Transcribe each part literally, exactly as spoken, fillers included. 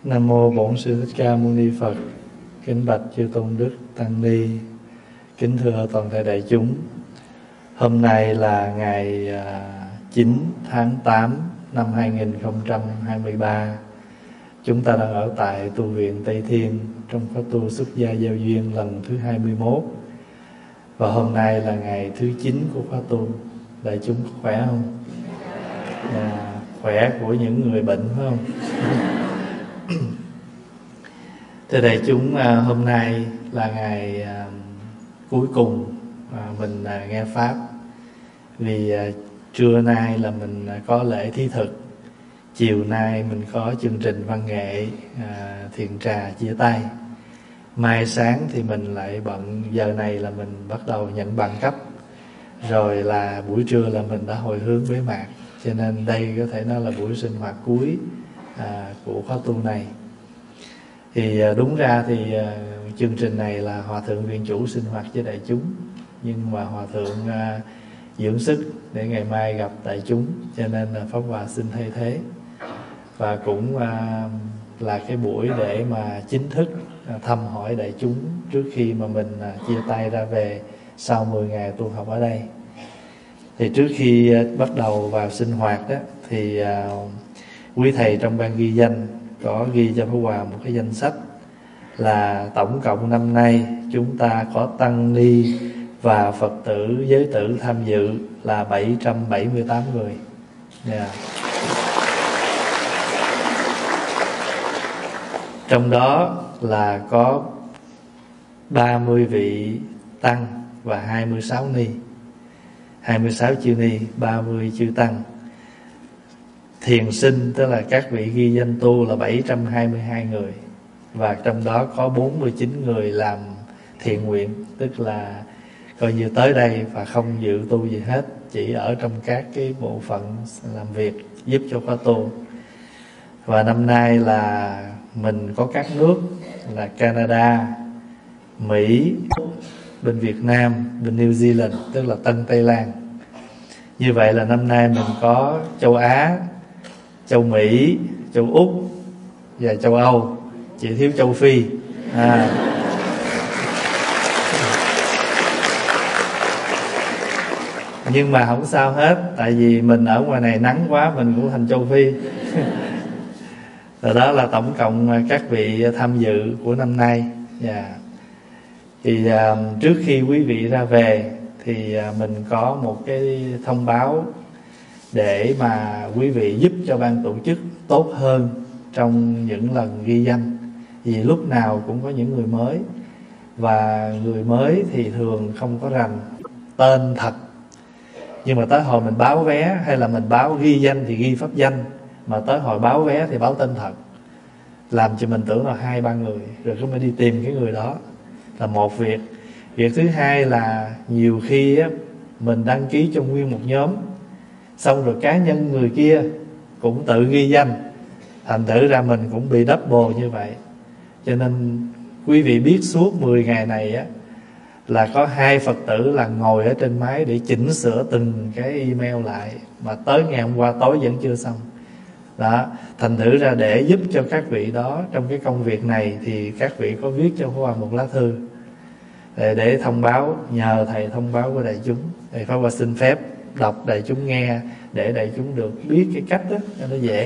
Nam mô Bổn Sư Thích Ca Mâu Ni Phật. Kính bạch chư tôn đức tăng ni, kính thưa toàn thể đại chúng. Hôm nay là ngày chín tháng tám năm hai nghìn không trăm hai mươi ba. Chúng ta đang ở tại tu viện Tây Thiên trong khóa tu xuất gia giao duyên lần thứ hai mươi mốt. Và hôm nay là ngày thứ chín của khóa tu. Đại chúng có khỏe không? À, khỏe của những người bệnh phải không? Thưa đại chúng, hôm nay là ngày cuối cùng mình nghe Pháp. Vì trưa nay là mình có lễ thí thực, chiều nay mình có chương trình văn nghệ thiện trà chia tay. Mai sáng thì mình lại bận, giờ này là mình bắt đầu nhận bằng cấp. Rồi là buổi trưa là mình đã hồi hướng bế mạc. Cho nên đây có thể nói là buổi sinh hoạt cuối của khóa tu này. Thì đúng ra thì uh, chương trình này là Hòa Thượng Viện Chủ sinh hoạt với đại chúng. Nhưng mà Hòa Thượng uh, dưỡng sức để ngày mai gặp đại chúng, cho nên là Pháp Hòa xin thay thế. Và cũng uh, là cái buổi để mà chính thức uh, thăm hỏi đại chúng trước khi mà mình uh, chia tay ra về sau mười ngày tu học ở đây. Thì trước khi uh, bắt đầu vào sinh hoạt đó, thì uh, quý thầy trong ban ghi danh có ghi cho Pháp Hòa một cái danh sách là tổng cộng năm nay chúng ta có tăng ni và Phật tử giới tử tham dự là bảy trăm bảy mươi tám người. Yeah. Trong đó là có ba mươi vị tăng và hai mươi sáu ni, hai mươi sáu chư ni, ba mươi chư tăng. Thiền sinh tức là các vị ghi danh tu là bảy trăm hai mươi hai người. Và trong đó có bốn mươi chín người làm thiện nguyện, tức là coi như tới đây và không dự tu gì hết, chỉ ở trong các cái bộ phận làm việc giúp cho khóa tu. Và năm nay là mình có các nước là Canada, Mỹ, bên Việt Nam, bên New Zealand tức là Tân Tây Lan. Như vậy là năm nay mình có châu Á, châu Mỹ, châu Úc và châu Âu, chỉ thiếu châu Phi. À. Nhưng mà không sao hết, tại vì mình ở ngoài này nắng quá, mình cũng thành châu Phi. Rồi đó là tổng cộng các vị tham dự của năm nay. Yeah. Thì uh, trước khi quý vị ra về thì uh, mình có một cái thông báo để mà quý vị giúp cho ban tổ chức tốt hơn trong những lần ghi danh. Vì lúc nào cũng có những người mới, và người mới thì thường không có rành tên thật. Nhưng mà tới hồi mình báo vé hay là mình báo ghi danh thì ghi pháp danh, mà tới hồi báo vé thì báo tên thật, làm cho mình tưởng là hai ba người, rồi cứ mới đi tìm cái người đó là một việc. Việc thứ hai là nhiều khi á, mình đăng ký trong nguyên một nhóm, xong rồi cá nhân người kia cũng tự ghi danh, thành thử ra mình cũng bị double như vậy. Cho nên quý vị biết suốt mười ngày này á, là có hai Phật tử là ngồi ở trên máy để chỉnh sửa từng cái email lại, mà tới ngày hôm qua tối vẫn chưa xong. Đó, thành thử ra để giúp cho các vị đó trong cái công việc này thì các vị có viết cho Pháp Hòa một lá thư để, để thông báo, nhờ thầy thông báo với đại chúng. Thầy Pháp Hòa xin phép đọc đại chúng nghe, để đại chúng được biết cái cách đó cho nó dễ.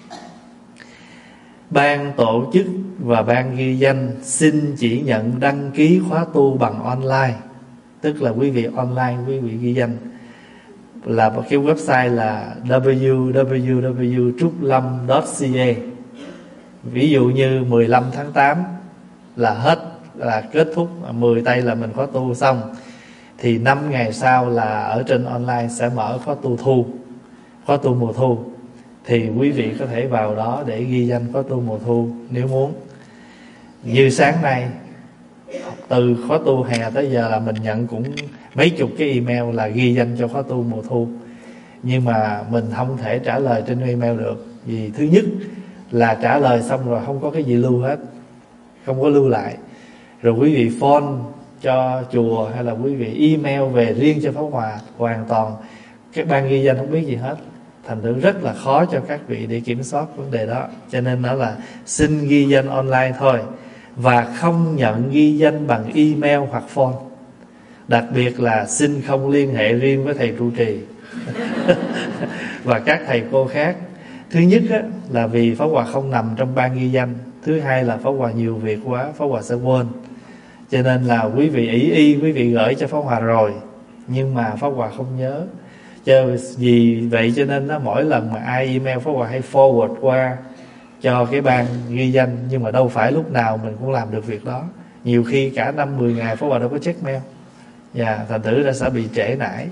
Ban tổ chức và ban ghi danh xin chỉ nhận đăng ký khóa tu bằng online, tức là quý vị online, quý vị ghi danh là cái website là w w w chúc lâm chấm c a. Ví dụ như mười lăm tháng tám là hết, là kết thúc, mười tây là mình khóa tu xong, thì năm ngày sau là ở trên online sẽ mở khóa tu thu, khóa tu mùa thu. Thì quý vị có thể vào đó để ghi danh khóa tu mùa thu nếu muốn. Như sáng nay, từ khóa tu hè tới giờ là mình nhận cũng mấy chục cái email là ghi danh cho khóa tu mùa thu. Nhưng mà mình không thể trả lời trên email được. Vì thứ nhất là trả lời xong rồi không có cái gì lưu hết, không có lưu lại. Rồi quý vị phone cho chùa hay là quý vị email về riêng cho Pháp Hòa, hoàn toàn các ban ghi danh không biết gì hết. thành thử rất là khó cho các vị để kiểm soát vấn đề đó. Cho nên đó là xin ghi danh online thôi, và không nhận ghi danh bằng email hoặc phone. Đặc biệt là xin không liên hệ riêng với thầy trụ trì và các thầy cô khác. Thứ nhất á, là vì Pháp Hòa không nằm trong ban ghi danh. Thứ hai là Pháp Hòa nhiều việc quá, Pháp Hòa sẽ quên. Cho nên là quý vị ý y, quý vị gửi cho Pháp Hòa rồi, nhưng mà Pháp Hòa không nhớ. Cho vì vậy cho nên đó, mỗi lần mà ai email Pháp Hòa hay forward qua cho cái ban ghi danh. Nhưng mà đâu phải lúc nào mình cũng làm được việc đó. Nhiều khi cả năm mười ngày Pháp Hòa đâu có check mail. Và thành thử ra sẽ bị trễ nải.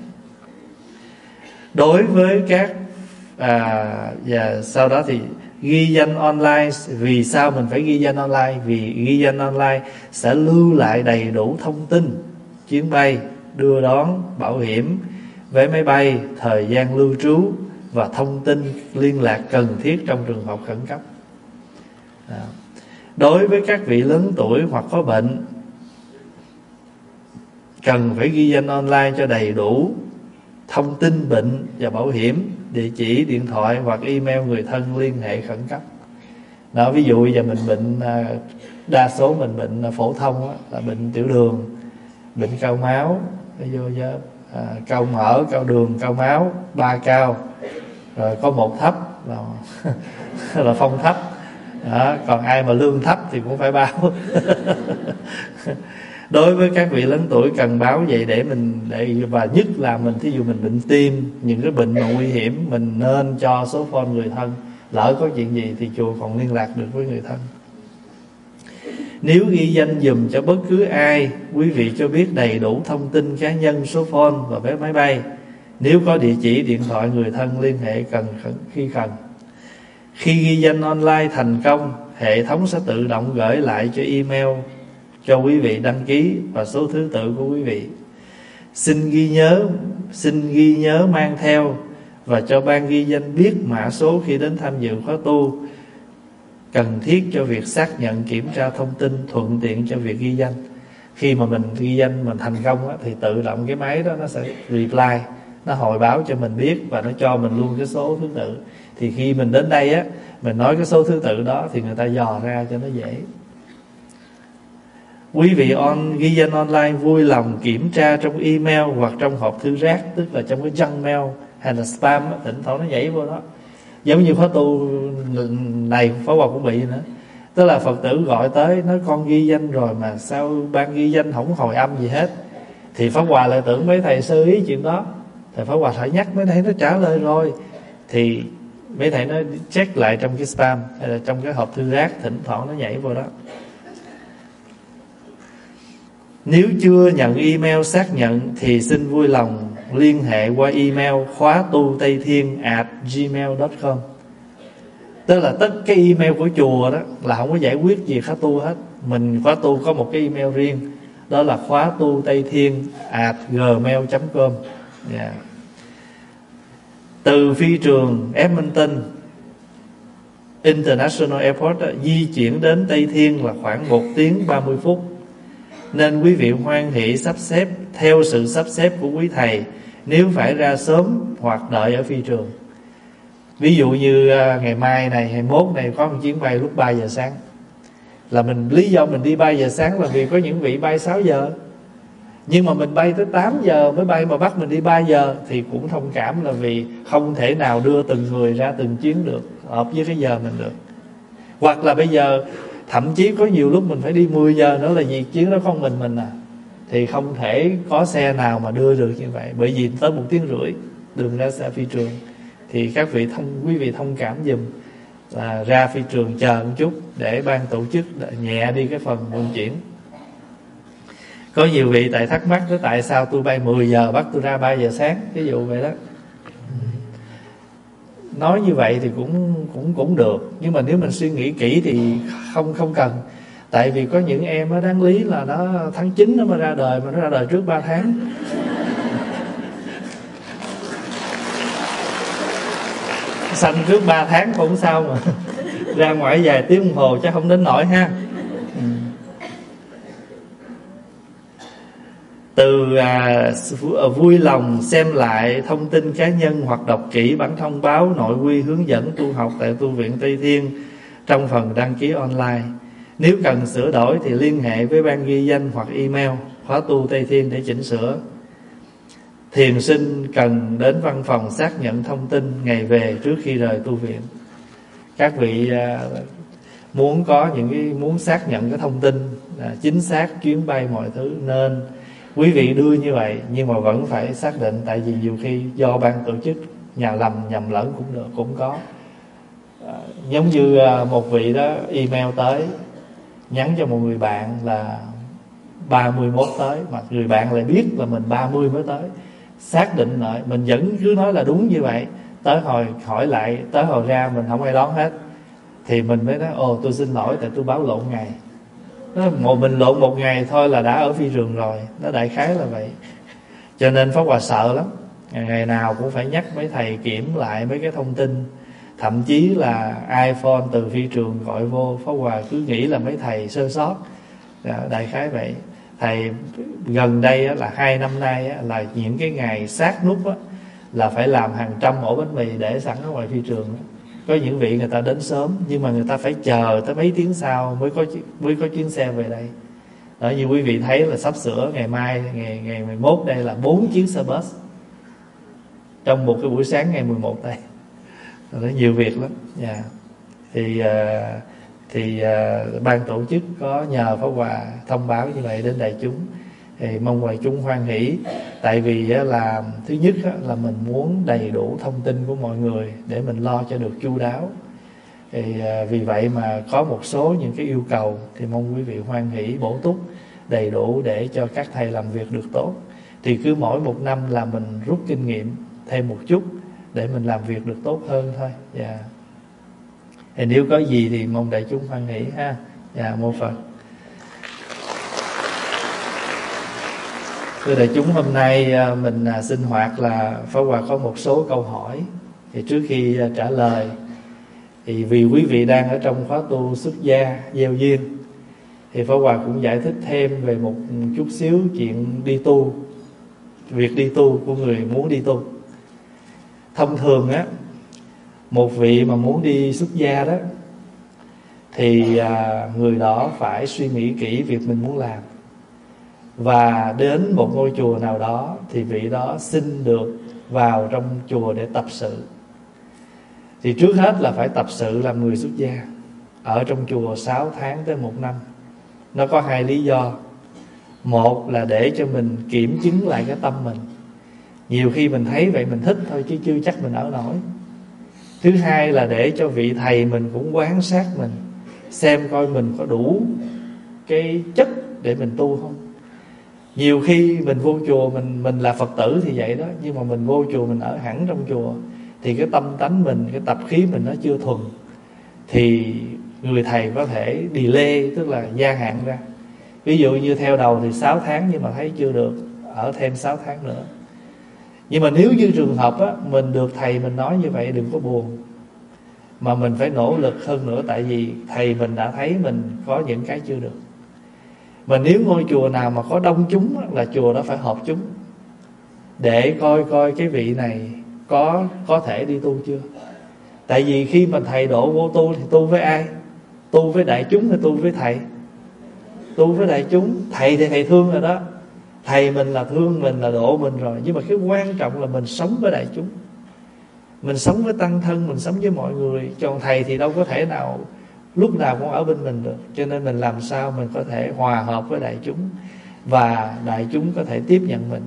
Đối với các à, và sau đó thì ghi danh online. Vì sao mình phải ghi danh online? Vì ghi danh online sẽ lưu lại đầy đủ thông tin chuyến bay, đưa đón, bảo hiểm, vé máy bay, thời gian lưu trú và thông tin liên lạc cần thiết trong trường hợp khẩn cấp. Đó. Đối với các vị lớn tuổi hoặc có bệnh, cần phải ghi danh online cho đầy đủ thông tin bệnh và bảo hiểm, địa chỉ, điện thoại hoặc email người thân liên hệ khẩn cấp. Đó, ví dụ bây giờ mình bệnh, đa số mình bệnh phổ thông đó, là bệnh tiểu đường, bệnh cao máu, ví dụ như à, cao mỡ, cao đường, cao máu, ba cao, rồi có một thấp là, là phong thấp. Đó, còn ai mà lương thấp thì cũng phải báo. Đối với các vị lớn tuổi cần báo vậy để mình để và nhất là mình thí dụ mình bệnh tim, những cái bệnh mà nguy hiểm, mình nên cho số phone người thân. Lỡ có chuyện gì thì chùa còn liên lạc được với người thân. Nếu ghi danh dùm cho bất cứ ai, quý vị cho biết đầy đủ thông tin cá nhân, số phone và vé máy bay. Nếu có địa chỉ, điện thoại người thân liên hệ cần khi cần. Khi ghi danh online thành công, hệ thống sẽ tự động gửi lại cho email cho quý vị đăng ký và số thứ tự của quý vị. Xin ghi nhớ, xin ghi nhớ mang theo và cho ban ghi danh biết mã số khi đến tham dự khóa tu, cần thiết cho việc xác nhận kiểm tra thông tin, thuận tiện cho việc ghi danh. Khi mà mình ghi danh mình thành công á, thì tự động cái máy đó nó sẽ reply, nó hồi báo cho mình biết và nó cho mình luôn cái số thứ tự. Thì khi mình đến đây á, mình nói cái số thứ tự đó thì người ta dò ra cho nó dễ. Quý vị on ghi danh online vui lòng kiểm tra trong email hoặc trong hộp thư rác, tức là trong cái junk mail hay là spam, thỉnh thoảng nó nhảy vô đó. Giống như khóa tu này Pháp Hòa cũng bị nữa. Tức là Phật tử gọi tới nói con ghi danh rồi mà sao ban ghi danh không hồi âm gì hết. Thì Pháp Hòa lại tưởng mấy thầy sơ ý chuyện đó. Thì Pháp Hòa phải nhắc mấy thầy nó trả lời rồi. Thì mấy thầy nó check lại trong cái spam hay là trong cái hộp thư rác, thỉnh thoảng nó nhảy vô đó. Nếu chưa nhận email xác nhận thì xin vui lòng liên hệ qua email khóa tu tây thiên at gmail chấm com. Tức là tất cái email của chùa đó là không có giải quyết gì khóa tu hết. Mình khóa tu có một cái email riêng, đó là khóa tu tây thiên at gmail chấm com. Yeah. Từ phi trường Edmonton International Airport đó, di chuyển đến Tây Thiên là khoảng một tiếng ba mươi phút. Nên quý vị hoan hỷ sắp xếp theo sự sắp xếp của quý thầy, nếu phải ra sớm hoặc đợi ở phi trường. Ví dụ như ngày mai này, ngày mốt này có một chuyến bay lúc ba giờ sáng. Là mình lý do mình đi ba giờ sáng là vì có những vị bay sáu giờ. Nhưng mà mình bay tới tám giờ mới bay mà bắt mình đi ba giờ thì cũng thông cảm, là vì không thể nào đưa từng người ra từng chuyến được, hợp với cái giờ mình được. Hoặc là bây giờ thậm chí có nhiều lúc mình phải đi mười giờ nữa, là vì chuyến đó con mình mình à, thì không thể có xe nào mà đưa được như vậy, bởi vì tới một tiếng rưỡi đường ra xa phi trường. Thì các vị thông quý vị thông cảm giùm là ra phi trường chờ một chút để ban tổ chức nhẹ đi cái phần vận chuyển. Có nhiều vị tại thắc mắc đó, tại sao tôi bay mười giờ bắt tôi ra ba giờ sáng, ví dụ vậy đó. Nói như vậy thì cũng cũng cũng được, nhưng mà nếu mình suy nghĩ kỹ thì không không cần. Tại vì có những em nó đáng lý là nó tháng chín nó mới ra đời, mà nó ra đời trước ba tháng. Sanh trước ba tháng cũng sao mà ra ngoài vài tiếng đồng hồ chắc không đến nổi ha. Từ à, vui lòng xem lại thông tin cá nhân hoặc đọc kỹ bản thông báo nội quy hướng dẫn tu học tại tu viện Tây Thiên trong phần đăng ký online. Nếu cần sửa đổi thì liên hệ với ban ghi danh hoặc email khóa tu Tây Thiên để chỉnh sửa. Thiền sinh cần đến văn phòng xác nhận thông tin ngày về trước khi rời tu viện. Các vị à, muốn có những cái muốn xác nhận cái thông tin à, chính xác chuyến bay mọi thứ nên quý vị đưa như vậy, nhưng mà vẫn phải xác định, tại vì nhiều khi do ban tổ chức nhà lầm nhầm lẫn cũng được, cũng có à, giống như à, một vị đó email tới nhắn cho một người bạn là ba mươi mốt tới, mà người bạn lại biết là mình ba mươi mới tới. Xác định lại mình vẫn cứ nói là đúng như vậy, tới hồi hỏi lại, tới hồi ra mình không ai đón hết, thì mình mới nói ồ tôi xin lỗi tại tôi báo lộn ngày. Nó một mình lộn một ngày thôi là đã ở phi trường rồi. Nó đại khái là vậy. Cho nên Pháp Hòa sợ lắm, ngày nào cũng phải nhắc mấy thầy kiểm lại mấy cái thông tin. Thậm chí là iPhone từ phi trường gọi vô, Pháp Hòa cứ nghĩ là mấy thầy sơ sót. Đại khái vậy. Thầy gần đây là hai năm nay là những cái ngày sát nút là phải làm hàng trăm ổ bánh mì để sẵn ở ngoài phi trường. Có những vị người ta đến sớm, nhưng mà người ta phải chờ tới mấy tiếng sau mới có mới có chuyến xe về đây. Đó, như quý vị thấy là sắp sửa ngày mai, ngày ngày mười mốt đây là bốn chuyến xe bus trong một cái buổi sáng ngày mười một đây. Đó, nhiều việc lắm. Yeah. Thì thì ban tổ chức có nhờ Pháp Hòa thông báo như vậy đến đại chúng, thì mong đại chúng hoan hỷ. Tại vì là thứ nhất là mình muốn đầy đủ thông tin của mọi người để mình lo cho được chu đáo. Thì vì vậy mà có một số những cái yêu cầu thì mong quý vị hoan hỷ bổ túc đầy đủ để cho các thầy làm việc được tốt. Thì cứ mỗi một năm là mình rút kinh nghiệm thêm một chút để mình làm việc được tốt hơn thôi. Dạ. Yeah. Thì nếu có gì thì mong đại chúng hoan hỷ ha. Dạ, yeah, mô Phật. Thưa đại chúng, hôm nay mình sinh hoạt là Pháp Hòa có một số câu hỏi. Thì trước khi trả lời, thì vì quý vị đang ở trong khóa tu xuất gia gieo duyên, thì Pháp Hòa cũng giải thích thêm về một chút xíu chuyện đi tu, việc đi tu của người muốn đi tu. Thông thường á, một vị mà muốn đi xuất gia đó, thì người đó phải suy nghĩ kỹ việc mình muốn làm, và đến một ngôi chùa nào đó thì vị đó xin được vào trong chùa để tập sự. Thì trước hết là phải tập sự làm người xuất gia ở trong chùa sáu tháng tới một năm. Nó có hai lý do. Một là để cho mình kiểm chứng lại cái tâm mình. Nhiều khi mình thấy vậy mình thích thôi chứ chưa chắc mình ở nổi. Thứ hai là để cho vị thầy mình cũng quan sát mình, xem coi mình có đủ cái chất để mình tu không. Nhiều khi mình vô chùa, mình mình là Phật tử thì vậy đó, nhưng mà mình vô chùa, mình ở hẳn trong chùa, thì cái tâm tánh mình, cái tập khí mình nó chưa thuần, thì người thầy có thể delay, tức là gia hạn ra. Ví dụ như theo đầu thì sáu tháng, nhưng mà thấy chưa được, ở thêm sáu tháng nữa. Nhưng mà nếu như trường hợp á, mình được thầy mình nói như vậy, đừng có buồn, mà mình phải nỗ lực hơn nữa. Tại vì thầy mình đã thấy mình có những cái chưa được. Mà nếu ngôi chùa nào mà có đông chúng á, là chùa đó phải họp chúng để coi coi cái vị này có có thể đi tu chưa. Tại vì khi mà thầy độ vô tu thì tu với ai? Tu với đại chúng hay tu với thầy? Tu với đại chúng. Thầy thì thầy thương rồi đó, thầy mình là thương mình, là độ mình rồi. Nhưng mà cái quan trọng là mình sống với đại chúng, mình sống với tăng thân, mình sống với mọi người. Còn thầy thì đâu có thể nào lúc nào cũng ở bên mình được. Cho nên mình làm sao mình có thể hòa hợp với đại chúng, và đại chúng có thể tiếp nhận mình.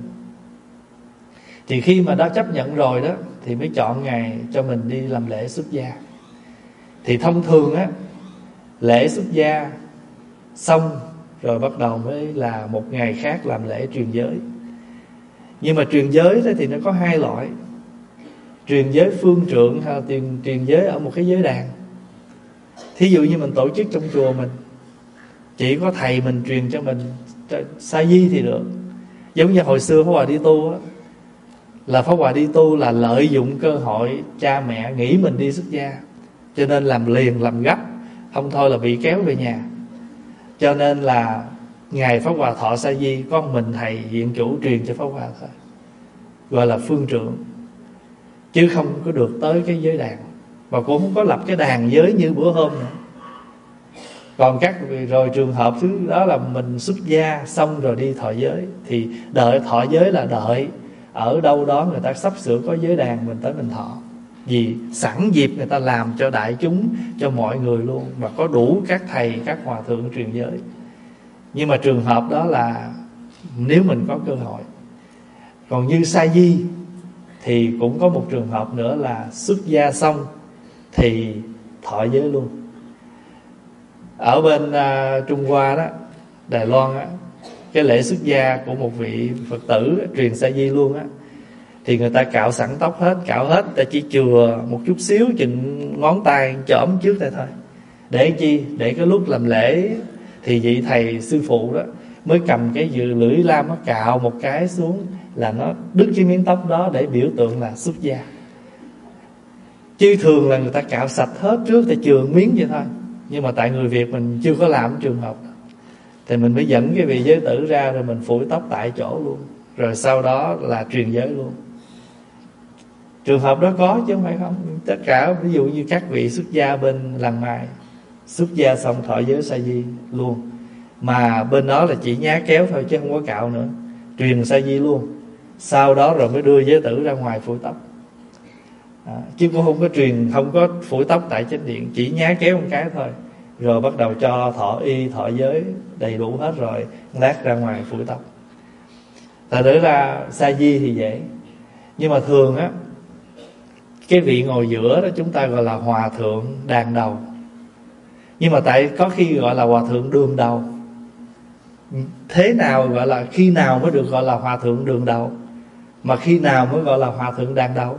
Thì khi mà đã chấp nhận rồi đó, thì mới chọn ngày cho mình đi làm lễ xuất gia. Thì thông thường á, lễ xuất gia xong rồi bắt đầu mới là một ngày khác làm lễ truyền giới. Nhưng mà truyền giới đó thì nó có hai loại. Truyền giới phương trượng hay là truyền, truyền giới ở một cái giới đàn. Thí dụ như mình tổ chức trong chùa mình, chỉ có thầy mình truyền cho mình sa di thì được. Giống như hồi xưa Pháp Hòa đi tu á, là Pháp Hòa đi tu là lợi dụng cơ hội cha mẹ nghĩ mình đi xuất gia, cho nên làm liền làm gấp, không thôi là bị kéo về nhà. Cho nên là Ngài Pháp Hòa Thọ Sa Di có mình thầy viện chủ truyền cho Pháp Hòa thôi, gọi là phương trượng, chứ không có được tới cái giới đàn, và cũng không có lập cái đàn giới như bữa hôm nữa. Còn các rồi trường hợp thứ đó là mình xuất gia xong rồi đi thọ giới, thì đợi thọ giới là đợi ở đâu đó người ta sắp sửa có giới đàn mình tới mình thọ, vì sẵn dịp người ta làm cho đại chúng, cho mọi người luôn, và có đủ các thầy các hòa thượng truyền giới. Nhưng mà trường hợp đó là nếu mình có cơ hội. Còn như Sa Di thì cũng có một trường hợp nữa là xuất gia xong thì thọ giới luôn. Ở bên uh, Trung Hoa đó, Đài Loan á, cái lễ xuất gia của một vị Phật tử truyền Sa Di luôn á, thì người ta cạo sẵn tóc hết, cạo hết, ta chỉ chừa một chút xíu chừng ngón tay chỏm trước đây thôi. Để chi? Để cái lúc làm lễ thì vị thầy sư phụ đó mới cầm cái dừa lưỡi lam nó cạo một cái xuống, là nó đứt cái miếng tóc đó để biểu tượng là xuất gia. Chứ thường là người ta cạo sạch hết trước, thì chừa miếng vậy thôi. Nhưng mà tại người Việt mình chưa có làm trường hợp đó, thì mình mới dẫn cái vị giới tử ra, rồi mình phủi tóc tại chỗ luôn, rồi sau đó là truyền giới luôn. Trường hợp đó có chứ không phải không. Tất cả ví dụ như các vị xuất gia bên Làng Mai, xuất gia xong thọ giới Sa Di luôn, mà bên đó là chỉ nhá kéo thôi chứ không có cạo nữa, truyền Sa Di luôn. Sau đó rồi mới đưa giới tử ra ngoài phủi tóc, à, chứ cũng không có truyền, không có phủi tóc tại chánh điện, chỉ nhá kéo một cái thôi, rồi bắt đầu cho thọ y thọ giới đầy đủ hết rồi lát ra ngoài phủi tóc. Thật ra là Sa Di thì dễ, nhưng mà thường á, cái vị ngồi giữa đó chúng ta gọi là hòa thượng đàn đầu. Nhưng mà tại có khi gọi là hòa thượng đường đầu. Thế nào gọi là, khi nào mới được gọi là hòa thượng đường đầu, mà khi nào mới gọi là hòa thượng đàn đầu?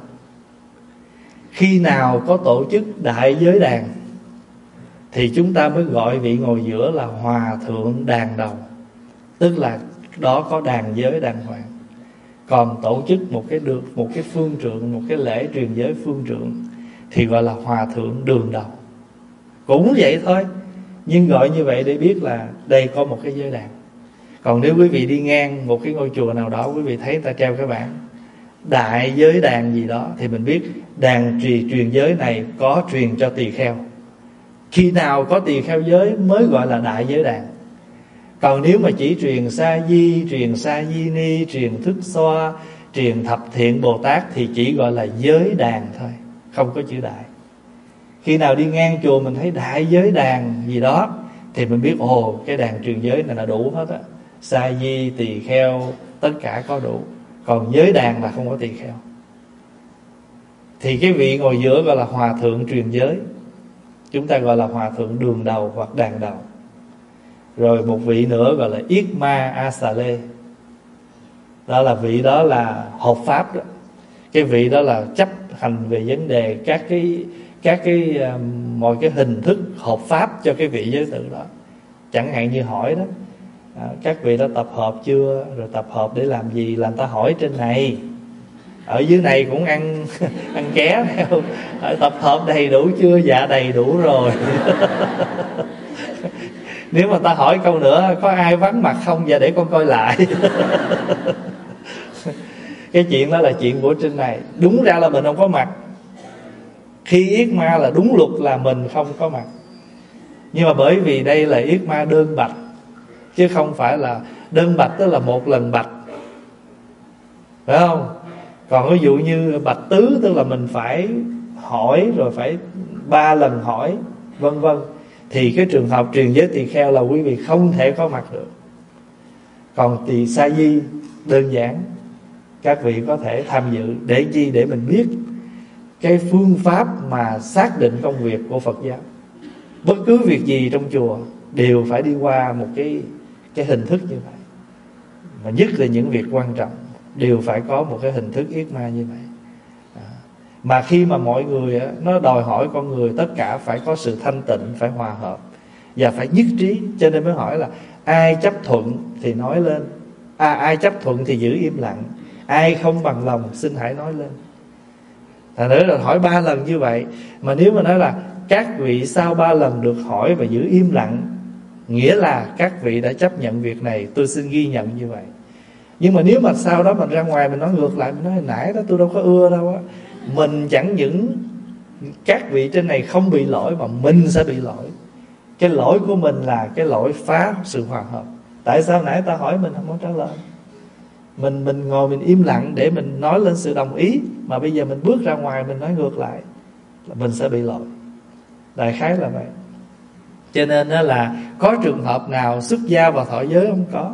Khi nào có tổ chức đại giới đàn thì chúng ta mới gọi vị ngồi giữa là hòa thượng đàn đầu, tức là đó có đàn giới đàng hoàng. Còn tổ chức một cái được một cái phương trượng, một cái lễ truyền giới phương trượng thì gọi là hòa thượng đường đầu. Cũng vậy thôi, nhưng gọi như vậy để biết là đây có một cái giới đàn. Còn nếu quý vị đi ngang một cái ngôi chùa nào đó, quý vị thấy người ta treo cái bảng đại giới đàn gì đó, thì mình biết đàn trì truyền giới này có truyền cho tỳ kheo. Khi nào có tỳ kheo giới mới gọi là đại giới đàn. Còn nếu mà chỉ truyền Sa Di, truyền Sa Di Ni, truyền Thức Xoa, truyền Thập Thiện Bồ Tát thì chỉ gọi là giới đàn thôi, không có chữ đại. Khi nào đi ngang chùa mình thấy đại giới đàn gì đó thì mình biết ồ, cái đàn truyền giới này là đủ hết á, Sa Di, tỳ kheo tất cả có đủ. Còn giới đàn là không có tỳ kheo. Thì cái vị ngồi giữa gọi là hòa thượng truyền giới, chúng ta gọi là hòa thượng đường đầu hoặc đàn đầu. Rồi một vị nữa gọi là Yết Ma A Xà Lê, đó là vị đó là hộ pháp đó. Cái vị đó là chấp hành về vấn đề các cái các cái uh, mọi cái hình thức hợp pháp cho cái vị giới tử đó. Chẳng hạn như hỏi đó, à, các vị đã tập hợp chưa, rồi tập hợp để làm gì, làm ta hỏi trên này, ở dưới này cũng ăn ăn ké theo, tập hợp đầy đủ chưa, dạ đầy đủ rồi. Nếu mà ta hỏi câu nữa, có ai vắng mặt không, dạ để con coi lại. Cái chuyện đó là chuyện của trên này. Đúng ra là mình không có mặt. Khi yết ma là đúng luật là mình không có mặt. Nhưng mà bởi vì đây là yết ma đơn bạch, chứ không phải là đơn bạch, tức là một lần bạch, phải không? Còn ví dụ như bạch tứ, tức là mình phải hỏi rồi phải ba lần hỏi, vân vân, thì cái trường hợp truyền giới tỳ kheo là quý vị không thể có mặt được. Còn tỳ Sa Di đơn giản, các vị có thể tham dự. Để chi? Để mình biết cái phương pháp mà xác định công việc của Phật giáo. Bất cứ việc gì trong chùa đều phải đi qua một cái cái hình thức như vậy, mà nhất là những việc quan trọng đều phải có một cái hình thức yết ma như vậy. À, mà khi mà mọi người á, nó đòi hỏi con người tất cả phải có sự thanh tịnh, phải hòa hợp và phải nhất trí, cho nên mới hỏi là ai chấp thuận thì nói lên, à, ai chấp thuận thì giữ im lặng, ai không bằng lòng xin hãy nói lên. Thành nữa là hỏi ba lần như vậy. Mà nếu mà nói là các vị sau ba lần được hỏi và giữ im lặng nghĩa là các vị đã chấp nhận việc này, tôi xin ghi nhận như vậy. Nhưng mà nếu mà sau đó mình ra ngoài mình nói ngược lại, mình nói hồi nãy đó tôi đâu có ưa đâu á, mình chẳng những các vị trên này không bị lỗi mà mình sẽ bị lỗi. Cái lỗi của mình là cái lỗi phá sự hòa hợp. Tại sao nãy ta hỏi mình không có trả lời? Mình mình ngồi mình im lặng để mình nói lên sự đồng ý, mà bây giờ mình bước ra ngoài mình nói ngược lại là mình sẽ bị lỗi. Đại khái là vậy. Cho nên đó là có trường hợp nào xuất gia và thọ giới không? Có.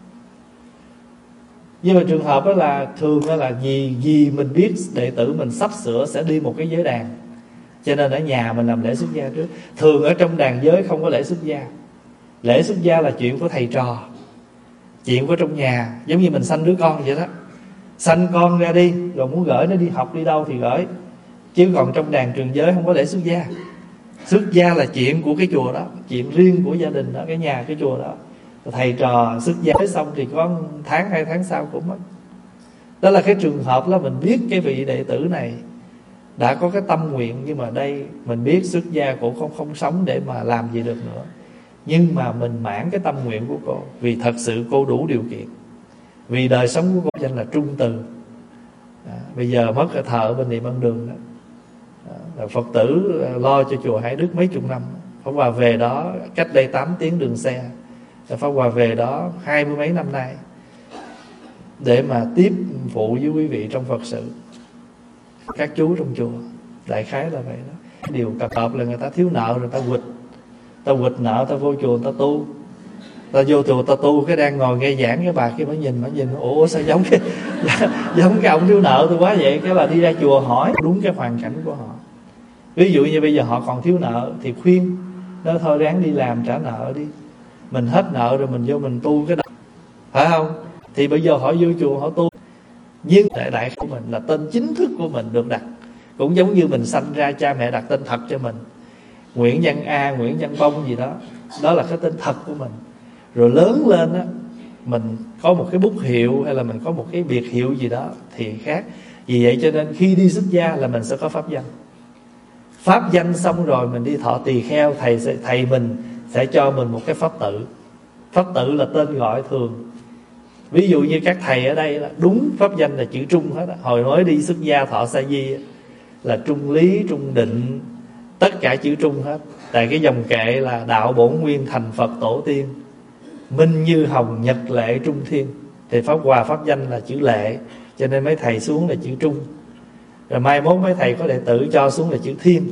Nhưng mà trường hợp đó là thường đó là vì vì mình biết đệ tử mình sắp sửa sẽ đi một cái giới đàn, cho nên ở nhà mình làm lễ xuất gia trước. Thường ở trong đàn giới không có lễ xuất gia. Lễ xuất gia là chuyện của thầy trò, chuyện của trong nhà. Giống như mình sanh đứa con vậy đó, sanh con ra đi rồi muốn gửi nó đi học đi đâu thì gửi. Chứ còn trong đàn trường giới không có lễ xuất gia. Xuất gia là chuyện của cái chùa đó, chuyện riêng của gia đình đó, cái nhà cái chùa đó. Thầy trò xuất gia xong thì có tháng hai tháng sau cũng mất. Đó là cái trường hợp đó mình biết cái vị đệ tử này đã có cái tâm nguyện, nhưng mà đây mình biết xuất gia cô không không sống để mà làm gì được nữa. Nhưng mà mình mãn cái tâm nguyện của cô, vì thật sự cô đủ điều kiện. Vì đời sống của cô danh là trung từ. À, bây giờ mất cái thờ ở bên Niệm Ân Đường đó. À, Phật tử lo cho chùa Hải Đức mấy chục năm. Pháp Hòa về đó cách đây tám tiếng đường xe. Pháp Hòa về đó hai mươi mấy năm nay để mà tiếp phụ với quý vị trong Phật sự, các chú trong chùa. Đại khái là vậy đó. Điều cập hợp là người ta thiếu nợ rồi ta quỵt, ta quỵt nợ, ta vô chùa ta tu. Ta vô chùa ta tu cái đang ngồi nghe giảng, cái bà kia mới nhìn, mới nhìn ủa sao giống cái giống cái ông thiếu nợ tôi quá vậy. Cái bà đi ra chùa hỏi đúng cái hoàn cảnh của họ. Ví dụ như bây giờ họ còn thiếu nợ thì khuyên nó thôi ráng đi làm trả nợ đi, mình hết nợ rồi mình vô mình tu cái đó, phải không? Thì bây giờ họ vô chùa họ tu. Nhưng đại đại của mình là tên chính thức của mình được đặt. Cũng giống như mình sanh ra cha mẹ đặt tên thật cho mình, Nguyễn Văn A, Nguyễn Văn Bông gì đó, đó là cái tên thật của mình. Rồi lớn lên á, mình có một cái bút hiệu hay là mình có một cái biệt hiệu gì đó thì khác. Vì vậy cho nên khi đi xuất gia là mình sẽ có pháp danh. Pháp danh xong rồi mình đi thọ tỳ kheo, thầy sẽ, thầy mình sẽ cho mình một cái pháp tự. Pháp tự là tên gọi thường. Ví dụ như các thầy ở đây là đúng pháp danh là chữ Trung hết á. Hồi mới đi xuất gia thọ sa di là Trung Lý, Trung Định, tất cả chữ Trung hết. Tại cái dòng kệ là đạo bổn nguyên thành Phật tổ tiên, minh như hồng nhật lệ trung thiên. Thì Pháp Hòa pháp danh là chữ Lệ, cho nên mấy thầy xuống là chữ Trung. Rồi mai mốt mấy thầy có đệ tử cho xuống là chữ Thiên.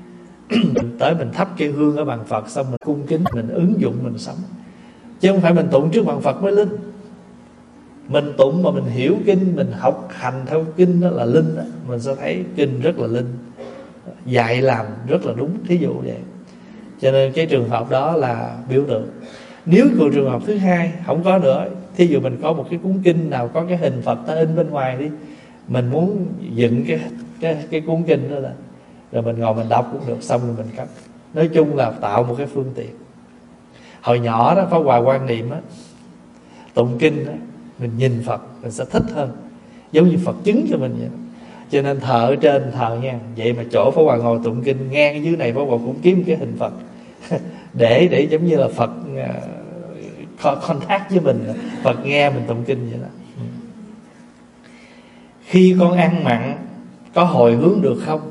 Tới mình thắp cây hương ở bàn Phật, xong mình cung kính, mình ứng dụng mình sống. Chứ không phải mình tụng trước bàn Phật mới linh. Mình tụng mà mình hiểu kinh, mình học hành theo kinh đó là linh đó. Mình sẽ thấy kinh rất là linh, dạy làm rất là đúng, thí dụ vậy. Cho nên cái trường hợp đó là biểu tượng. Nếu còn trường hợp thứ hai không có nữa, thí dụ mình có một cái cuốn kinh nào có cái hình Phật ta in bên ngoài đi, mình muốn dựng cái cái cái cuốn kinh đó là, rồi mình ngồi mình đọc cũng được, xong rồi mình cất. Nói chung là tạo một cái phương tiện. Hồi nhỏ đó Pháp Hòa quan niệm á, tụng kinh đó, mình nhìn Phật mình sẽ thích hơn, giống như Phật chứng cho mình vậy đó. Cho nên thờ ở trên thờ nha, vậy mà chỗ Pháp Hòa ngồi tụng kinh ngang dưới này Pháp Hòa cũng kiếm cái hình Phật để để giống như là Phật uh, contact với mình, Phật nghe mình tụng kinh vậy đó. Khi con ăn mặn có hồi hướng được không?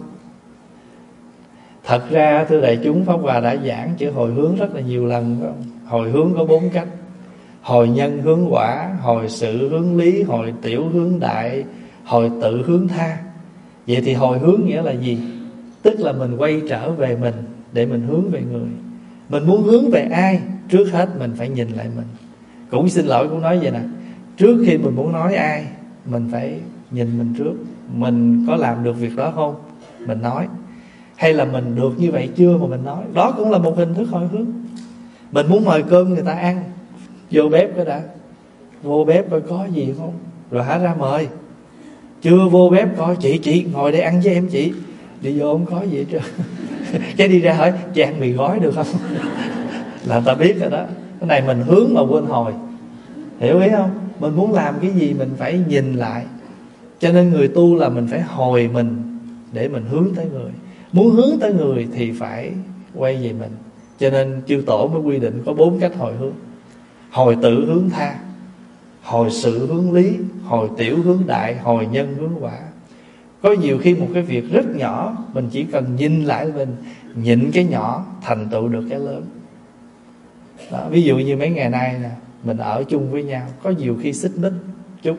Thật ra thưa đại chúng, Pháp Hòa đã giảng chữ hồi hướng rất là nhiều lần, phải không? Hồi hướng có bốn cách: hồi nhân hướng quả, hồi sự hướng lý, hồi tiểu hướng đại, hồi tự hướng tha. Vậy thì hồi hướng nghĩa là gì? Tức là mình quay trở về mình để mình hướng về người. Mình muốn hướng về ai? Trước hết mình phải nhìn lại mình. Cũng xin lỗi cũng nói vậy nè, trước khi mình muốn nói ai, mình phải nhìn mình trước. Mình có làm được việc đó không? Mình nói. Hay là mình được như vậy chưa mà mình nói? Đó cũng là một hình thức hồi hướng. Mình muốn mời cơm người ta ăn, vô bếp cái đã, vô bếp coi có gì không, rồi hả ra mời. Chưa vô bếp coi, chị chị ngồi đây ăn với em chị, đi vô không có gì hết trơn. Cái đi ra hỏi chị ăn mì gói được không? Là người ta biết rồi đó. Cái này mình hướng mà quên hồi, hiểu ý không? Mình muốn làm cái gì mình phải nhìn lại. Cho nên người tu là mình phải hồi mình để mình hướng tới người. Muốn hướng tới người thì phải quay về mình, Cho nên chư tổ mới quy định có bốn cách hồi hướng: hồi tự hướng tha, hồi sự hướng lý, hồi tiểu hướng đại, hồi nhân hướng quả. Có nhiều khi một cái việc rất nhỏ, mình chỉ cần nhìn lại mình, nhịn cái nhỏ thành tựu được cái lớn. Đó, ví dụ như mấy ngày nay nè, mình ở chung với nhau, có nhiều khi xích mích chút.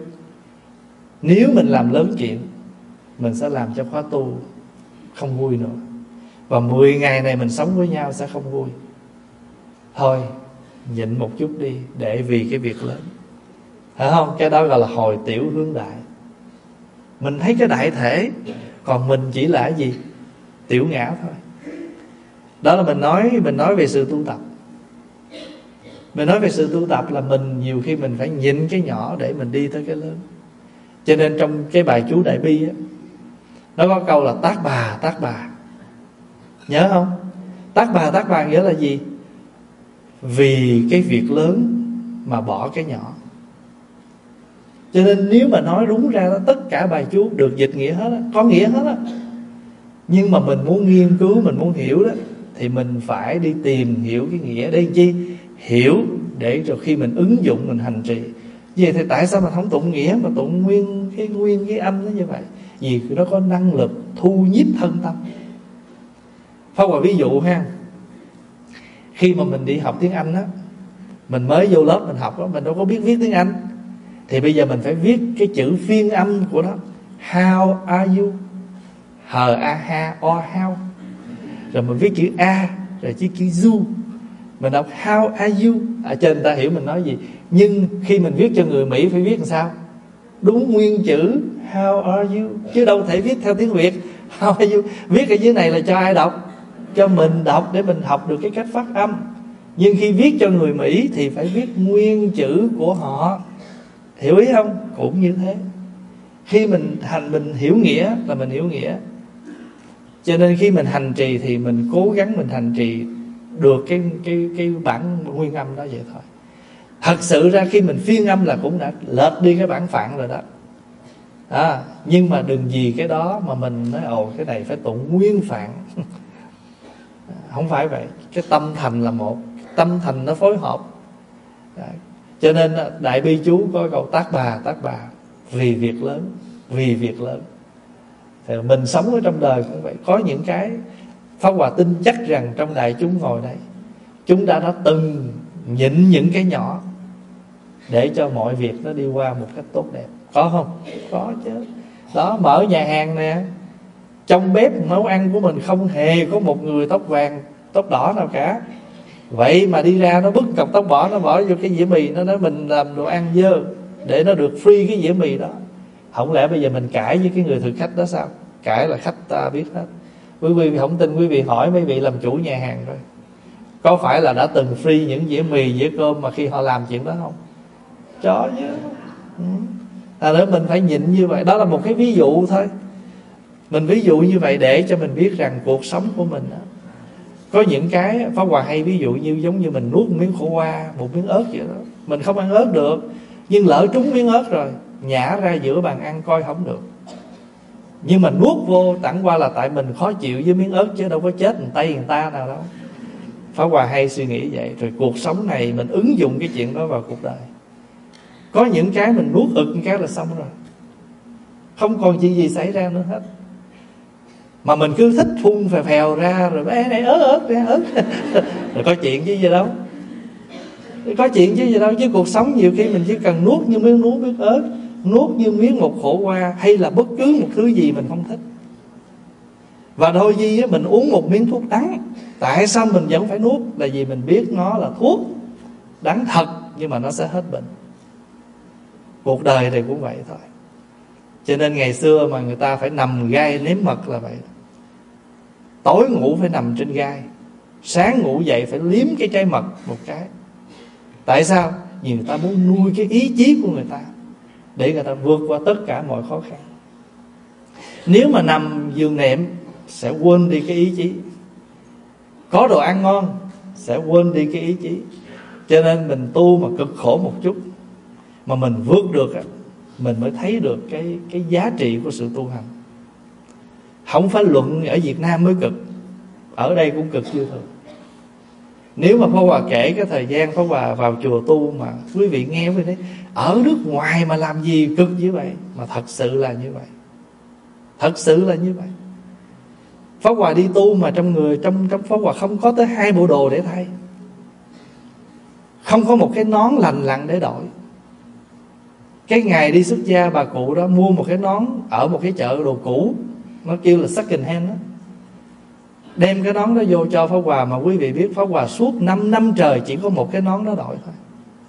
Nếu mình làm lớn chuyện, mình sẽ làm cho khóa tu không vui nữa. Và mười ngày này mình sống với nhau sẽ không vui. Thôi nhịn một chút đi, để vì cái việc lớn. Phải không? Cái đó gọi là hồi tiểu hướng đại. Mình thấy cái đại thể, còn mình chỉ là gì? Tiểu ngã thôi. Đó là mình nói Mình nói về sự tu tập. Mình nói về sự tu tập là mình nhiều khi mình phải nhịn cái nhỏ để mình đi tới cái lớn. Cho nên trong cái bài chú Đại Bi á, nó có câu là tác bà tác bà. Nhớ không? Tác bà tác bà nghĩa là gì? Vì cái việc lớn mà bỏ cái nhỏ. Cho nên nếu mà nói đúng ra đó, tất cả bài chú được dịch nghĩa hết á, có nghĩa hết á. Nhưng mà mình muốn nghiên cứu, mình muốn hiểu đó, thì mình phải đi tìm hiểu cái nghĩa. Đây chi? Hiểu để rồi khi mình ứng dụng, mình hành trì. Vậy thì tại sao mình không tụng nghĩa mà tụng nguyên cái nguyên cái âm nó như vậy? Vì nó có năng lực thu nhiếp thân tâm. Pháp Hòa ví dụ ha, khi mà mình đi học tiếng Anh á, mình mới vô lớp mình học á, mình đâu có biết viết tiếng Anh. Thì bây giờ mình phải viết cái chữ phiên âm của nó. How are you? H a ha o how. Rồi mình viết chữ A, rồi chữ chữ du. Mình đọc how are you, ở trên người ta hiểu mình nói gì. Nhưng khi mình viết cho người Mỹ phải viết làm sao? Đúng nguyên chữ how are you, chứ đâu thể viết theo tiếng Việt how are you. Viết ở dưới này là cho ai đọc? Cho mình đọc để mình học được cái cách phát âm. Nhưng khi viết cho người Mỹ thì phải viết nguyên chữ của họ. Hiểu ý không? Cũng như thế. Khi mình hành mình hiểu nghĩa là mình hiểu nghĩa. Cho nên khi mình hành trì thì mình cố gắng mình hành trì được cái cái cái bản nguyên âm đó vậy thôi. Thật sự ra khi mình phiên âm là cũng đã lệch đi cái bản phạn rồi đó. À, nhưng mà đừng vì cái đó mà mình nói ồ cái này phải tụng nguyên phạn. Không phải vậy. Cái tâm thành là một, tâm thành nó phối hợp. Đó. Cho nên Đại Bi chú có câu tác bà tác bà, vì việc lớn, vì việc lớn. Thì mình sống ở trong đời cũng vậy. Có những cái Pháp Hòa tin chắc rằng trong đại chúng ngồi đây, chúng ta đã từng nhịn những cái nhỏ để cho mọi việc nó đi qua một cách tốt đẹp. Có không? Có chứ. Đó, mở nhà hàng nè, trong bếp nấu ăn của mình không hề có một người tóc vàng tóc đỏ nào cả. Vậy mà đi ra nó bứt cọng tóc bỏ, nó bỏ vô cái dĩa mì, nó nói mình làm đồ ăn dơ để nó được free cái dĩa mì đó. Không lẽ bây giờ mình cãi với cái người thực khách đó sao? Cãi là khách ta biết hết. Quý vị không tin, quý vị hỏi mấy vị làm chủ nhà hàng rồi, có phải là đã từng free những dĩa mì, dĩa cơm mà khi họ làm chuyện đó không? Cho chứ. Ừ. À, nữa mình phải nhịn như vậy. Đó là một cái ví dụ thôi. Mình ví dụ như vậy để cho mình biết rằng cuộc sống của mình đó, có những cái Pháp Hòa hay ví dụ như giống như mình nuốt một miếng khổ qua, một miếng ớt vậy đó. Mình không ăn ớt được, nhưng lỡ trúng miếng ớt rồi, nhả ra giữa bàn ăn coi không được. Nhưng mà nuốt vô tặng qua là tại mình khó chịu với miếng ớt, chứ đâu có chết người Tây người ta nào đâu. Pháp Hòa hay suy nghĩ vậy. Rồi cuộc sống này mình ứng dụng cái chuyện đó vào cuộc đời. Có những cái mình nuốt ực một cái là xong rồi, không còn chuyện gì xảy ra nữa hết. Mà mình cứ thích phun phèo phèo ra, rồi bé này ớt ớt ra ớt rồi có chuyện chứ gì đâu. Có chuyện chứ gì đâu. Chứ cuộc sống nhiều khi mình chỉ cần nuốt như miếng nuốt miếng ớt, nuốt như miếng một khổ qua, hay là bất cứ một thứ gì mình không thích. Và đôi khi mình uống một miếng thuốc đắng, tại sao mình vẫn phải nuốt? Là vì mình biết nó là thuốc đắng thật, nhưng mà nó sẽ hết bệnh. Cuộc đời thì cũng vậy thôi. Cho nên ngày xưa mà người ta phải nằm gai nếm mật là vậy. Tối ngủ phải nằm trên gai, sáng ngủ dậy phải liếm cái trái mật một cái. Tại sao? Vì người ta muốn nuôi cái ý chí của người ta, để người ta vượt qua tất cả mọi khó khăn. Nếu mà nằm giường nệm sẽ quên đi cái ý chí. Có đồ ăn ngon sẽ quên đi cái ý chí. Cho nên mình tu mà cực khổ một chút, mà mình vượt được, mình mới thấy được cái, cái giá trị của sự tu hành. Không phải luận ở Việt Nam mới cực, ở đây cũng cực như thường. Nếu mà Pháp Hòa kể cái thời gian Pháp Hòa vào chùa tu mà quý vị nghe với đấy, ở nước ngoài mà làm gì cực như vậy, mà thật sự là như vậy, thật sự là như vậy. Pháp Hòa đi tu mà trong người trong trong Pháp Hòa không có tới hai bộ đồ để thay, không có một cái nón lành lặn để đổi. Cái ngày đi xuất gia, bà cụ đó mua một cái nón ở một cái chợ đồ cũ, nó kêu là second hand đó, đem cái nón đó vô cho Pháp Hòa. Mà quý vị biết Pháp Hòa suốt năm năm trời chỉ có một cái nón đó đổi thôi,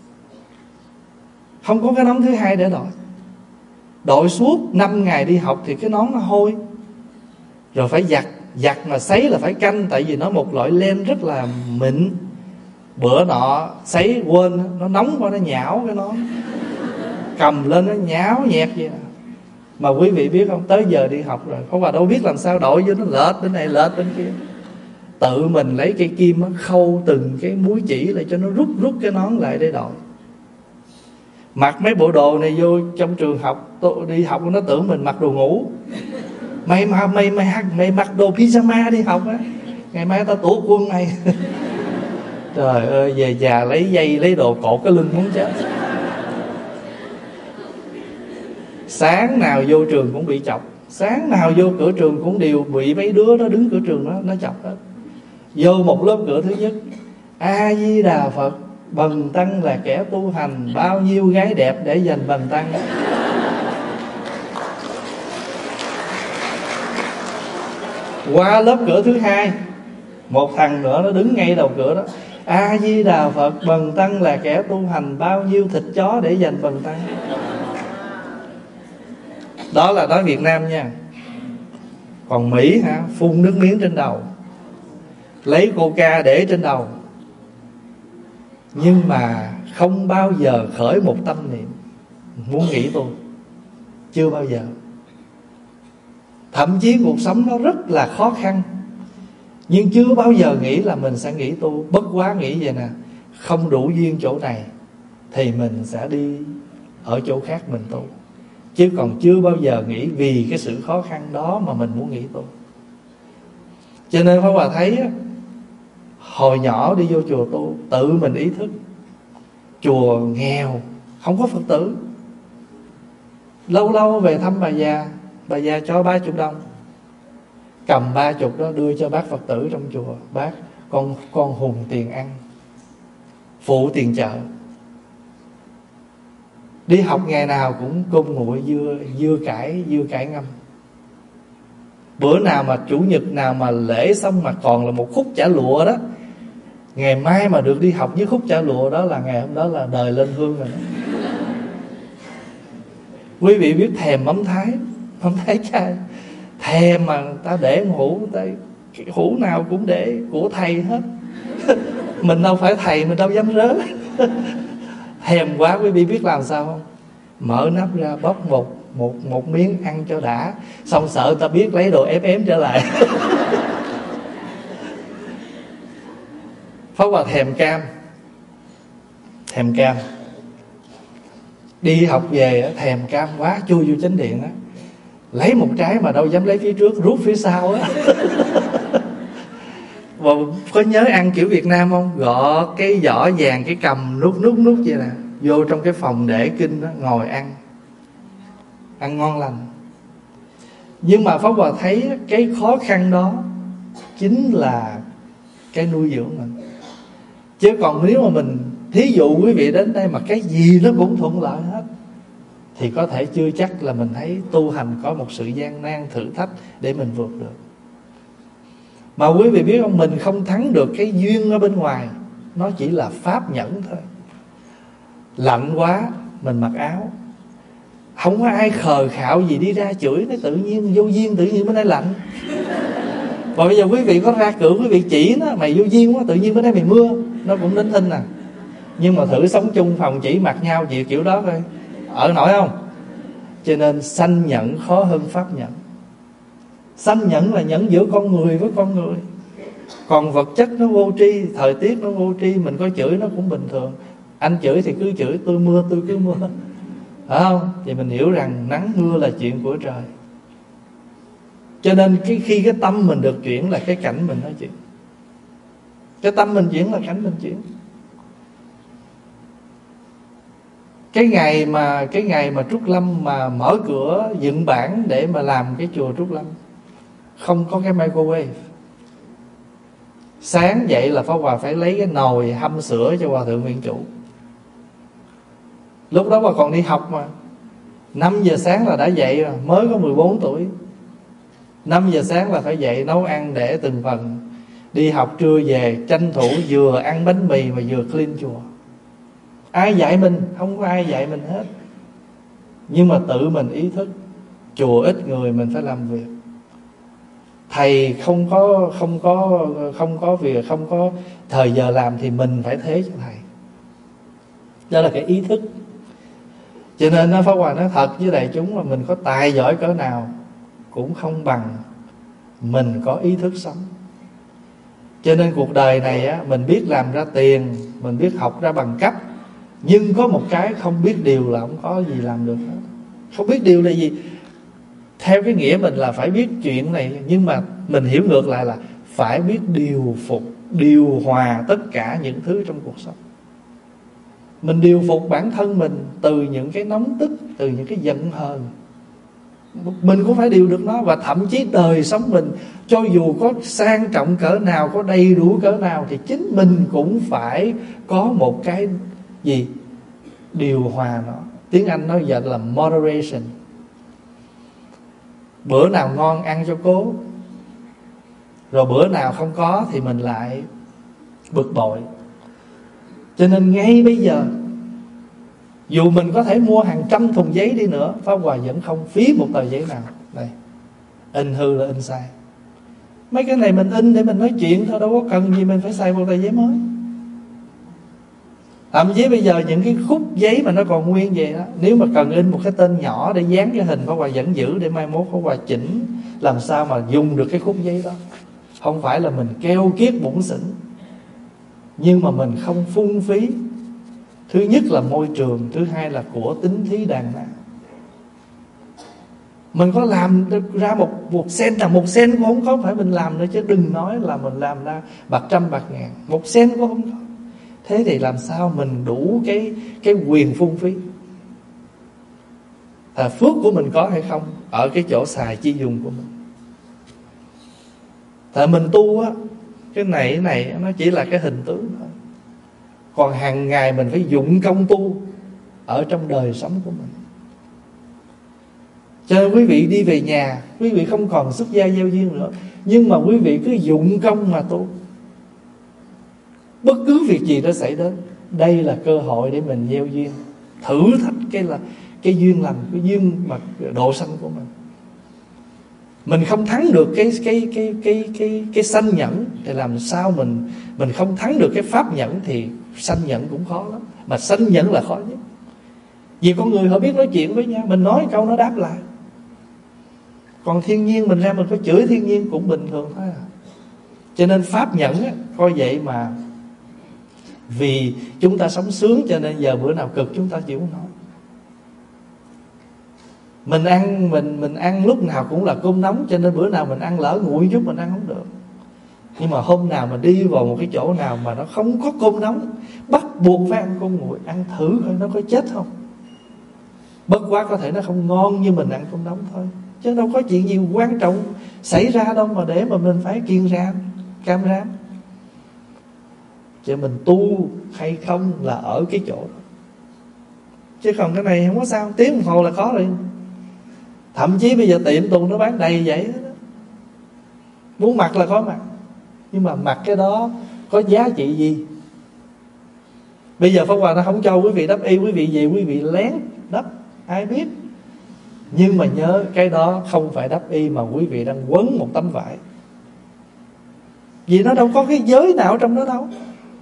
không có cái nón thứ hai để đổi. Đội suốt năm ngày đi học thì cái nón nó hôi, rồi phải giặt, giặt mà sấy là phải canh, tại vì nó một loại len rất là mịn. Bữa nọ sấy quên, nó nóng quá nó nhão cái nón, cầm lên nó nháo nhẹt vậy nè. Mà quý vị biết không, tới giờ đi học rồi Pháp Hòa đâu biết làm sao đội vô, nó lệch bên này lệch bên kia. Tự mình lấy cây kim khâu từng cái múi chỉ lại cho nó rút rút cái nón lại để đội. Mặc mấy bộ đồ này vô trong trường học, tôi đi học nó tưởng mình mặc đồ ngủ. Mày mà mày mày mày mặc đồ pyjama đi học á, ngày mai tao tủ quân mày. Trời ơi, về già lấy dây lấy đồ cột cái lưng muốn chết. Sáng nào vô trường cũng bị chọc, sáng nào vô cửa trường cũng đều bị mấy đứa nó đứng cửa trường đó nó chọc hết. Vô một lớp cửa thứ nhất, A Di Đà Phật, bần tăng là kẻ tu hành, bao nhiêu gái đẹp để dành bần tăng. Qua lớp cửa thứ hai, một thằng nữa nó đứng ngay đầu cửa đó, A Di Đà Phật, bần tăng là kẻ tu hành, bao nhiêu thịt chó để dành bần tăng. Đó là nói Việt Nam nha. Còn Mỹ hả, phun nước miếng trên đầu, lấy coca để trên đầu, nhưng mà không bao giờ khởi một tâm niệm muốn nghỉ tu, chưa bao giờ. Thậm chí cuộc sống nó rất là khó khăn, nhưng chưa bao giờ nghĩ là mình sẽ nghỉ tu. Bất quá nghĩ vậy nè, không đủ duyên chỗ này thì mình sẽ đi ở chỗ khác mình tu, chứ còn chưa bao giờ nghĩ vì cái sự khó khăn đó mà mình muốn nghỉ tu. Cho nên Pháp Hòa thấy á, hồi nhỏ đi vô chùa tu, tự mình ý thức. Chùa nghèo, không có Phật tử. Lâu lâu về thăm bà già, bà già cho ba chục đồng, cầm ba chục đó đưa cho bác Phật tử trong chùa. Bác, con con hùng tiền ăn, phụ tiền chợ. Đi học ngày nào cũng cơm nguội, dưa dưa cải dưa cải ngâm. Bữa nào mà chủ nhật nào mà lễ xong mà còn là một khúc chả lụa đó, ngày mai mà được đi học với khúc chả lụa đó là ngày hôm đó là đời lên hương rồi đó. Quý vị biết thèm mắm thái, mắm thái chay, thèm mà ta để một hũ, ta hũ nào cũng để của thầy hết. Mình đâu phải thầy, mình đâu dám rớ. Thèm quá, quý vị biết làm sao không? Mở nắp ra bóc một một một miếng ăn cho đã, xong sợ ta biết lấy đồ ép ém trở lại. Pháp Hòa thèm cam, thèm cam. Đi học về thèm cam quá, chui vô chánh điện á, lấy một trái mà đâu dám lấy phía trước, rút phía sau á. Và có nhớ ăn kiểu Việt Nam không? Gõ cái vỏ vàng, cái cầm nút nút nút vậy nè, vô trong cái phòng để kinh đó, ngồi ăn, ăn ngon lành. Nhưng mà Pháp Hòa thấy cái khó khăn đó chính là cái nuôi dưỡng mình. Chứ còn nếu mà mình, thí dụ quý vị đến đây mà cái gì nó cũng thuận lợi hết, thì có thể chưa chắc là mình thấy tu hành có một sự gian nan thử thách để mình vượt được. Mà quý vị biết không, mình không thắng được cái duyên ở bên ngoài, nó chỉ là pháp nhẫn thôi. Lạnh quá mình mặc áo, không có ai khờ khạo gì đi ra chửi, nó tự nhiên vô duyên, tự nhiên bữa nay lạnh. Và bây giờ quý vị có ra cửa, quý vị chỉ nó, mày vô duyên quá, tự nhiên bữa nay mày mưa, nó cũng đến thinh à. Nhưng mà thử sống chung phòng chỉ mặt nhau gì kiểu đó thôi, ở nổi không? Cho nên sanh nhẫn khó hơn pháp nhẫn. Sanh nhẫn là nhẫn giữa con người với con người, còn vật chất nó vô tri, thời tiết nó vô tri, mình có chửi nó cũng bình thường. Anh chửi thì cứ chửi, tôi mưa tôi cứ mưa, phải không? Thì mình hiểu rằng nắng mưa là chuyện của trời. Cho nên cái khi cái tâm mình được chuyển là cái cảnh mình nói chuyện. Cái tâm mình chuyển là cảnh mình chuyển. Cái ngày mà Cái ngày mà Trúc Lâm mà mở cửa dựng bản để mà làm cái chùa Trúc Lâm, không có cái microwave. Sáng dậy là Pháp Hòa phải lấy cái nồi hâm sữa cho Hòa thượng Viện Chủ. Lúc đó mà còn đi học mà, năm giờ sáng là đã dậy rồi, mới có mười bốn tuổi. Năm giờ sáng là phải dậy nấu ăn để từng phần. Đi học trưa về tranh thủ vừa ăn bánh mì mà vừa clean chùa. Ai dạy mình? Không có ai dạy mình hết. Nhưng mà tự mình ý thức. Chùa ít người mình phải làm việc. Thầy không có không có không có việc, không có thời giờ làm thì mình phải thế cho thầy. Đó là cái ý thức. Cho nên Pháp Hòa nói thật với đại chúng là mình có tài giỏi cỡ nào cũng không bằng mình có ý thức sống. Cho nên cuộc đời này á, mình biết làm ra tiền, mình biết học ra bằng cấp, nhưng có một cái không biết điều là không có gì làm được hết. Không biết điều là gì? Theo cái nghĩa mình là phải biết chuyện này, nhưng mà mình hiểu ngược lại là phải biết điều phục, điều hòa tất cả những thứ trong cuộc sống. Mình điều phục bản thân mình từ những cái nóng tức, từ những cái giận hờn. Mình cũng phải điều được nó. Và thậm chí đời sống mình, cho dù có sang trọng cỡ nào, có đầy đủ cỡ nào, thì chính mình cũng phải có một cái gì? Điều hòa nó. Tiếng Anh nói vậy là moderation. Bữa nào ngon ăn cho cố, rồi bữa nào không có thì mình lại bực bội. Cho nên ngay bây giờ, dù mình có thể mua hàng trăm thùng giấy đi nữa, Pháp Hòa vẫn không phí một tờ giấy nào. Đây, in hư là in sai. Mấy cái này mình in để mình nói chuyện thôi, đâu có cần gì mình phải xài một tờ giấy mới. Thậm chí bây giờ những cái khúc giấy mà nó còn nguyên vậy đó, nếu mà cần in một cái tên nhỏ để dán cái hình, Pháp Hòa vẫn giữ để mai mốt Pháp Hòa chỉnh làm sao mà dùng được cái khúc giấy đó. Không phải là mình keo kiết bủn xỉn, nhưng mà mình không phung phí. Thứ nhất là môi trường, thứ hai là của tính thí đàn nào. Mình có làm ra một, một sen là một sen cũng không có, phải mình làm nữa, chứ đừng nói là mình làm ra bạc trăm bạc ngàn. Một sen cũng không có. Thế thì làm sao mình đủ cái, cái quyền phung phí? À, phước của mình có hay không ở cái chỗ xài chi dùng của mình. Tại mình tu á, cái này cái này nó chỉ là cái hình tướng thôi. Còn hàng ngày mình phải dụng công tu ở trong đời sống của mình. Cho nên quý vị đi về nhà, quý vị không còn xuất gia gieo duyên nữa, nhưng mà quý vị cứ dụng công mà tu. Bất cứ việc gì nó xảy đến, đây là cơ hội để mình gieo duyên, thử thách cái là cái duyên lành, cái duyên mà độ sanh của mình. Mình không thắng được cái cái cái cái cái cái sanh nhẫn thì làm sao mình mình không thắng được cái pháp nhẫn thì sanh nhẫn cũng khó lắm. Mà sanh nhẫn là khó nhất. Vì con người họ biết nói chuyện với nhau, mình nói câu nó đáp lại. Còn thiên nhiên mình ra mình có chửi thiên nhiên cũng bình thường thôi à. Cho nên pháp nhẫn á, coi vậy mà vì chúng ta sống sướng cho nên giờ bữa nào cực chúng ta chịu không nói. Mình ăn mình mình ăn lúc nào cũng là cơm nóng, cho nên bữa nào mình ăn lỡ nguội chút mình ăn không được. Nhưng mà hôm nào mình đi vào một cái chỗ nào mà nó không có cơm nóng, bắt buộc phải ăn cơm nguội, ăn thử coi nó có chết không. Bất quá có thể nó không ngon như mình ăn cơm nóng thôi, chứ đâu có chuyện gì quan trọng xảy ra đâu mà để mà mình phải kiêng ram cam rám. Chứ mình tu hay không là ở cái chỗ đó. Chứ còn cái này không có sao, tiếng đồng hồ là có rồi. Thậm chí bây giờ tiệm tùng nó bán đầy vậy đó. Muốn mặc là có mặc, nhưng mà mặc cái đó có giá trị gì? Bây giờ Pháp Hòa nó không cho quý vị đắp y, quý vị về quý vị lén đắp, ai biết. Nhưng mà nhớ cái đó không phải đắp y, mà quý vị đang quấn một tấm vải. Vì nó đâu có cái giới nào trong đó đâu.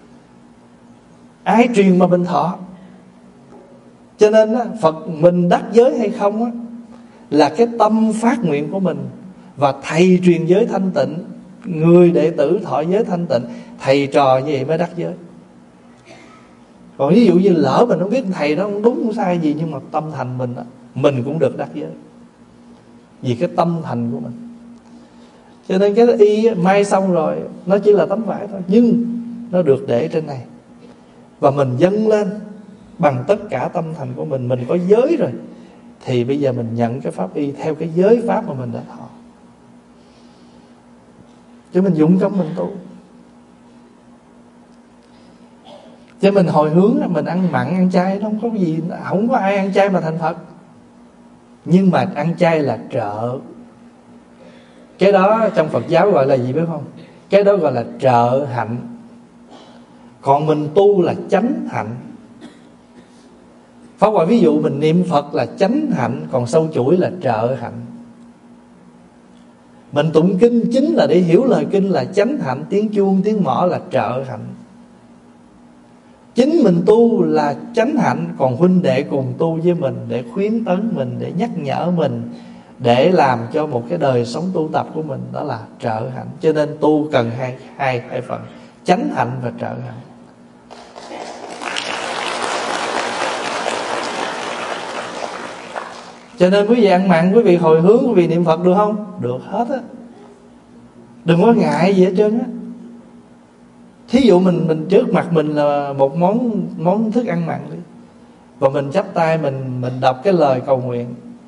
Ai truyền mà mình thọ. Cho nên á, Phật mình đắc giới hay không á, là cái tâm phát nguyện của mình. Và thầy truyền giới thanh tịnh, người đệ tử thọ giới thanh tịnh, thầy trò như vậy mới đắc giới. Còn ví dụ như lỡ mình không biết thầy đó không đúng không sai gì, nhưng mà tâm thành mình á, mình cũng được đắc giới. Vì cái tâm thành của mình. Cho nên cái y mai xong rồi, nó chỉ là tấm vải thôi. Nhưng nó được để trên này, và mình dâng lên bằng tất cả tâm thành của mình. Mình có giới rồi thì bây giờ mình nhận cái pháp y theo cái giới pháp mà mình đã thọ, chứ mình dụng công mình tu. Chứ mình hồi hướng mình ăn mặn ăn chay, nó không có gì, không có ai ăn chay mà thành Phật. Nhưng mà ăn chay là trợ, cái đó trong Phật giáo gọi là gì biết không? Cái đó gọi là trợ hạnh. Còn mình tu là chánh hạnh. Pháp Hòa ví dụ mình niệm Phật là chánh hạnh, còn sâu chuỗi là trợ hạnh. Mình tụng kinh chính là để hiểu lời kinh là chánh hạnh, tiếng chuông tiếng mõ là trợ hạnh. Chính mình tu là chánh hạnh, còn huynh đệ cùng tu với mình để khuyến tấn mình, để nhắc nhở mình, để làm cho một cái đời sống tu tập của mình đó là trợ hạnh. Cho nên tu cần hai hai hai phần, chánh hạnh và trợ hạnh. Cho nên quý vị ăn mặn, quý vị hồi hướng, quý vị niệm Phật được không? Được hết á. Đừng có ngại gì hết trơn á. Thí dụ mình mình trước mặt mình là một món món thức ăn mặn đi, và mình chắp tay mình mình đọc cái lời cầu nguyện: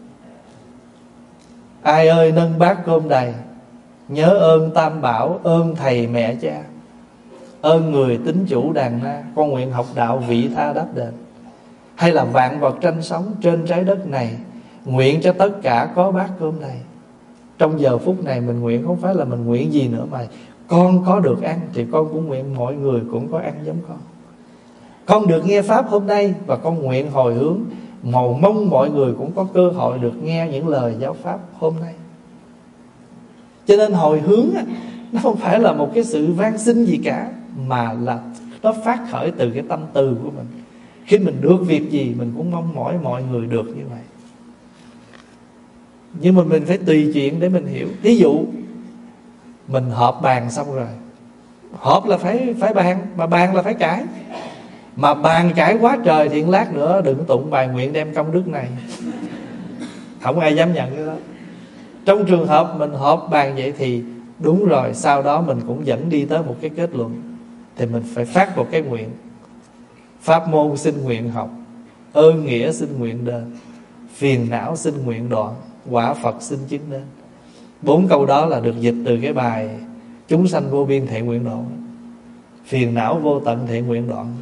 ai ơi nâng bát cơm đầy, nhớ ơn Tam Bảo, ơn thầy mẹ cha, ơn người tín chủ đàn na, con nguyện học đạo vị tha đáp đền. Hay là vạn vật tranh sống trên trái đất này, nguyện cho tất cả có bát cơm đầy. Trong giờ phút này mình nguyện không phải là mình nguyện gì nữa, mà con có được ăn thì con cũng nguyện mọi người cũng có ăn giống con. Con được nghe Pháp hôm nay và con nguyện hồi hướng, màu mong mọi người cũng có cơ hội được nghe những lời giáo Pháp hôm nay. Cho nên hồi hướng nó không phải là một cái sự van xin gì cả, mà là nó phát khởi từ cái tâm từ của mình. Khi mình được việc gì mình cũng mong mỏi mọi người được như vậy. Nhưng mà mình phải tùy chuyện để mình hiểu. Ví dụ mình họp bàn xong rồi, họp là phải phải bàn, mà bàn là phải cãi. Mà bàn cãi quá trời thì lát nữa đừng tụng bài nguyện đem công đức này, không ai dám nhận cái đó. Trong trường hợp mình họp bàn vậy thì đúng rồi, sau đó mình cũng dẫn đi tới một cái kết luận, thì mình phải phát một cái nguyện: pháp môn xin nguyện học, ơn nghĩa xin nguyện đền, phiền não xin nguyện đoạn, quả Phật xin chứng nên. Bốn câu đó là được dịch từ cái bài chúng sanh vô biên thệ nguyện đoạn, phiền não vô tận thệ nguyện đoạn.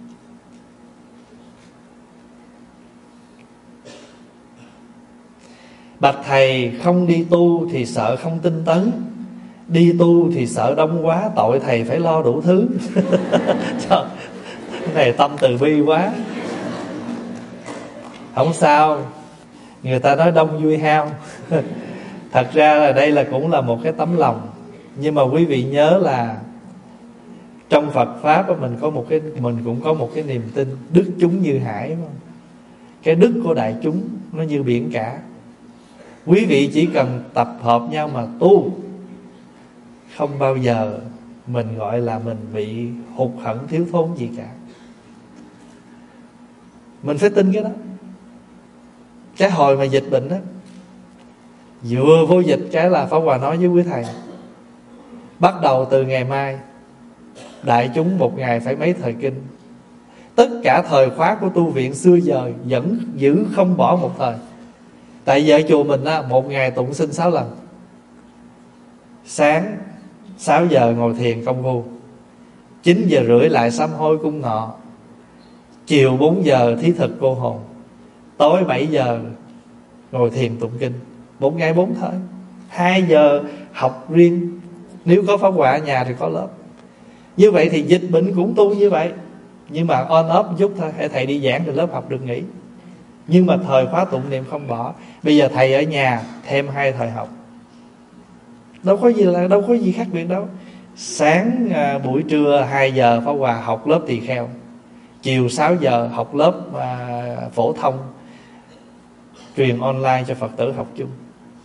Bạch thầy, không đi tu thì sợ không tinh tấn, đi tu thì sợ đông quá, tội thầy phải lo đủ thứ. Trời, cái này tâm từ bi quá. Không sao, người ta nói đông vui hao. Thật ra là đây là cũng là một cái tấm lòng. Nhưng mà quý vị nhớ là trong Phật Pháp mình có một cái mình cũng có một cái niềm tin đức chúng như hải, đúng không? Cái đức của đại chúng nó như biển cả. Quý vị chỉ cần tập hợp nhau mà tu, không bao giờ mình gọi là mình bị hụt hẫng thiếu thốn gì cả. Mình phải tin cái đó. Cái hồi mà dịch bệnh đó, vừa vô dịch cái là Pháp Hòa nói với quý thầy: bắt đầu từ ngày mai đại chúng một ngày phải mấy thời kinh. Tất cả thời khóa của tu viện xưa giờ vẫn giữ không bỏ một thời. Tại vợ chùa mình á, một ngày tụng sinh sáu lần. Sáng sáu giờ ngồi thiền công phu, chín giờ rưỡi lại sám hối cung ngọ, chiều bốn giờ thí thực cô hồn, tối bảy giờ ngồi thiền tụng kinh. Bốn ngày bốn thời. Hai giờ học riêng, nếu có Pháp Hòa ở nhà thì có lớp. Như vậy thì dịch bệnh cũng tu như vậy. Nhưng mà on off một chút thôi, hay thầy đi giảng thì lớp học được nghỉ. Nhưng mà thời khóa tụng niệm không bỏ. Bây giờ thầy ở nhà thêm hai thời học, đâu có gì là đâu có gì khác biệt đâu. Sáng à, buổi trưa hai giờ Pháp Hòa học lớp tỳ kheo, chiều sáu giờ học lớp à, phổ thông, truyền online cho Phật tử học chung.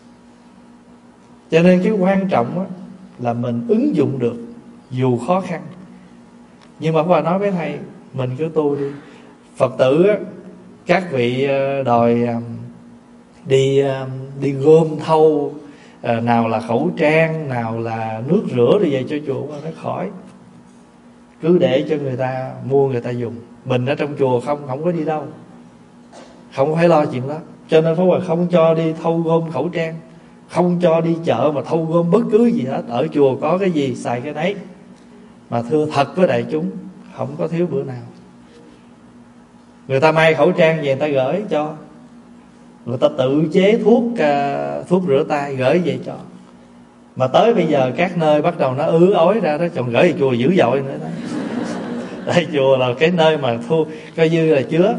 Cho nên cái quan trọng á, là mình ứng dụng được dù khó khăn. Nhưng mà Pháp Hòa nói với thầy, mình cứ tu đi. Phật tử á, các vị đòi đi đi gom thâu, nào là khẩu trang, nào là nước rửa đi về cho chùa, nó khỏi. cứ để cho người ta mua, người ta dùng. Mình ở trong chùa không không có đi đâu, không phải lo chuyện đó. Cho nên Pháp Hòa không cho đi thâu gom khẩu trang, không cho đi chợ mà thâu gom bất cứ gì hết. Ở chùa có cái gì xài cái đấy. Mà thưa thật với đại chúng, không có thiếu bữa nào. Người ta may khẩu trang về người ta gửi cho, người ta tự chế thuốc uh, thuốc rửa tay gửi về cho. Mà tới bây giờ các nơi bắt đầu nó ứ ói ra đó, còn gửi về chùa dữ dội nữa đó. Đây chùa là cái nơi mà thu coi như là chứa.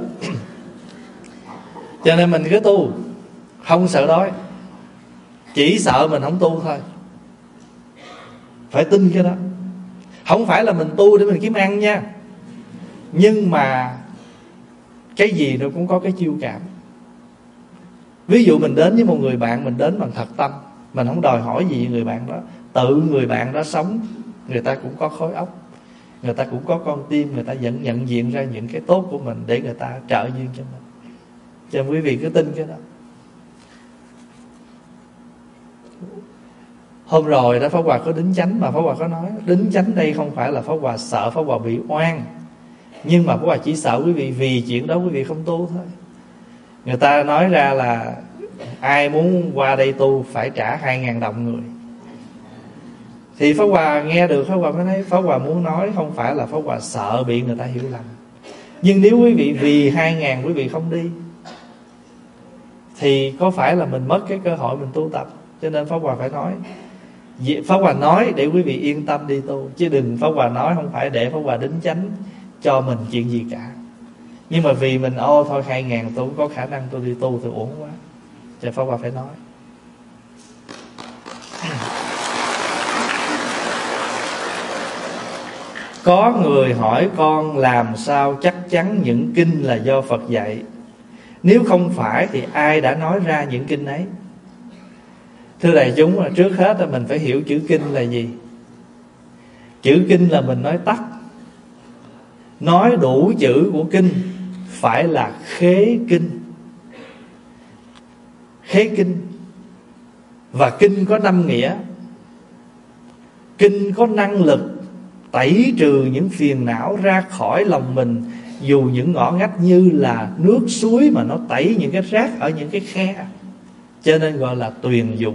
Cho nên mình cứ tu, không sợ đói, chỉ sợ mình không tu thôi. Phải tin cái đó. Không phải là mình tu để mình kiếm ăn nha, nhưng mà cái gì nó cũng có cái chiêu cảm. Ví dụ mình đến với một người bạn, mình đến bằng thật tâm, mình không đòi hỏi gì người bạn đó. Tự người bạn đó sống, người ta cũng có khối óc, người ta cũng có con tim, người ta vẫn nhận diện ra những cái tốt của mình để người ta trợ duyên cho mình. Cho nên quý vị cứ tin cái đó. Hôm rồi đó Pháp Hòa có đính chánh, mà Pháp Hòa có nói đính chánh đây không phải là Pháp Hòa sợ Pháp Hòa bị oan, nhưng mà Pháp Hòa chỉ sợ quý vị vì chuyện đó quý vị không tu thôi. Người ta nói ra là ai muốn qua đây tu phải trả hai ngàn đồng người. Thì Pháp Hòa nghe được, Pháp Hòa mới nói Pháp Hòa muốn nói không phải là Pháp Hòa sợ bị người ta hiểu lầm, nhưng nếu quý vị vì hai ngàn quý vị không đi thì có phải là mình mất cái cơ hội mình tu tập. Cho nên Pháp Hòa phải nói. Pháp Hòa nói để quý vị yên tâm đi tu, chứ đừng Pháp Hòa nói không phải để Pháp Hòa đính chánh cho mình chuyện gì cả. Nhưng mà vì mình ô thôi hai ngàn tôi có khả năng tôi đi tu thì uổng quá, cho Pháp Hòa phải nói. Có người hỏi con làm sao chắc chắn những kinh là do Phật dạy, nếu không phải thì ai đã nói ra những kinh ấy? Thưa đại chúng, trước hết là mình phải hiểu chữ kinh là gì. Chữ kinh là mình nói tắt. Nói đủ chữ của kinh phải là khế kinh. Khế kinh. Và kinh có năm nghĩa. Kinh có năng lực tẩy trừ những phiền não ra khỏi lòng mình, dù những ngõ ngách như là nước suối mà nó tẩy những cái rác ở những cái khe, cho nên gọi là tuyền dũng.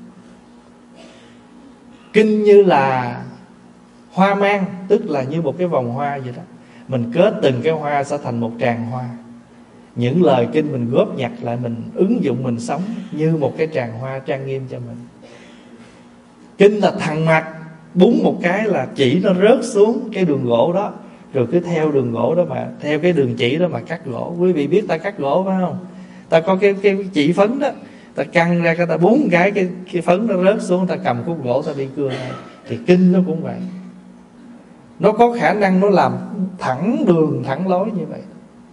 Kinh như là hoa mang, tức là như một cái vòng hoa vậy đó. Mình kết từng cái hoa sẽ thành một tràng hoa. Những lời kinh mình góp nhặt lại, mình ứng dụng mình sống như một cái tràng hoa trang nghiêm cho mình. Kinh là thằng mặt, búng một cái là chỉ nó rớt xuống cái đường gỗ đó, rồi cứ theo đường gỗ đó mà, theo cái đường chỉ đó mà cắt gỗ. Quý vị biết ta cắt gỗ phải không? Ta có cái cái chỉ phấn đó, ta căng ra cái ta búng cái cái cái phấn nó rớt xuống, ta cầm khúc gỗ ta đi cưa này. Thì kinh nó cũng vậy, nó có khả năng nó làm thẳng đường thẳng lối như vậy.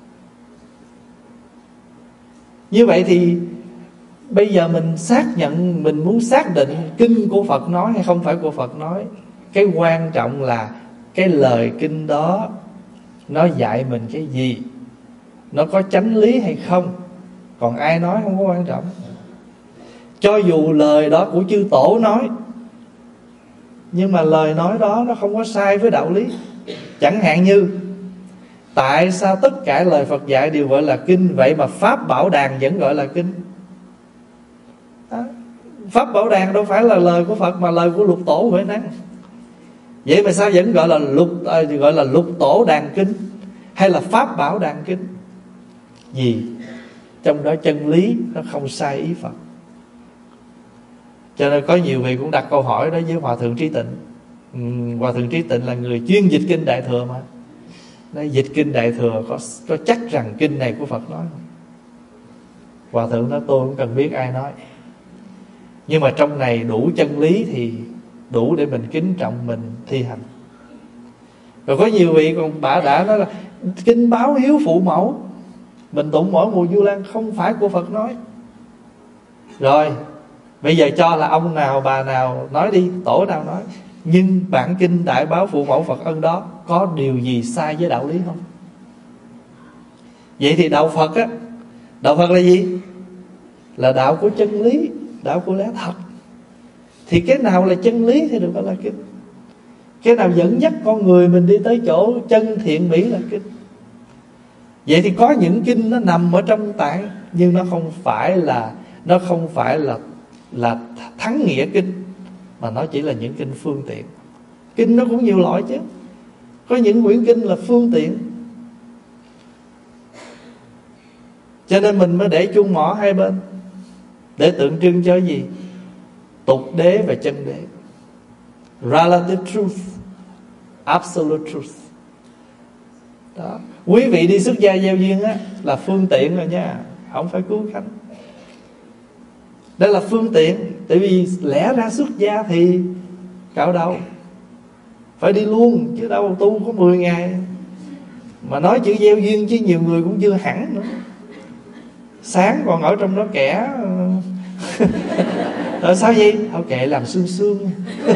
Như vậy thì bây giờ mình xác nhận, mình muốn xác định kinh của Phật nói hay không phải của Phật nói. Cái quan trọng là cái lời kinh đó nó dạy mình cái gì, nó có chánh lý hay không. Còn ai nói không có quan trọng. Cho dù lời đó của chư tổ nói, nhưng mà lời nói đó nó không có sai với đạo lý. Chẳng hạn như tại sao tất cả lời Phật dạy đều gọi là kinh, vậy mà Pháp Bảo Đàn vẫn gọi là kinh? Đó. Pháp Bảo Đàn đâu phải là lời của Phật mà lời của Lục Tổ Huệ Năng. Vậy mà sao vẫn gọi là lục à, gọi là Lục Tổ Đàn Kinh hay là Pháp Bảo Đàn Kinh? Vì trong đó chân lý nó không sai ý Phật. Cho nên có nhiều vị cũng đặt câu hỏi đó với Hòa Thượng Trí Tịnh. ừ, Hòa Thượng Trí Tịnh là người chuyên dịch kinh Đại Thừa mà. Nói dịch kinh Đại Thừa có, có chắc rằng kinh này của Phật nói không? Hòa Thượng nói tôi không cần biết ai nói, nhưng mà trong này đủ chân lý thì đủ để mình kính trọng, mình thi hành. Rồi có nhiều vị còn bà đã nói là kinh báo hiếu phụ mẫu, mình tụng mỗi mùa Vu Lan không phải của Phật nói. Rồi bây giờ cho là ông nào bà nào nói đi, tổ nào nói, nhưng bản kinh đại báo phụ mẫu Phật ân đó có điều gì sai với đạo lý không? Vậy thì đạo Phật á, đạo Phật là gì? Là đạo của chân lý, đạo của lẽ thật. Thì cái nào là chân lý thì được gọi là kinh. Cái nào dẫn dắt con người mình đi tới chỗ chân thiện mỹ là kinh. Vậy thì có những kinh nó nằm ở trong tạng, nhưng nó không phải là nó không phải là là thắng nghĩa kinh, mà nó chỉ là những kinh phương tiện. Kinh nó cũng nhiều loại chứ. Có những quyển kinh là phương tiện. Cho nên mình mới để chuông mỏ hai bên, để tượng trưng cho gì? Tục đế và chân đế. Relative truth, absolute truth. Đó. Quý vị đi xuất gia gieo duyên á, là phương tiện rồi nha, không phải cứu cánh. Đây là phương tiện. Tại vì lẽ ra xuất gia thì cạo đầu phải đi luôn, chứ đâu tu có mười ngày. Mà nói chữ gieo duyên chứ nhiều người cũng chưa hẳn nữa. Sáng còn ở trong đó kẻ rồi sao vậy? Thôi kệ làm sương sương.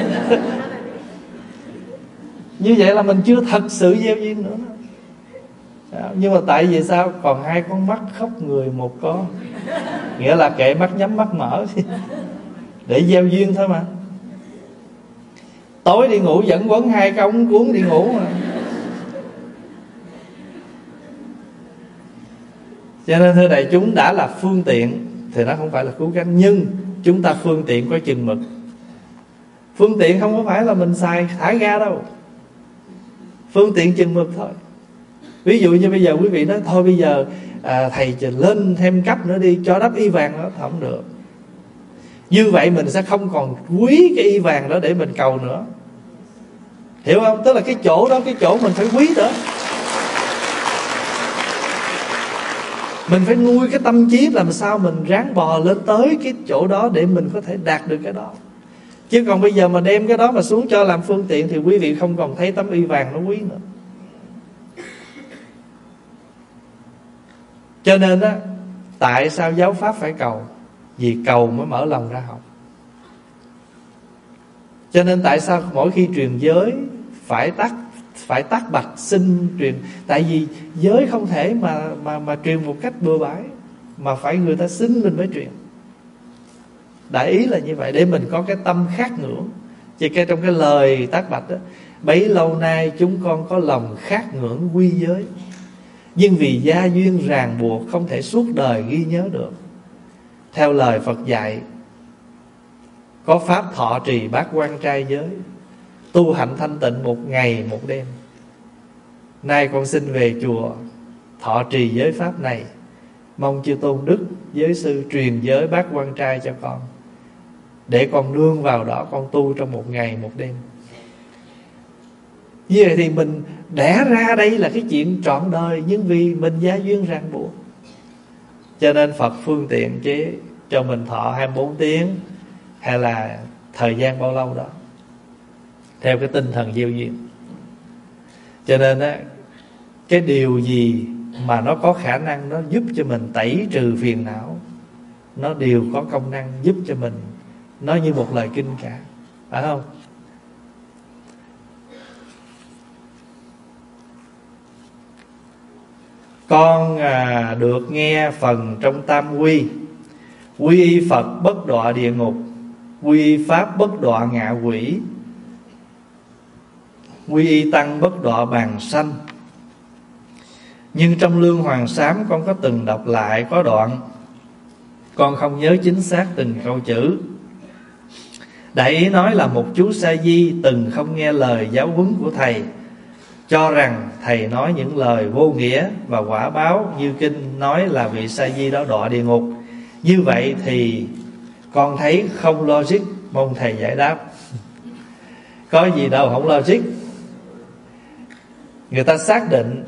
Như vậy là mình chưa thật sự gieo duyên nữa. Nhưng mà tại vì sao? Còn hai con mắt khóc người một con. Nghĩa là kệ mắt nhắm mắt mở để gieo duyên thôi mà. Tối đi ngủ vẫn quấn hai cái ống cuốn đi ngủ mà. Cho nên thưa đại chúng, đã là phương tiện thì nó không phải là cứu cánh. Nhưng chúng ta phương tiện có chừng mực. Phương tiện không có phải là mình xài thải ga đâu. Phương tiện chừng mực thôi. Ví dụ như bây giờ quý vị nói thôi bây giờ à, thầy lên thêm cấp nữa đi, cho đắp y vàng đó, không được. Như vậy mình sẽ không còn quý cái y vàng đó để mình cầu nữa. Hiểu không? Tức là cái chỗ đó, cái chỗ mình phải quý đó. Mình phải nuôi cái tâm trí làm sao mình ráng bò lên tới cái chỗ đó để mình có thể đạt được cái đó. Chứ còn bây giờ mà đem cái đó mà xuống cho làm phương tiện thì quý vị không còn thấy tấm y vàng nó quý nữa. Cho nên á, tại sao giáo pháp phải cầu? Vì cầu mới mở lòng ra học. Cho nên tại sao mỗi khi truyền giới phải tắt phải tắt bạch xin truyền? Tại vì giới không thể mà mà mà truyền một cách bừa bãi, mà phải người ta xin mình mới truyền. Đại ý là như vậy, để mình có cái tâm khát ngưỡng. Chỉ cái trong cái lời tác bạch đó: bấy lâu nay chúng con có lòng khát ngưỡng quy giới, nhưng vì gia duyên ràng buộc không thể suốt đời ghi nhớ được. Theo lời Phật dạy, có pháp thọ trì bát quan trai giới, tu hạnh thanh tịnh một ngày một đêm. Nay con xin về chùa thọ trì giới pháp này, mong chư tôn đức giới sư truyền giới bát quan trai cho con, để con nương vào đó con tu trong một ngày một đêm. Như vậy thì mình đẻ ra đây là cái chuyện trọn đời, nhưng vì mình gia duyên ràng buộc, cho nên Phật phương tiện chế cho mình thọ hai mươi bốn tiếng, hay là thời gian bao lâu đó, theo cái tinh thần gieo duyên. Cho nên á, cái điều gì mà nó có khả năng nó giúp cho mình tẩy trừ phiền não, nó đều có công năng giúp cho mình. Nó như một lời kinh cả, phải không? Con à, được nghe phần trong Tam Quy: quy y Phật bất đọa địa ngục, quy y Pháp bất đọa ngạ quỷ, quy y Tăng bất đọa bàn sanh. Nhưng trong Lương Hoàng Sám con có từng đọc lại có đoạn, con không nhớ chính xác từng câu chữ. Đại ý nói là một chú sa di từng không nghe lời giáo huấn của thầy, cho rằng thầy nói những lời vô nghĩa, và quả báo như kinh nói là vị sa di đó đọa địa ngục. Như vậy thì con thấy không logic, mong thầy giải đáp. Có gì đâu không logic. Người ta xác định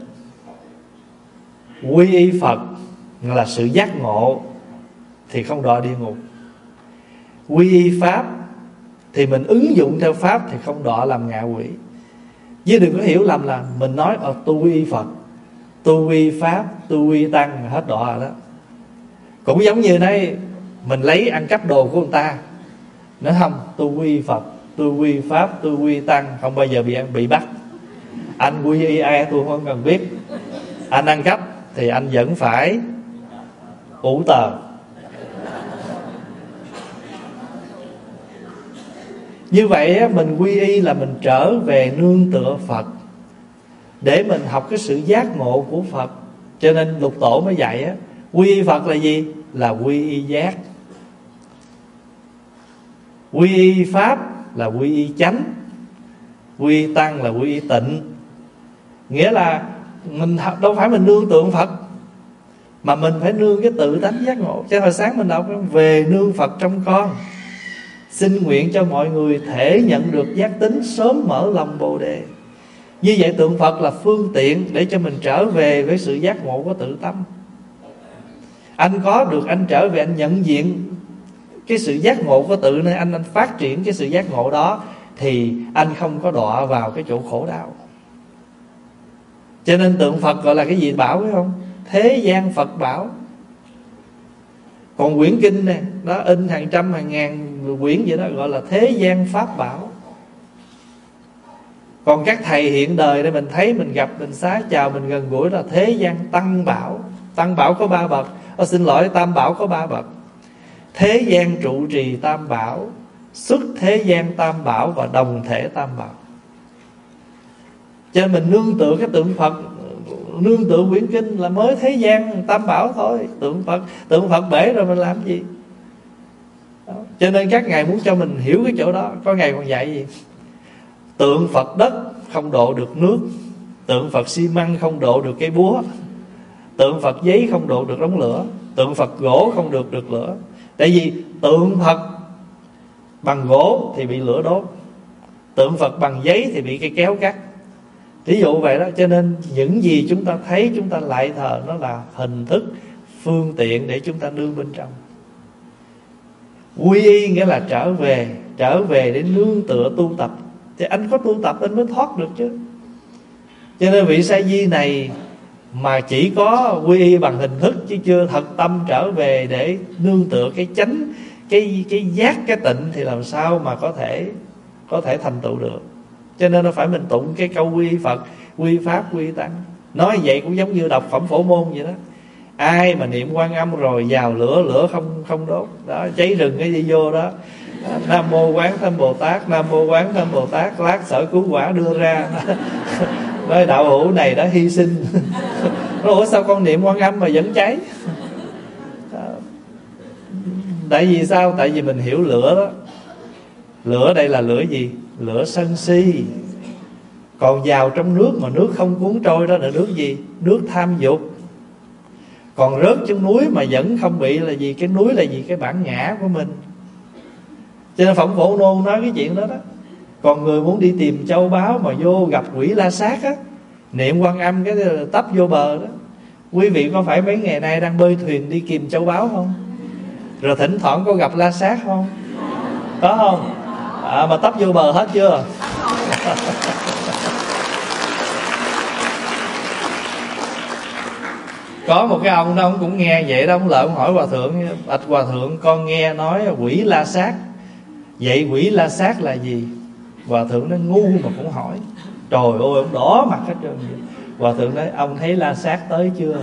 quy y Phật là sự giác ngộ thì không đọa địa ngục. Quy y Pháp thì mình ứng dụng theo Pháp thì không đọa làm ngạ quỷ. Chứ đừng có hiểu lầm là mình nói ở tu quy Phật, tu quy Pháp, tu quy Tăng hết đọa đó. Cũng giống như đấy, mình lấy ăn cắp đồ của người ta, nói không, tu quy Phật, tu quy Pháp, tu quy Tăng, không bao giờ bị bị bắt. Anh quy y ai tôi không cần biết. Anh ăn cắp thì anh vẫn phải ủ tờ. Như vậy á, mình quy y là mình trở về nương tựa Phật để mình học cái sự giác ngộ của Phật. Cho nên Lục Tổ mới dạy á, quy y Phật là gì? Là quy y giác. Quy y Pháp là quy y chánh. Quy y Tăng là quy y tịnh. Nghĩa là mình đâu phải mình nương tượng Phật, mà mình phải nương cái tự tánh giác ngộ. Cho hồi sáng mình đọc về nương Phật trong con, xin nguyện cho mọi người thể nhận được giác tính, sớm mở lòng Bồ Đề. Như vậy tượng Phật là phương tiện để cho mình trở về với sự giác ngộ của tự tâm. Anh có được, anh trở về, anh nhận diện cái sự giác ngộ của tự, nên anh, anh phát triển cái sự giác ngộ đó, thì anh không có đọa vào cái chỗ khổ đau. Cho nên tượng Phật gọi là cái gì bảo phải không? Thế gian Phật bảo. Còn quyển kinh này, đó in hàng trăm hàng ngàn quyển vậy đó, gọi là thế gian Pháp bảo. Còn các thầy hiện đời để mình thấy, mình gặp, mình xá chào, mình gần gũi là thế gian Tăng bảo. Tăng bảo có ba bậc. Ô, xin lỗi, Tam bảo có ba bậc. Thế gian trụ trì Tam bảo, xuất thế gian Tam bảo và đồng thể Tam bảo. Cho nên mình nương tựa cái tượng Phật, nương tựa quyển kinh là mới thế gian Tam bảo thôi. Tượng Phật, tượng Phật bể rồi mình làm gì đó. Cho nên các ngài muốn cho mình hiểu cái chỗ đó. Có ngài còn dạy gì? Tượng Phật đất không độ được nước, tượng Phật xi măng không độ được cây búa, tượng Phật giấy không độ được đống lửa, tượng Phật gỗ không được được lửa. Tại vì tượng Phật bằng gỗ thì bị lửa đốt, tượng Phật bằng giấy thì bị cây kéo cắt. Ví dụ vậy đó. Cho nên những gì chúng ta thấy, chúng ta lại thờ, nó là hình thức, phương tiện để chúng ta nương bên trong. Quy y nghĩa là trở về, trở về để nương tựa tu tập. Thì anh có tu tập anh mới thoát được chứ. Cho nên vị Sa Di này mà chỉ có quy y bằng hình thức, chứ chưa thật tâm trở về để nương tựa cái chánh, cái cái giác, cái tịnh, thì làm sao mà có thể có thể thành tựu được. Cho nên nó phải mình tụng cái câu quy Phật, quy Pháp, quy Tăng. Nói vậy cũng giống như đọc phẩm Phổ Môn vậy đó. Ai mà niệm Quan Âm rồi vào lửa, lửa không không đốt đó, cháy rừng cái đi vô đó. Nam mô Quán Thâm Bồ Tát, Nam mô Quán Thâm Bồ Tát, lát sở cứu quả đưa ra. Nói đạo hữu này đã hy sinh. Nói ủa sao con niệm Quan Âm mà vẫn cháy? Tại vì sao? Tại vì mình hiểu lửa đó. Lửa đây là lửa gì? Lửa sân si. Còn vào trong nước mà nước không cuốn trôi đó là nước gì? Nước tham dục. Còn rớt trong núi mà vẫn không bị là gì? Cái núi là gì? Cái bản ngã của mình. Cho nên Phẩm Phổ Nôn nói cái chuyện đó đó. Còn người muốn đi tìm châu báu mà vô gặp quỷ la sát á, niệm Quan Âm cái tấp vô bờ đó. Quý vị có phải mấy ngày nay đang bơi thuyền đi tìm châu báu không? Rồi thỉnh thoảng có gặp la sát không? Có không? À, mà tấp vô bờ hết chưa? Có một cái ông đó, ông cũng nghe vậy đó. Ông lợi ông hỏi Hòa Thượng: bạch Hòa Thượng, con nghe nói quỷ la sát, vậy quỷ la sát là gì? Hòa Thượng nó ngu mà cũng hỏi. Trời ơi, ông đỏ mặt hết trơn. Hòa Thượng nói: ông thấy la sát tới chưa?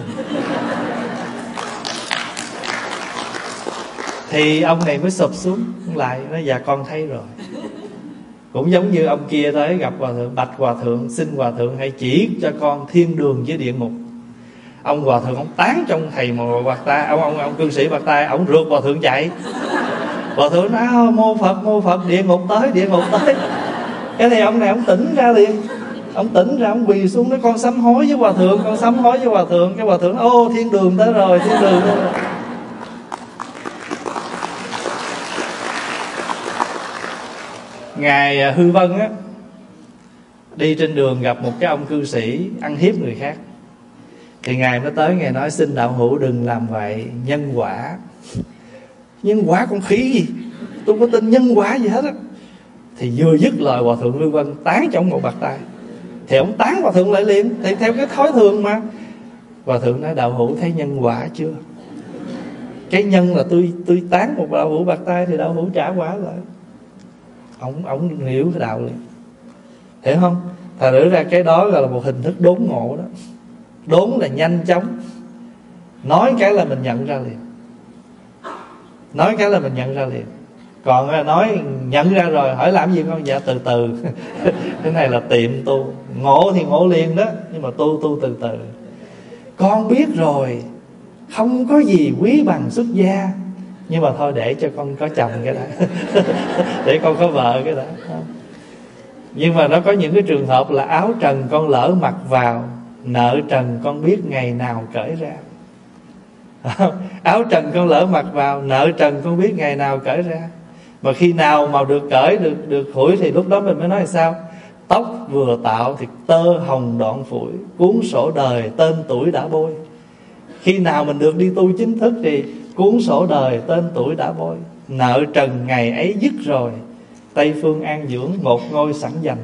Thì ông này mới sụp xuống lại, nói: dạ con thấy rồi. Cũng giống như ông kia tới gặp Hòa Thượng: bạch Hòa Thượng, xin Hòa Thượng hãy chỉ cho con thiên đường với địa ngục. Ông Hòa Thượng ông tán trong thầy mà bạc tay, ông ông ông cư sĩ bạc tay, ông rượt Hòa Thượng chạy. Hòa Thượng nói: mô Phật, mô Phật, địa ngục tới, địa ngục tới. Cái thì ông này ông tỉnh ra liền. Ông tỉnh ra, ông quỳ xuống nói: con sám hối với Hòa Thượng, con sám hối với Hòa Thượng. Cái Hòa Thượng: ô, thiên đường tới rồi, thiên đường tới rồi. Ngài Hư Vân á, đi trên đường gặp một cái ông cư sĩ ăn hiếp người khác. Thì Ngài mới tới, Ngài nói: xin đạo hữu đừng làm vậy, nhân quả. Nhân quả con khỉ gì? Tôi không có tin nhân quả gì hết á. Thì vừa dứt lời, Hòa Thượng Hư Vân tán cho ông một bạt tay. Thì ông tán Hòa Thượng lại liền, thì theo cái thói thường mà. Hòa Thượng nói: đạo hữu thấy nhân quả chưa? Cái nhân là tôi tôi tán một đạo hữu bạt tay thì đạo hữu trả quả lại. Ông ông hiểu cái đạo liền, hiểu không? Thật ra ra cái đó là một hình thức đốn ngộ đó. Đốn là nhanh chóng, nói cái là mình nhận ra liền, nói cái là mình nhận ra liền. Còn nói nhận ra rồi hỏi làm gì con? Dạ từ từ. Cái này là tiệm tu. Ngộ thì ngộ liền đó, nhưng mà tu tu từ từ. Con biết rồi, không có gì quý bằng xuất gia, nhưng mà thôi để cho con có chồng cái đã. Để con có vợ cái đã. Nhưng mà nó có những cái trường hợp là áo trần con lỡ mặc vào, nợ trần con biết ngày nào cởi ra. Áo trần con lỡ mặc vào, nợ trần con biết ngày nào cởi ra. Mà khi nào mà được cởi, được được hủi thì lúc đó mình mới nói là sao? Tóc vừa tạo thì tơ hồng đoạn phủi, cuốn sổ đời tên tuổi đã bôi. Khi nào mình được đi tu chính thức thì cuốn sổ đời tên tuổi đã bôi. Nợ trần ngày ấy dứt rồi, Tây phương an dưỡng một ngôi sẵn dành.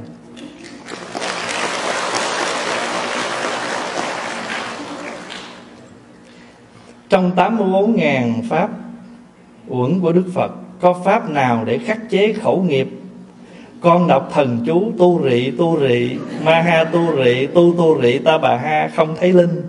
Trong tám mươi bốn ngàn pháp uẩn của Đức Phật, có pháp nào để khắc chế khẩu nghiệp? Con đọc thần chú tu rị tu rị, ma ha tu rị, tu tu rị ta bà ha, không thấy linh.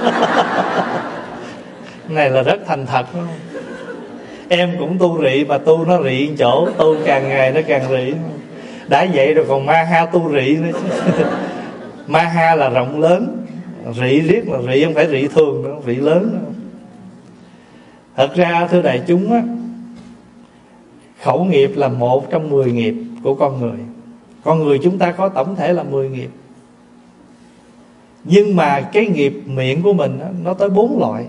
Này là rất thành thật đúng không? Em cũng tu rị mà tu nó rị chỗ, tu càng ngày nó càng rị. Đã vậy rồi còn ma ha tu rị nữa chứ. Ma ha là rộng lớn, rị riết là rị không phải rị thường nữa, rị lớn nữa. Thật ra thưa đại chúng á, khẩu nghiệp là một trong mười nghiệp của con người. Con người chúng ta có tổng thể là mười nghiệp. Nhưng mà cái nghiệp miệng của mình á, nó tới bốn loại.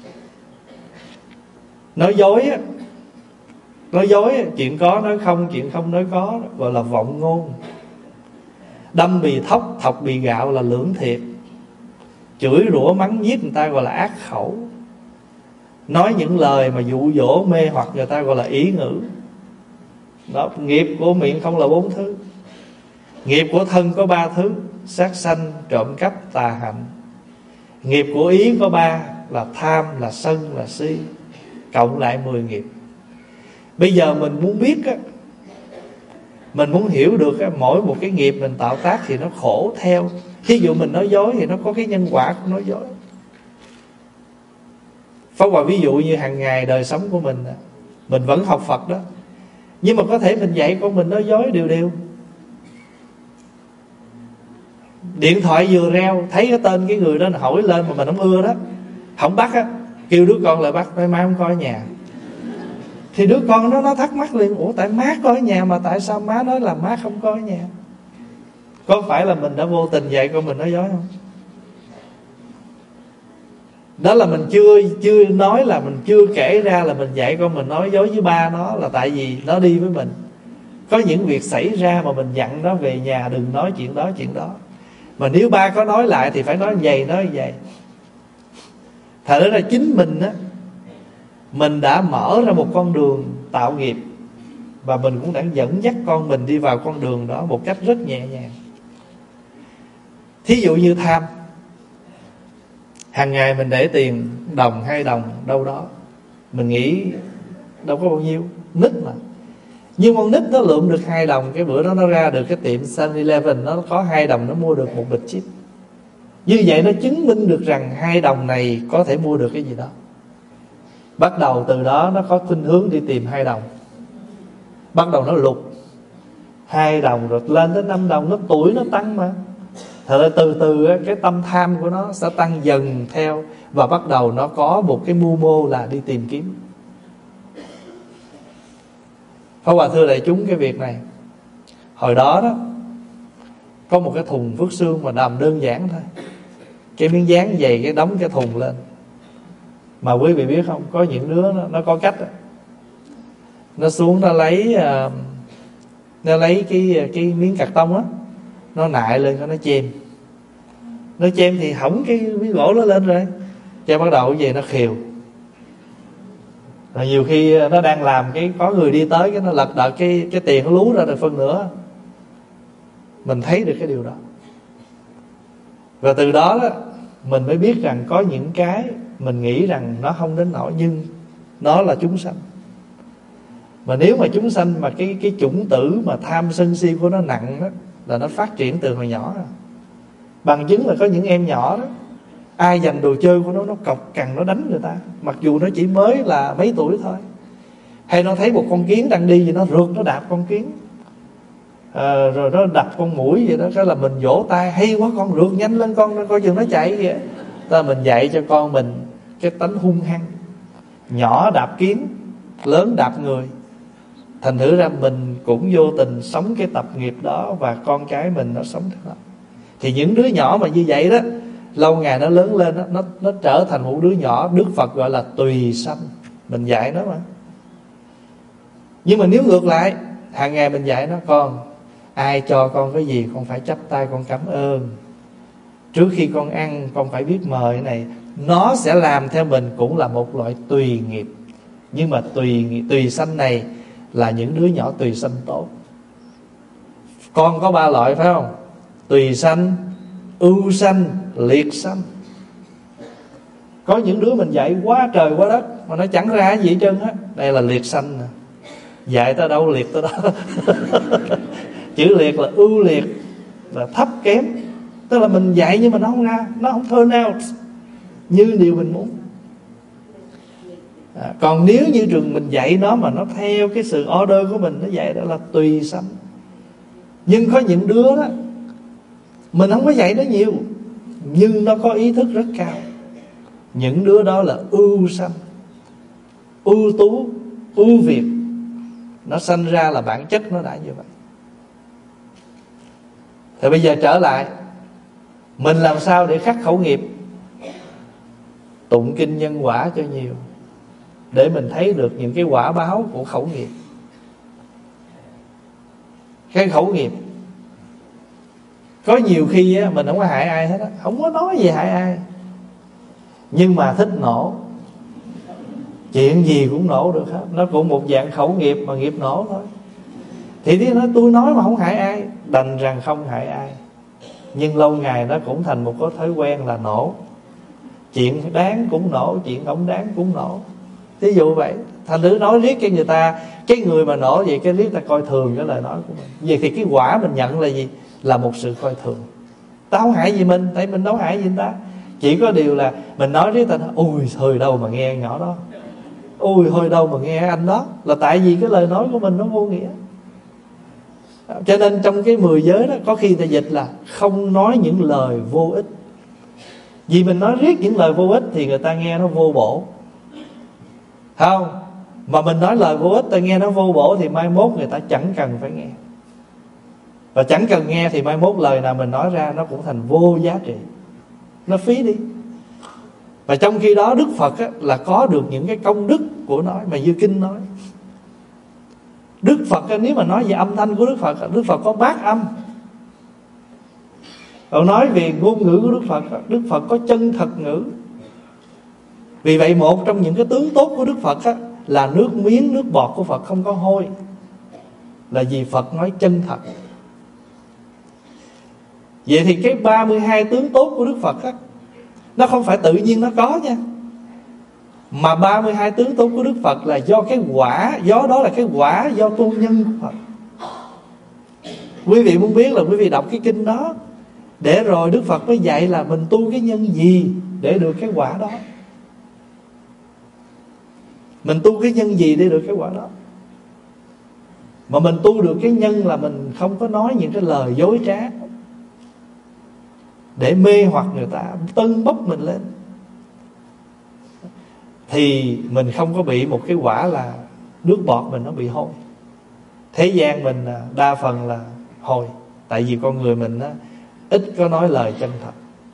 Nói dối á, nói dối á, chuyện có nói không, chuyện không nói có, gọi là vọng ngôn. Đâm bì thóc, thọc bì gạo là lưỡng thiệt. Chửi rủa mắng giết người ta gọi là ác khẩu. Nói những lời mà dụ dỗ mê hoặc người ta gọi là ý ngữ. Đó, nghiệp của miệng không là bốn thứ. Nghiệp của thân có ba thứ: sát sanh, trộm cắp, tà hạnh. Nghiệp của ý có ba là tham, là sân, là si. Cộng lại mười nghiệp. Bây giờ mình muốn biết á, mình muốn hiểu được á, mỗi một cái nghiệp mình tạo tác thì nó khổ theo. Ví dụ mình nói dối thì nó có cái nhân quả của nói dối. Pháp Hòa ví dụ như hàng ngày đời sống của mình, mình vẫn học Phật đó, nhưng mà có thể mình dạy con mình nói dối điều điều. Điện thoại vừa reo, thấy cái tên cái người đó hỏi lên mà mình không ưa đó, không bắt á, kêu đứa con lại bắt, mai mai không có ở nhà. Thì đứa con đó nó thắc mắc liền: ủa tại má có ở nhà mà tại sao má nói là má không có ở nhà? Có phải là mình đã vô tình dạy con mình nói dối không? Đó là mình chưa chưa nói, là mình chưa kể ra là mình dạy con mình nói dối với ba nó, là tại vì nó đi với mình. Có những việc xảy ra mà mình dặn nó về nhà đừng nói chuyện đó chuyện đó. Mà nếu ba có nói lại thì phải nói vậy nói vậy. Thật ra chính mình á, mình đã mở ra một con đường tạo nghiệp, và mình cũng đã dẫn dắt con mình đi vào con đường đó một cách rất nhẹ nhàng. Thí dụ như tham, hàng ngày mình để tiền đồng hai đồng đâu đó, mình nghĩ đâu có bao nhiêu, nít mà. Nhưng con nít nó lượm được hai đồng, cái bữa đó nó ra được cái tiệm seven eleven, nó có hai đồng, nó mua được một bịch chip. Như vậy nó chứng minh được rằng hai đồng này có thể mua được cái gì đó. Bắt đầu từ đó nó có khuynh hướng đi tìm hai đồng. Bắt đầu nó lục hai đồng rồi lên tới năm đồng, nó tuổi nó tăng mà. Thật ra từ từ cái tâm tham của nó sẽ tăng dần theo, và bắt đầu nó có một cái mưu mô là đi tìm kiếm. Pháp Hòa thưa đại chúng, cái việc này hồi đó đó có một cái thùng phước xương mà làm đơn giản thôi, cái miếng dán dày cái đóng cái thùng lên. Mà quý vị biết không, có những đứa nó, nó có cách đó. Nó xuống nó lấy uh, nó lấy cái cái miếng cạc tông á, nó nại lên nó chêm. Nó chêm thì hỏng cái miếng gỗ nó lên rồi, cho bắt đầu cái gì nó khều. Rồi nhiều khi nó đang làm cái có người đi tới, cái nó lật đật cái cái tiền nó lú ra rồi phân nửa. Mình thấy được cái điều đó. Và từ đó đó mình mới biết rằng có những cái mình nghĩ rằng nó không đến nỗi, nhưng nó là chúng sanh. Mà nếu mà chúng sanh mà cái cái chủng tử mà tham sân si của nó nặng đó, là nó phát triển từ hồi nhỏ rồi. Bằng chứng là có những em nhỏ đó, ai giành đồ chơi của nó, nó cọc cằn nó đánh người ta, mặc dù nó chỉ mới là mấy tuổi thôi. Hay nó thấy một con kiến đang đi thì nó rượt nó đạp con kiến, à, rồi nó đập con muỗi vậy đó, cái là mình vỗ tay hay quá con, rượt nhanh lên con, coi chừng nó chạy vậy. Ta mình dạy cho con mình cái tánh hung hăng. Nhỏ đạp kiến, lớn đạp người. Thành thử ra mình cũng vô tình sống cái tập nghiệp đó, và con cái mình nó sống theo đó. Thì những đứa nhỏ mà như vậy đó, lâu ngày nó lớn lên đó, nó, nó trở thành một đứa nhỏ Đức Phật gọi là tùy sanh. Mình dạy nó mà. Nhưng mà nếu ngược lại, hàng ngày mình dạy nó, con ai cho con cái gì con phải chắp tay con cảm ơn. Trước khi con ăn con phải biết mời cái này. Nó sẽ làm theo mình, cũng là một loại tùy nghiệp. Nhưng mà tùy tùy sanh này là những đứa nhỏ tùy sanh tốt. Con có ba loại phải không? Tùy sanh, ưu sanh, liệt sanh. Có những đứa mình dạy quá trời quá đất mà nó chẳng ra gì hết trơn á, đây là liệt sanh nè. Dạy tới đâu liệt tới đó. Chữ liệt là ưu liệt, là thấp kém. Tức là mình dạy nhưng mà nó không ra, nó không turn out như điều mình muốn. À, còn nếu như trường mình dạy nó mà nó theo cái sự order của mình, nó dạy đó là tùy sanh. Nhưng có những đứa đó mình không có dạy nó nhiều, nhưng nó có ý thức rất cao. Những đứa đó là ưu sanh, ưu tú, ưu việt. Nó sanh ra là bản chất nó đã như vậy. Thì bây giờ trở lại, mình làm sao để khắc khẩu nghiệp? Tụng kinh nhân quả cho nhiều, để mình thấy được những cái quả báo của khẩu nghiệp. Cái khẩu nghiệp có nhiều khi á, mình không có hại ai hết á, không có nói gì hại ai, nhưng mà thích nổ. Chuyện gì cũng nổ được hết. Nó cũng một dạng khẩu nghiệp, mà nghiệp nổ thôi. Thì thế nói tôi nói mà không hại ai, đành rằng không hại ai. Nhưng lâu ngày nó cũng thành một cái thói quen là nổ. Chuyện đáng cũng nổ, chuyện không đáng cũng nổ. Ví dụ vậy. Thành thử nói riết cho người ta, cái người mà nổ vậy, cái riết ta coi thường cái lời nói của mình. Vậy thì cái quả mình nhận là gì? Là một sự coi thường. Ta không hại gì mình, tại mình đâu hại gì người ta. Chỉ có điều là mình nói riết ta nói, ôi hồi đâu mà nghe nhỏ đó, ôi hồi đâu mà nghe anh đó. Là tại vì cái lời nói của mình nó vô nghĩa. Cho nên trong cái mười giới đó, có khi ta dịch là không nói những lời vô ích. Vì mình nói riết những lời vô ích thì người ta nghe nó vô bổ, không? Mà mình nói lời vô ích, ta nghe nó vô bổ, thì mai mốt người ta chẳng cần phải nghe. Và chẳng cần nghe thì mai mốt lời nào mình nói ra nó cũng thành vô giá trị, nó phí đi. Và trong khi đó Đức Phật á, là có được những cái công đức của nói. Mà như kinh nói, Đức Phật á, nếu mà nói về âm thanh của Đức Phật, Đức Phật có bát âm. Còn nói về ngôn ngữ của Đức Phật, Đức Phật có chân thật ngữ. Vì vậy một trong những cái tướng tốt của Đức Phật á, là nước miếng, nước bọt của Phật không có hôi. Là vì Phật nói chân thật. Vậy thì cái ba mươi hai tướng tốt của Đức Phật á, nó không phải tự nhiên nó có nha. Mà ba mươi hai tướng tốt của Đức Phật là do cái quả, do đó là cái quả do tu nhân của Phật. Quý vị muốn biết là quý vị đọc cái kinh đó, để rồi Đức Phật mới dạy là mình tu cái nhân gì để được cái quả đó. Mình tu cái nhân gì để được cái quả đó. Mà mình tu được cái nhân là mình không có nói những cái lời dối trá để mê hoặc người ta, tâng bốc mình lên, thì mình không có bị một cái quả là nước bọt mình nó bị hôi. Thế gian mình đa phần là hôi, tại vì con người mình á, ít có nói lời chân thật.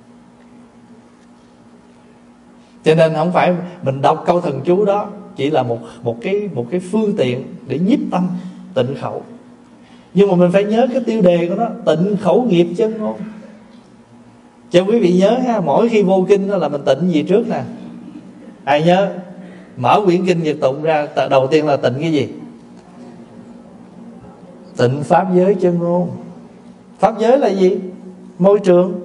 Cho nên không phải mình đọc câu thần chú đó chỉ là một một cái một cái phương tiện để nhiếp tâm, tịnh khẩu. Nhưng mà mình phải nhớ cái tiêu đề của nó, tịnh khẩu nghiệp chân ngôn. Cho quý vị nhớ ha, mỗi khi vô kinh đó là mình tịnh gì trước nè? Ai nhớ? Mở quyển kinh Nhật Tụng ra, đầu tiên là tịnh cái gì? Tịnh pháp giới chân ngôn. Pháp giới là gì? Môi trường.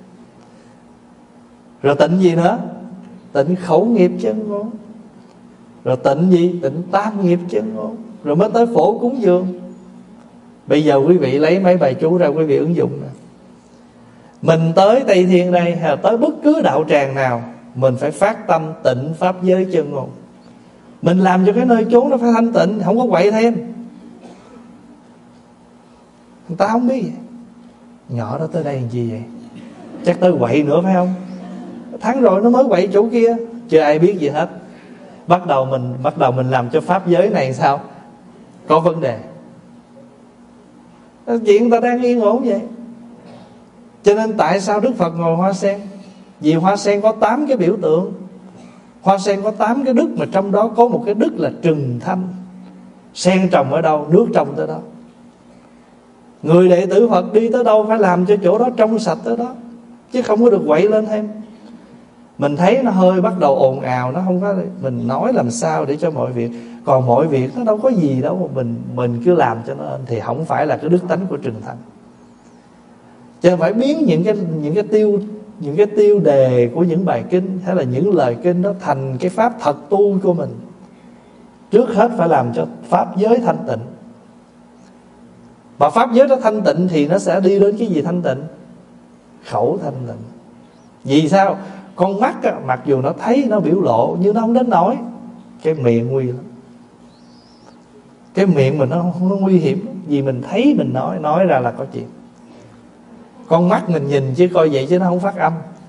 Rồi tịnh gì nữa? Tịnh khẩu nghiệp chân ngôn. Rồi tịnh gì? Tịnh tam nghiệp chân ngôn. Rồi mới tới phổ cúng dường. Bây giờ quý vị lấy mấy bài chú ra, quý vị ứng dụng nè. Mình tới Tây Thiên đây, hay là tới bất cứ đạo tràng nào, mình phải phát tâm tịnh pháp giới chân ngôn. Mình làm cho cái nơi chốn nó phải thanh tịnh, không có quậy thêm. Người ta không biết vậy. Nhỏ đó tới đây làm chi vậy? Chắc tới quậy nữa phải không? Tháng rồi nó mới quậy chỗ kia, chưa ai biết gì hết. Bắt đầu mình bắt đầu mình làm cho pháp giới này sao? Có vấn đề. Chuyện người ta đang yên ổn vậy. Cho nên tại sao Đức Phật ngồi hoa sen? Vì hoa sen có tám cái biểu tượng. Hoa sen có tám cái đức, mà trong đó có một cái đức là trừng thanh. Sen trồng ở đâu, nước trồng tới đó. Người đệ tử Phật đi tới đâu phải làm cho chỗ đó trong sạch tới đó, chứ không có được quậy lên thêm. Mình thấy nó hơi bắt đầu ồn ào, nó không có, mình nói làm sao để cho mọi việc. Còn mọi việc nó đâu có gì đâu mà mình mình cứ làm cho nó, thì không phải là cái đức tánh của trừng thanh. Chứ phải biến những cái những cái tiêu những cái tiêu đề của những bài kinh hay là những lời kinh đó thành cái pháp thật tu của mình. Trước hết phải làm cho pháp giới thanh tịnh. Mà pháp giới đó thanh tịnh thì nó sẽ đi đến cái gì thanh tịnh? Khẩu thanh tịnh. Vì sao? Con mắt á, mặc dù nó thấy, nó biểu lộ, nhưng nó không đến nỗi. Cái miệng nguy lắm. Cái miệng mình nó, nó nguy hiểm. Vì mình thấy mình nói, nói ra là có chuyện. Con mắt mình nhìn chứ coi vậy chứ nó không phát âm.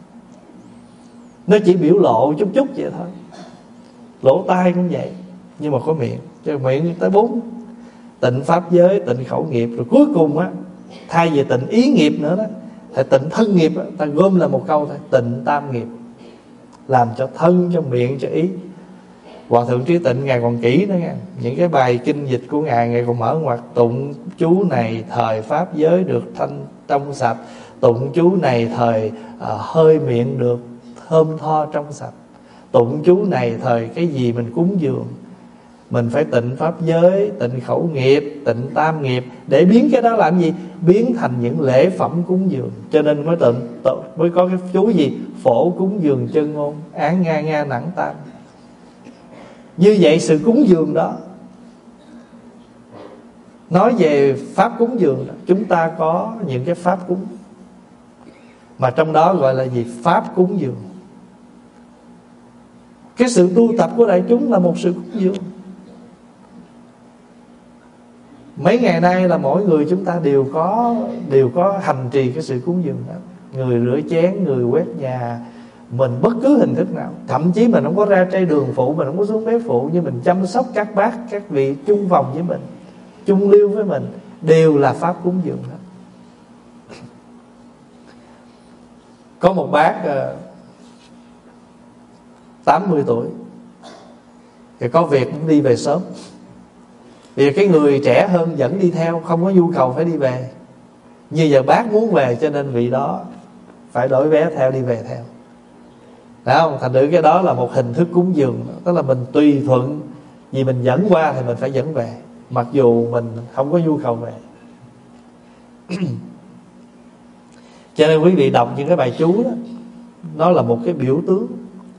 Nó chỉ biểu lộ chút chút vậy thôi. Lỗ tai cũng vậy. Nhưng mà có miệng. Chứ miệng tới bốn: tịnh pháp giới, tịnh khẩu nghiệp. Rồi cuối cùng á, thay vì tịnh ý nghiệp nữa đó, thì tịnh thân nghiệp á, ta gom là một câu thôi: tịnh tam nghiệp. Làm cho thân, cho miệng, cho ý. Hòa thượng Trí Tịnh Ngài còn kỹ nữa nha. Những cái bài kinh dịch của Ngài, Ngài còn mở ngoặc: tụng chú này thời pháp giới được thanh trong sạch, tụng chú này thời à, hơi miệng được thơm tho trong sạch, tụng chú này thời cái gì mình cúng dường. Mình phải tịnh pháp giới, tịnh khẩu nghiệp, tịnh tam nghiệp, để biến cái đó làm gì? Biến thành những lễ phẩm cúng dường. Cho nên mới tịnh mới có cái chú gì? Phổ cúng dường chân ngôn, án nga nga nẵng tam. Như vậy sự cúng dường đó, nói về pháp cúng dường đó, chúng ta có những cái pháp cúng, mà trong đó gọi là gì? Pháp cúng dường. Cái sự tu tập của đại chúng là một sự cúng dường. Mấy ngày nay là mỗi người chúng ta đều có đều có hành trì cái sự cúng dường đó. Người rửa chén, người quét nhà, mình bất cứ hình thức nào. Thậm chí mình không có ra trai đường phụ, mình không có xuống bếp phụ, nhưng mình chăm sóc các bác, các vị chung phòng với mình, chung liêu với mình, đều là pháp cúng dường đó. Có một bác tám mươi tuổi, thì có việc cũng đi về sớm. Vì cái người trẻ hơn vẫn đi theo, không có nhu cầu phải đi về. Như giờ bác muốn về, cho nên vị đó phải đổi vé theo, đi về theo. Đấy không? Thành thử cái đó là một hình thức cúng dường. Tức là mình tùy thuận, vì mình dẫn qua thì mình phải dẫn về, mặc dù mình không có nhu cầu về. Cho nên quý vị đọc những cái bài chú đó, nó là một cái biểu tướng.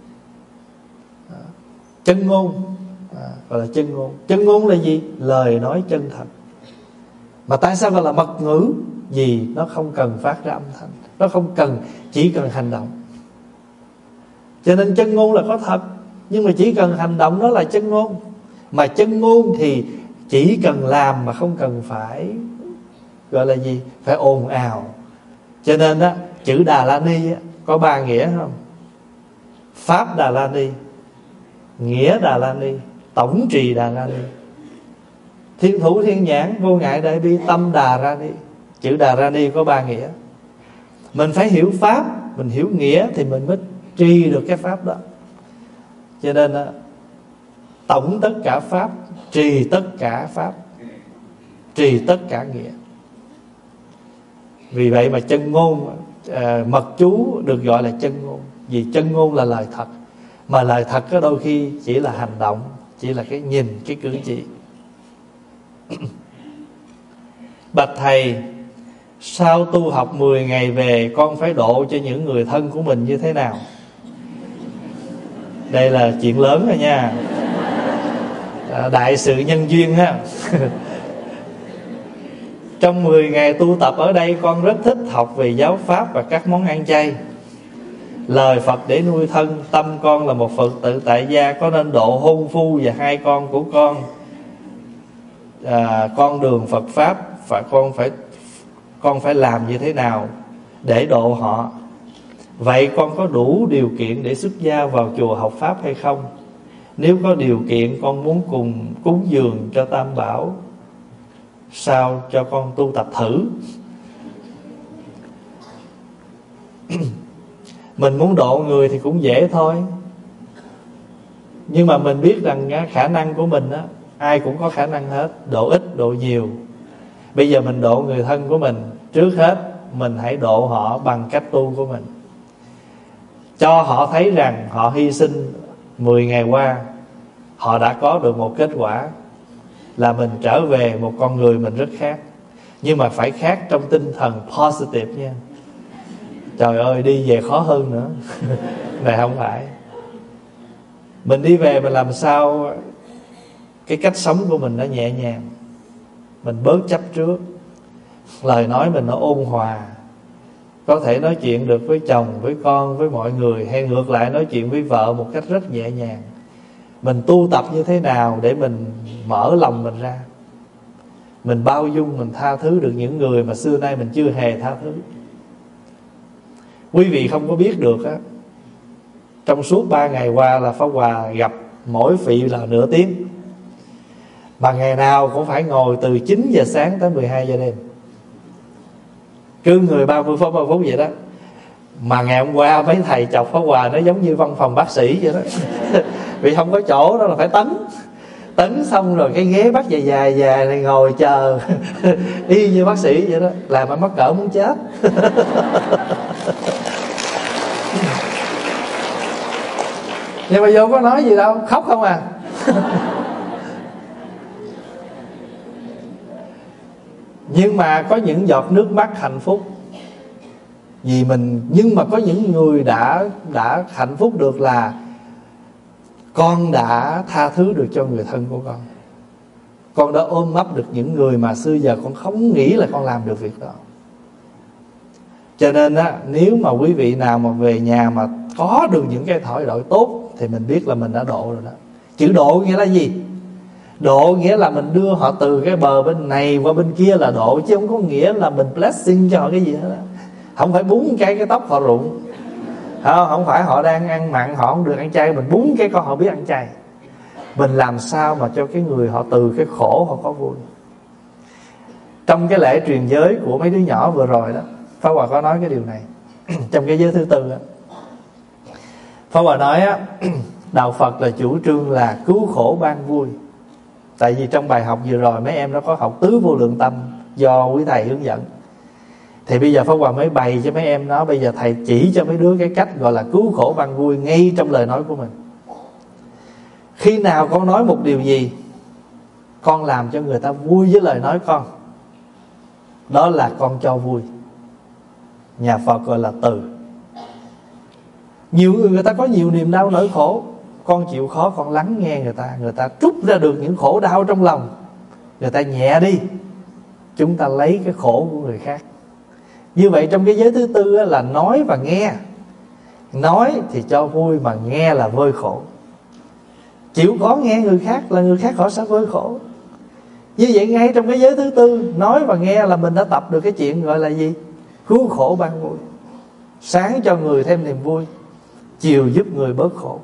Chân ngôn, à, gọi là chân ngôn. Chân ngôn là gì? Lời nói chân thật. Mà tại sao gọi là mật ngữ? Vì nó không cần phát ra âm thanh, nó không cần, chỉ cần hành động. Cho nên chân ngôn là có thật, nhưng mà chỉ cần hành động đó là chân ngôn. Mà chân ngôn thì chỉ cần làm mà không cần phải gọi là gì? Phải ồn ào. Cho nên á, chữ Đà La Ni á, có ba nghĩa không? Pháp Đà La Ni, nghĩa Đà La Ni, tổng trì Đà La Ni, thiên thủ thiên nhãn, vô ngại đại bi, tâm Đà Ra Ni. Chữ Đà Ra Ni có ba nghĩa. Mình phải hiểu pháp, mình hiểu nghĩa thì mình mới trì được cái pháp đó. Cho nên tổng tất cả pháp, trì tất cả pháp, trì tất cả nghĩa. Vì vậy mà chân ngôn, à, mật chú được gọi là chân ngôn. Vì chân ngôn là lời thật. Mà lời thật có đôi khi chỉ là hành động, chỉ là cái nhìn, cái cử chỉ. Bạch thầy, sau tu học mười ngày về, con phải độ cho những người thân của mình như thế nào? Đây là chuyện lớn rồi nha, đại sự nhân duyên ha. Trong mười ngày tu tập ở đây, con rất thích học về giáo pháp và các món ăn chay. Lời Phật để nuôi thân, tâm con là một Phật tử tại gia, có nên độ hôn phu và hai con của con à, con đường Phật Pháp, và con phải con phải làm như thế nào để độ họ? Vậy con có đủ điều kiện để xuất gia vào chùa học Pháp hay không? Nếu có điều kiện, con muốn cùng cúng dường cho Tam Bảo, sao cho con tu tập thử. Mình muốn độ người thì cũng dễ thôi, nhưng mà mình biết rằng khả năng của mình á, ai cũng có khả năng hết, độ ít độ nhiều. Bây giờ mình độ người thân của mình, trước hết mình hãy độ họ bằng cách tu của mình, cho họ thấy rằng họ hy sinh mười ngày qua, họ đã có được một kết quả là mình trở về một con người mình rất khác. Nhưng mà phải khác trong tinh thần positive nha. Trời ơi, đi về khó hơn nữa. Này không phải. Mình đi về mình làm sao cái cách sống của mình nó nhẹ nhàng, mình bớt chấp trước, lời nói mình nó ôn hòa, có thể nói chuyện được với chồng, với con, với mọi người, hay ngược lại nói chuyện với vợ một cách rất nhẹ nhàng. Mình tu tập như thế nào để mình mở lòng mình ra, mình bao dung, mình tha thứ được những người mà xưa nay mình chưa hề tha thứ. Quý vị không có biết được á, trong suốt ba ngày qua là Pháp Hòa gặp mỗi vị là nửa tiếng, mà ngày nào cũng phải ngồi từ chín giờ sáng tới mười hai giờ đêm, cứ người ba mươi phút ba mươi phút vậy đó. Mà ngày hôm qua mấy thầy chọc Pháp Hòa nó giống như văn phòng bác sĩ vậy đó. Vì không có chỗ đó là phải tấn Tấn xong rồi cái ghế bắt dài dài dài này ngồi chờ y như bác sĩ vậy đó, làm anh mắc cỡ muốn chết. Nhưng mà vô có nói gì đâu, khóc không à. Nhưng mà có những giọt nước mắt hạnh phúc vì mình. Nhưng mà có những người đã đã hạnh phúc được là con đã tha thứ được cho người thân của con, con đã ôm ấp được những người mà xưa giờ con không nghĩ là con làm được việc đó. Cho nên á, nếu mà quý vị nào mà về nhà mà có được những cái thổi đổi tốt thì mình biết là mình đã độ rồi đó. Chữ độ nghĩa là gì? Độ nghĩa là mình đưa họ từ cái bờ bên này qua bên kia là độ, chứ không có nghĩa là mình blessing cho họ cái gì hết đó. Không phải búng cái cái tóc họ rụng, không, không phải họ đang ăn mặn họ không được ăn chay, mình búng cái con họ biết ăn chay. Mình làm sao mà cho cái người họ từ cái khổ họ có vui. Trong cái lễ truyền giới của mấy đứa nhỏ vừa rồi đó, Pháp Hòa có nói cái điều này. Trong cái giới thứ tư á, Pháp Hòa nói á, đạo Phật là chủ trương là cứu khổ ban vui. Tại vì trong bài học vừa rồi mấy em nó có học tứ vô lượng tâm do quý thầy hướng dẫn, thì bây giờ Pháp Hòa mới bày cho mấy em nó. Bây giờ thầy chỉ cho mấy đứa cái cách gọi là cứu khổ ban vui ngay trong lời nói của mình. Khi nào con nói một điều gì, con làm cho người ta vui với lời nói con, đó là con cho vui. Nhà Phật gọi là từ. Nhiều người người ta có nhiều niềm đau nỗi khổ, con chịu khó con lắng nghe người ta, người ta trút ra được những khổ đau trong lòng, người ta nhẹ đi, chúng ta lấy cái khổ của người khác. Như vậy trong cái giới thứ tư là nói và nghe. Nói thì cho vui, mà nghe là vơi khổ. Chịu khó nghe người khác là người khác họ sẽ vơi khổ. Như vậy ngay trong cái giới thứ tư, nói và nghe là mình đã tập được cái chuyện gọi là gì? Cứu khổ ban vui. Sáng cho người thêm niềm vui, chiều giúp người bớt khổ.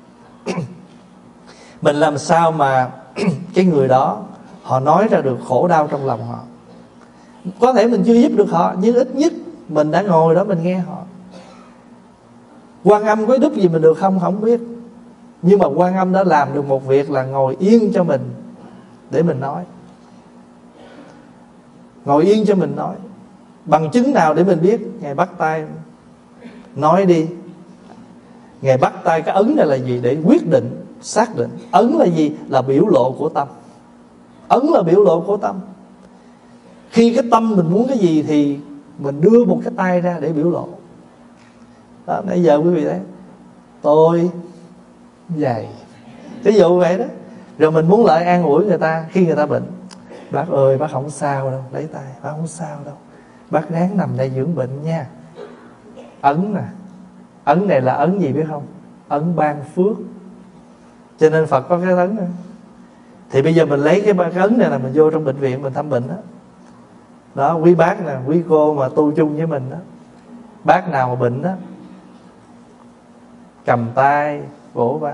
Mình làm sao mà cái người đó họ nói ra được khổ đau trong lòng họ. Có thể mình chưa giúp được họ, nhưng ít nhất mình đã ngồi đó mình nghe họ. Quan Âm có giúp gì mình được không? Không biết. Nhưng mà Quan Âm đã làm được một việc là ngồi yên cho mình để mình nói. Ngồi yên cho mình nói. Bằng chứng nào để mình biết? Ngài bắt tay nói đi. Ngài bắt tay cái ấn này là gì? Để quyết định, xác định. Ấn là gì? Là biểu lộ của tâm. Ấn là biểu lộ của tâm. Khi cái tâm mình muốn cái gì thì mình đưa một cái tay ra để biểu lộ đó. Nãy giờ quý vị thấy tôi vậy, ví dụ vậy đó. Rồi mình muốn lại an ủi người ta khi người ta bệnh. Bác ơi, bác không sao đâu, lấy tay, bác không sao đâu, bác ráng nằm đây dưỡng bệnh nha. Ấn nè. Ấn này là ấn gì biết không? Ấn ban phước. Cho nên Phật có cái ấn này. Thì bây giờ mình lấy cái, cái ấn này là mình vô trong bệnh viện mình thăm bệnh đó. Đó, quý bác nè, quý cô mà tu chung với mình đó, bác nào mà bệnh đó, cầm tay vỗ vai.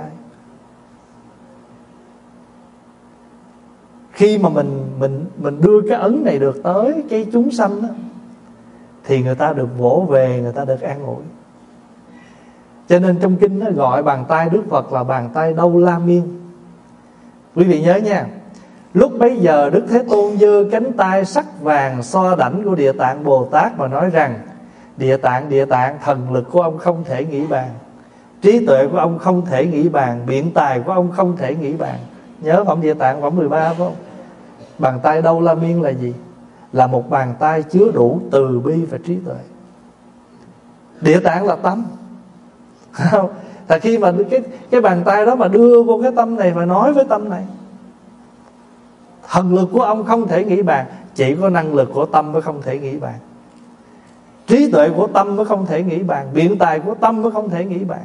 Khi mà mình mình mình đưa cái ấn này được tới cái chúng sanh đó, thì người ta được vỗ về, người ta được an ủi. Cho nên trong kinh nó gọi bàn tay Đức Phật là bàn tay Đâu La Miên. Quý vị nhớ nha. Lúc bấy giờ Đức Thế Tôn giơ cánh tay sắc vàng so đảnh của Địa Tạng Bồ Tát mà nói rằng: Địa Tạng, Địa Tạng, thần lực của ông không thể nghĩ bàn, trí tuệ của ông không thể nghĩ bàn, biện tài của ông không thể nghĩ bàn. Nhớ phẩm Địa Tạng phẩm mười ba phải không? Bàn tay Đâu La Miên là gì? Là một bàn tay chứa đủ từ bi và trí tuệ. Địa Tạng là tâm. Không? Là khi mà cái, cái bàn tay đó mà đưa vô cái tâm này và nói với tâm này, thần lực của ông không thể nghĩ bàn, chỉ có năng lực của tâm mới không thể nghĩ bàn, trí tuệ của tâm mới không thể nghĩ bàn, biện tài của tâm mới không thể nghĩ bàn.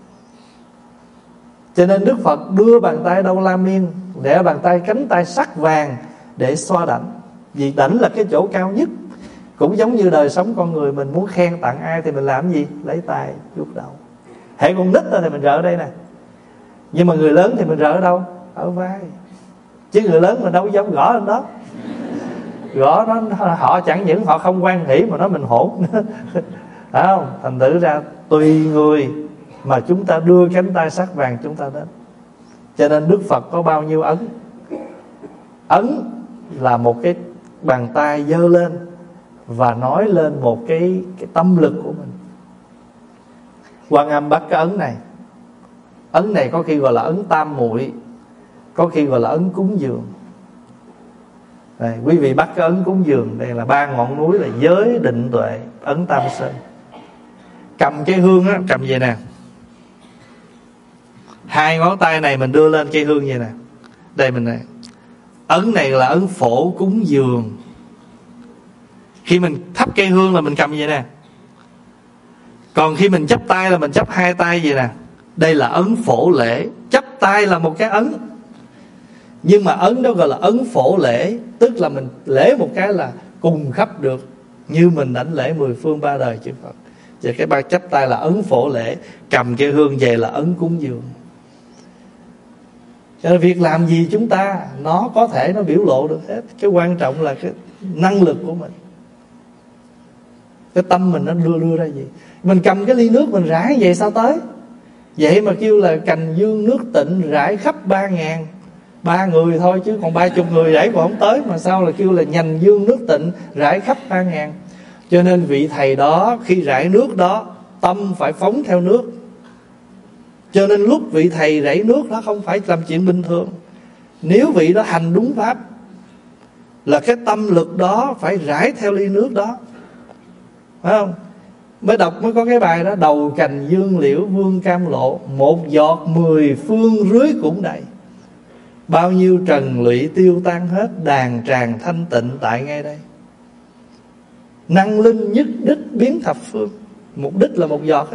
Cho nên Đức Phật đưa bàn tay Đâu La Miên, để bàn tay cánh tay sắc vàng để xoa đảnh. Vì đảnh là cái chỗ cao nhất. Cũng giống như đời sống con người, mình muốn khen tặng ai thì mình làm gì? Lấy tay vuốt đầu. Hễ con nít thì mình rỡ ở đây nè, nhưng mà người lớn thì mình rỡ ở đâu? Ở vai. Chứ người lớn mình đâu có dám gõ lên đó. Gõ nó, họ chẳng những họ không quan hỷ mà nói mình hỗn nữa. Phải không? Thành thử ra tùy người mà chúng ta đưa cánh tay sắc vàng chúng ta đến. Cho nên Đức Phật có bao nhiêu ấn? Ấn là một cái bàn tay giơ lên và nói lên một cái, cái tâm lực của mình. Quan Âm bắt cái ấn này. Ấn này có khi gọi là ấn tam muội, có khi gọi là ấn cúng dường. Đây, quý vị bắt cái ấn cúng dường, đây là ba ngọn núi là giới, định, tuệ, ấn tam sơn. Cầm cái hương á, cầm vậy nè, hai ngón tay này mình đưa lên cây hương vậy nè. Đây mình này, ấn này là ấn phổ cúng dường. Khi mình thắp cây hương là mình cầm vậy nè. Còn khi mình chắp tay là mình chắp hai tay vậy nè. Đây là ấn phổ lễ. Chắp tay là một cái ấn, nhưng mà ấn đó gọi là ấn phổ lễ. Tức là mình lễ một cái là cùng khắp được, như mình đảnh lễ mười phương ba đời chư Phật. Và cái ba chắp tay là ấn phổ lễ, cầm cây hương về là ấn cúng dường. Cho nên việc làm gì chúng ta, nó có thể nó biểu lộ được hết. Cái quan trọng là cái năng lực của mình, cái tâm mình nó đưa đưa ra gì. Mình cầm cái ly nước mình rải vậy sao tới? Vậy mà kêu là cành dương nước tịnh rải khắp ba ngàn, ba người thôi, chứ còn ba chục người rải còn không tới. Mà sao là kêu là nhành dương nước tịnh rải khắp ba ngàn? Cho nên vị thầy đó khi rải nước đó, tâm phải phóng theo nước. Cho nên lúc vị thầy rải nước đó không phải làm chuyện bình thường. Nếu vị đó hành đúng pháp, là cái tâm lực đó phải rải theo ly nước đó, phải không? Mới đọc mới có cái bài đó: đầu cành dương liễu vương cam lộ, một giọt mười phương rưới cũng đầy, bao nhiêu trần lụy tiêu tan hết, đàn tràng thanh tịnh tại ngay đây. Năng linh nhất đích biến thập phương. Mục đích là một giọt á.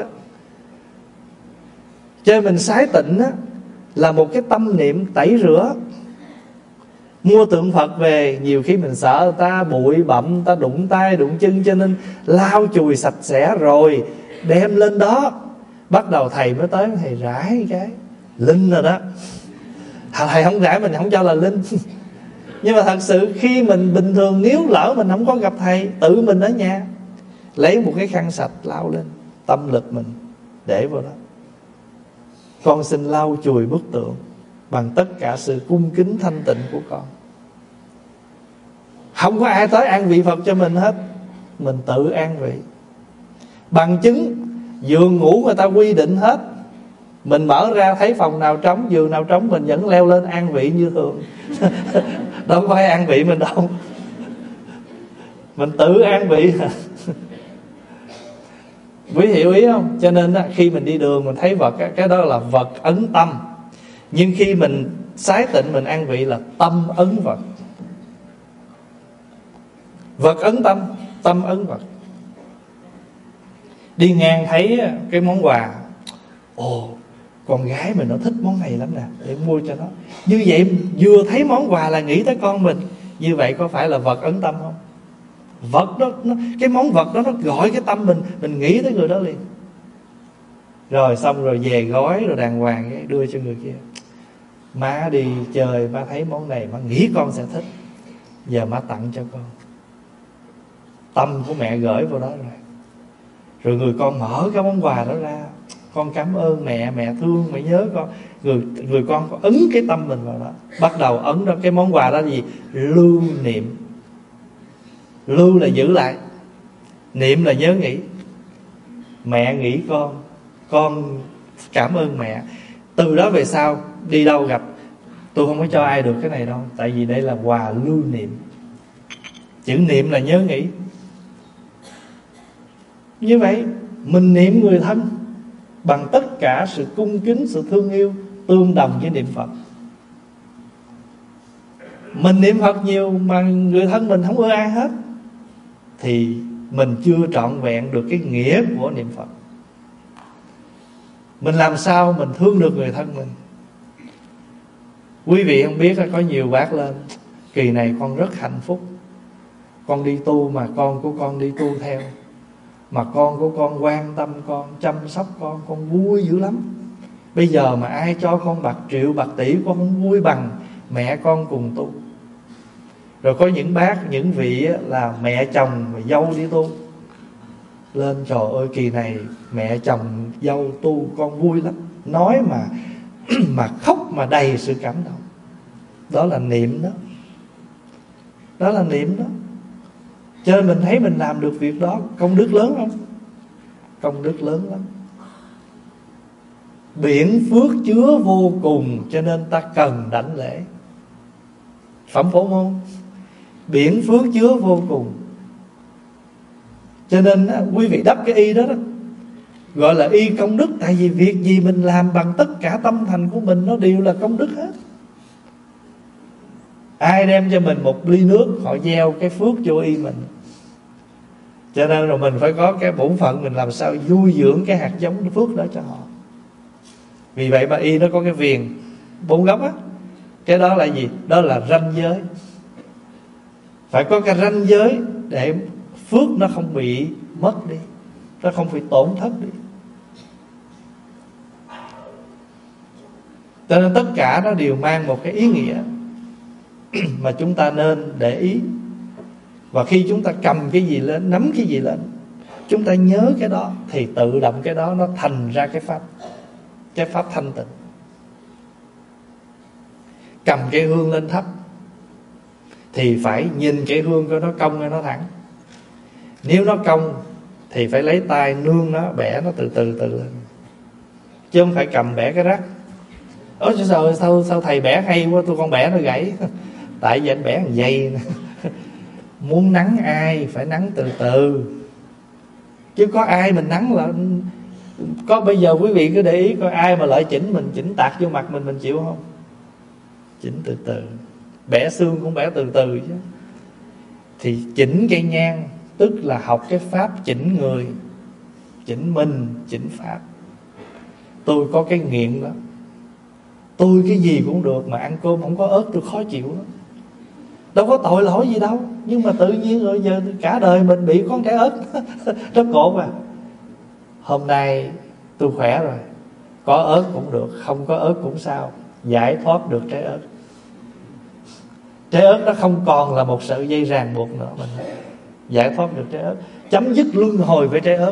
Cho nên mình sái tịnh á, là một cái tâm niệm tẩy rửa. Mua tượng Phật về, nhiều khi mình sợ người ta bụi bặm, ta đụng tay đụng chân, cho nên lau chùi sạch sẽ rồi đem lên đó. Bắt đầu thầy mới tới, thầy rải cái linh rồi đó. Thầy không rải mình không cho là linh. Nhưng mà thật sự khi mình bình thường, nếu lỡ mình không có gặp thầy, tự mình ở nhà lấy một cái khăn sạch lau lên tâm lực mình, để vào đó. Con xin lau chùi bức tượng bằng tất cả sự cung kính thanh tịnh của con. Không có ai tới an vị Phật cho mình hết, mình tự an vị. Bằng chứng giường ngủ người ta quy định hết, mình mở ra thấy phòng nào trống, giường nào trống, mình vẫn leo lên an vị như thường. Đâu phải an vị mình đâu, mình tự an vị. Quý hiểu ý không? Cho nên khi mình đi đường mình thấy vật, cái đó là vật ấn tâm. Nhưng khi mình sái tịnh mình an vị là tâm ấn vật. Vật ấn tâm, tâm ấn vật. Đi ngang thấy cái món quà, ồ, con gái mình nó thích món này lắm nè, để mua cho nó. Như vậy vừa thấy món quà là nghĩ tới con mình. Như vậy có phải là vật ấn tâm không? Vật đó, nó, cái món vật đó nó gọi cái tâm mình, mình nghĩ tới người đó liền. Rồi xong rồi về gói rồi đàng hoàng đưa cho người kia. Má đi chơi, má thấy món này má nghĩ con sẽ thích, giờ má tặng cho con. Tâm của mẹ gửi vào đó rồi. Rồi người con mở cái món quà đó ra, con cảm ơn mẹ, mẹ thương, mẹ nhớ con. Người, người con có ấn cái tâm mình vào đó. Bắt đầu ấn đó, cái món quà đó gì? Lưu niệm. Lưu là giữ lại, niệm là nhớ nghĩ. Mẹ nghĩ con, con cảm ơn mẹ. Từ đó về sau đi đâu gặp, tôi không có cho ai được cái này đâu, tại vì đây là quà lưu niệm. Chữ niệm là nhớ nghĩ. Như vậy mình niệm người thân bằng tất cả sự cung kính, sự thương yêu, tương đồng với niệm Phật. Mình niệm Phật nhiều mà người thân mình không ưa ai hết, thì mình chưa trọn vẹn được cái nghĩa của niệm Phật. Mình làm sao mình thương được người thân mình? Quý vị không biết là có nhiều bác lên, kỳ này con rất hạnh phúc, con đi tu mà con của con đi tu theo, mà con của con quan tâm con, chăm sóc con, con vui dữ lắm. Bây giờ mà ai cho con bạc triệu bạc tỷ, con không vui bằng mẹ con cùng tu. Rồi có những bác, những vị là mẹ chồng và dâu đi tu, lên trời ơi kỳ này mẹ chồng dâu tu con vui lắm, nói mà mà khóc mà đầy sự cảm động. Đó là niệm đó. Đó là niệm đó. Cho nên mình thấy mình làm được việc đó, công đức lớn không? Công đức lớn lắm. Biển phước chứa vô cùng, cho nên ta cần đảnh lễ. Phẩm Phổ Môn, biển phước chứa vô cùng. Cho nên quý vị đắp cái y đó, đó gọi là y công đức. Tại vì việc gì mình làm bằng tất cả tâm thành của mình, nó đều là công đức hết. Ai đem cho mình một ly nước, họ gieo cái phước cho y mình. Cho nên rồi mình phải có cái bổn phận, mình làm sao nuôi dưỡng cái hạt giống phước đó cho họ. Vì vậy mà y nó có cái viền bốn góc á. Cái đó là gì? Đó là ranh giới. Phải có cái ranh giới để phước nó không bị mất đi, nó không bị tổn thất đi. Cho nên tất cả nó đều mang một cái ý nghĩa mà chúng ta nên để ý. Và khi chúng ta cầm cái gì lên, nắm cái gì lên, chúng ta nhớ cái đó, thì tự động cái đó nó thành ra cái pháp, cái pháp thanh tịnh. Cầm cái hương lên thấp thì phải nhìn cái hương coi nó cong hay nó thẳng. Nếu nó cong thì phải lấy tay nương nó, bẻ nó từ từ từ lên, chứ không phải cầm bẻ cái rắc. Ủa sao, sao, sao thầy bẻ hay quá, tôi con bẻ nó gãy. Tại vì anh bẻ một giây. Muốn nắng ai phải nắng từ từ, chứ có ai mình nắng là có. Bây giờ quý vị cứ để ý coi ai mà lợi chỉnh mình, chỉnh tạt vô mặt mình, mình chịu không? Chỉnh từ từ. Bẻ xương cũng bẻ từ từ chứ. Thì chỉnh cây nhang tức là học cái pháp chỉnh người, chỉnh mình, chỉnh pháp. Tôi có cái nghiện đó, tôi cái gì cũng được, mà ăn cơm không có ớt tôi khó chịu lắm. Đâu có tội lỗi gì đâu, nhưng mà tự nhiên rồi giờ cả đời mình bị con trái ớt. Rất khổ mà. Hôm nay tôi khỏe rồi, có ớt cũng được, không có ớt cũng sao, giải thoát được trái ớt. Trái ớt nó không còn là một sợi dây ràng buộc nữa, mình giải thoát được trái ớt, chấm dứt luân hồi với trái ớt.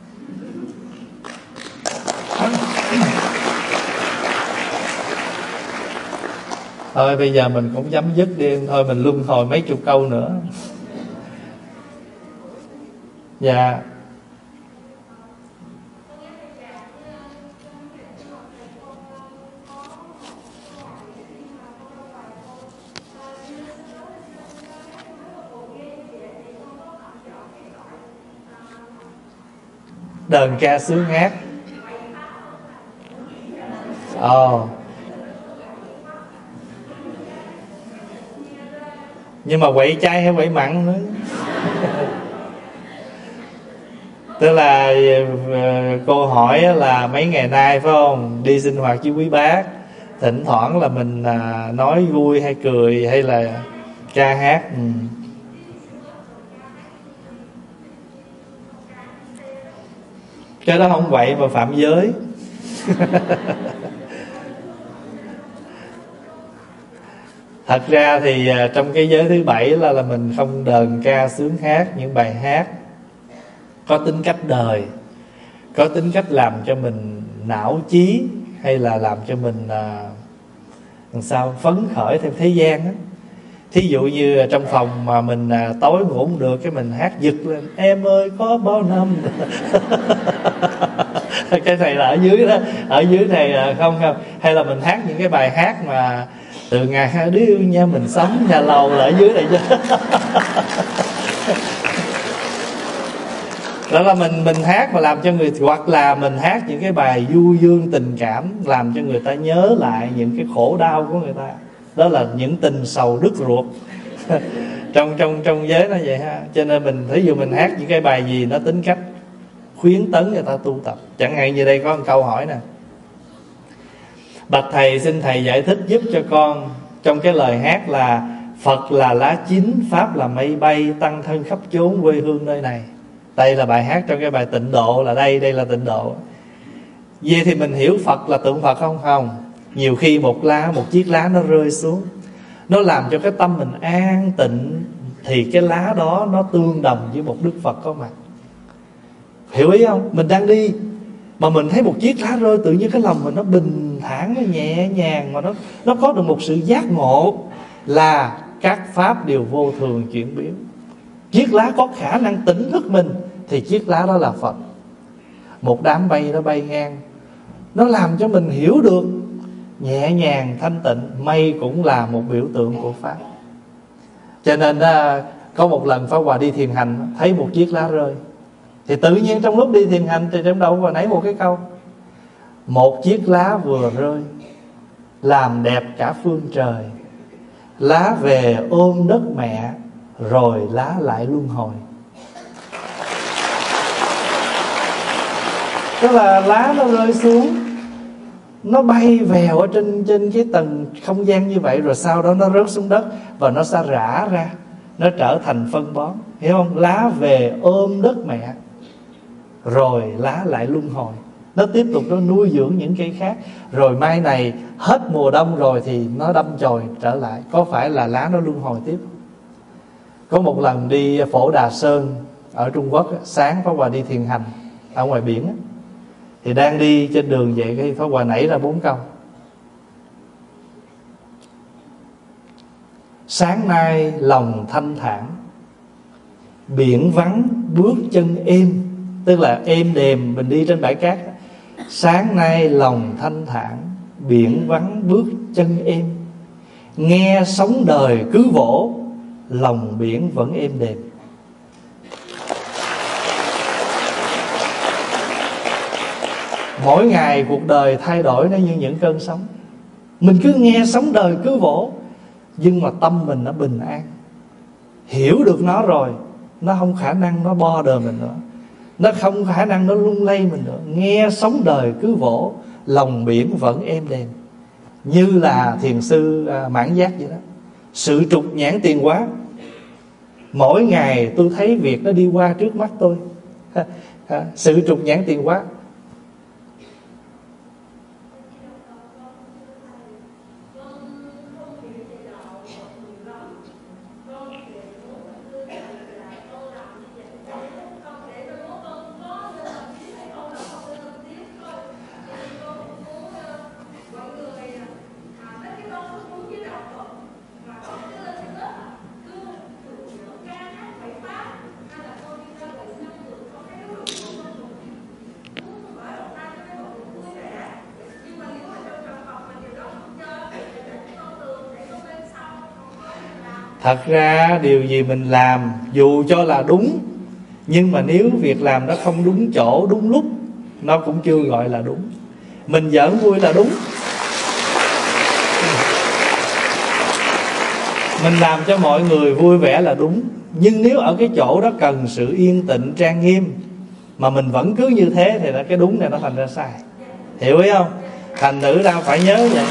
Thôi bây giờ mình cũng chấm dứt đi, thôi mình luân hồi mấy chục câu nữa. Dạ. Đờn ca sướng hát. Ồ. Nhưng mà quậy chay hay quậy mặn nữa. Tức là cô hỏi là mấy ngày nay phải không, đi sinh hoạt với quý bác, thỉnh thoảng là mình nói vui hay cười hay là ca hát. Ừ. Cái đó không vậy mà phạm giới. Thật ra thì trong cái giới thứ bảy là là mình không đờn ca sướng hát những bài hát có tính cách đời, có tính cách làm cho mình não trí, hay là làm cho mình à, làm sao phấn khởi theo thế gian á. Thí dụ như trong phòng mà mình à, tối ngủ không được, cái mình hát giật lên em ơi có bao năm. Cái này là ở dưới đó, ở dưới này là không không. Hay là mình hát những cái bài hát mà từ ngày hai đứa yêu nhau mình sống nhà lầu là ở dưới này chứ. Đó là mình mình hát mà làm cho người, hoặc là mình hát những cái bài du dương tình cảm làm cho người ta nhớ lại những cái khổ đau của người ta. Đó là những tình sầu đứt ruột. trong trong trong giới nó vậy ha. Cho nên mình thí dụ mình hát những cái bài gì nó tính cách khuyến tấn người ta tu tập. Chẳng hạn như đây có một câu hỏi nè: bạch thầy, xin thầy giải thích giúp cho con. Trong cái lời hát là Phật là lá chín, Pháp là mây bay, tăng thân khắp chốn quê hương nơi này. Đây là bài hát trong cái bài tịnh độ, là đây, đây là tịnh độ. Vậy thì mình hiểu Phật là tượng Phật không? Không. Nhiều khi một lá, một chiếc lá nó rơi xuống, nó làm cho cái tâm mình an tịnh, thì cái lá đó nó tương đồng với một Đức Phật có mặt. Hiểu ý không? Mình đang đi mà mình thấy một chiếc lá rơi, tự nhiên cái lòng mình nó bình thản, nó nhẹ nhàng, mà nó nó có được một sự giác ngộ là các pháp đều vô thường chuyển biến. Chiếc lá có khả năng tỉnh thức mình thì chiếc lá đó là Phật. Một đám mây nó bay ngang, nó làm cho mình hiểu được nhẹ nhàng thanh tịnh. Mây cũng là một biểu tượng của Pháp. Cho nên có một lần Pháp Hòa đi thiền hành, thấy một chiếc lá rơi, thì tự nhiên trong lúc đi thiền hành thì trong đầu Hòa nảy một cái câu: một chiếc lá vừa rơi làm đẹp cả phương trời, lá về ôm đất mẹ, rồi lá lại luân hồi. Tức là lá nó rơi xuống, nó bay vèo ở trên, trên cái tầng không gian như vậy, rồi sau đó nó rớt xuống đất và nó sẽ rã ra, nó trở thành phân bón. Hiểu không? Lá về ôm đất mẹ, rồi lá lại luân hồi. Nó tiếp tục nó nuôi dưỡng những cây khác, rồi mai này hết mùa đông rồi thì nó đâm chồi trở lại. Có phải là lá nó luân hồi tiếp? Có một lần đi Phổ Đà Sơn ở Trung Quốc, sáng Pháp Hòa đi thiền hành ở ngoài biển, thì đang đi trên đường vậy, cái Pháp Hòa nảy ra bốn câu: sáng nay lòng thanh thản, biển vắng bước chân êm. Tức là êm đềm, mình đi trên bãi cát. Sáng nay lòng thanh thản, biển vắng bước chân êm, nghe sóng đời cứ vỗ, lòng biển vẫn êm đềm. Mỗi ngày cuộc đời thay đổi nó như những cơn sóng. Mình cứ nghe sóng đời cứ vỗ, nhưng mà tâm mình nó bình an. Hiểu được nó rồi, nó không khả năng nó bo đờ mình nữa, nó không khả năng nó lung lay mình nữa. Nghe sóng đời cứ vỗ, lòng biển vẫn êm đềm. Như là thiền sư Mãn Giác vậy đó. Sự trục nhãn tiền hóa, mỗi ngày tôi thấy việc nó đi qua trước mắt tôi. Sự trục nhãn tiền hóa. Thật ra điều gì mình làm dù cho là đúng, nhưng mà nếu việc làm đó không đúng chỗ, đúng lúc, nó cũng chưa gọi là đúng. Mình giỡn vui là đúng, mình làm cho mọi người vui vẻ là đúng. Nhưng nếu ở cái chỗ đó cần sự yên tĩnh trang nghiêm, mà mình vẫn cứ như thế thì là cái đúng này nó thành ra sai. Hiểu ý không? Thành thử ra phải nhớ vậy.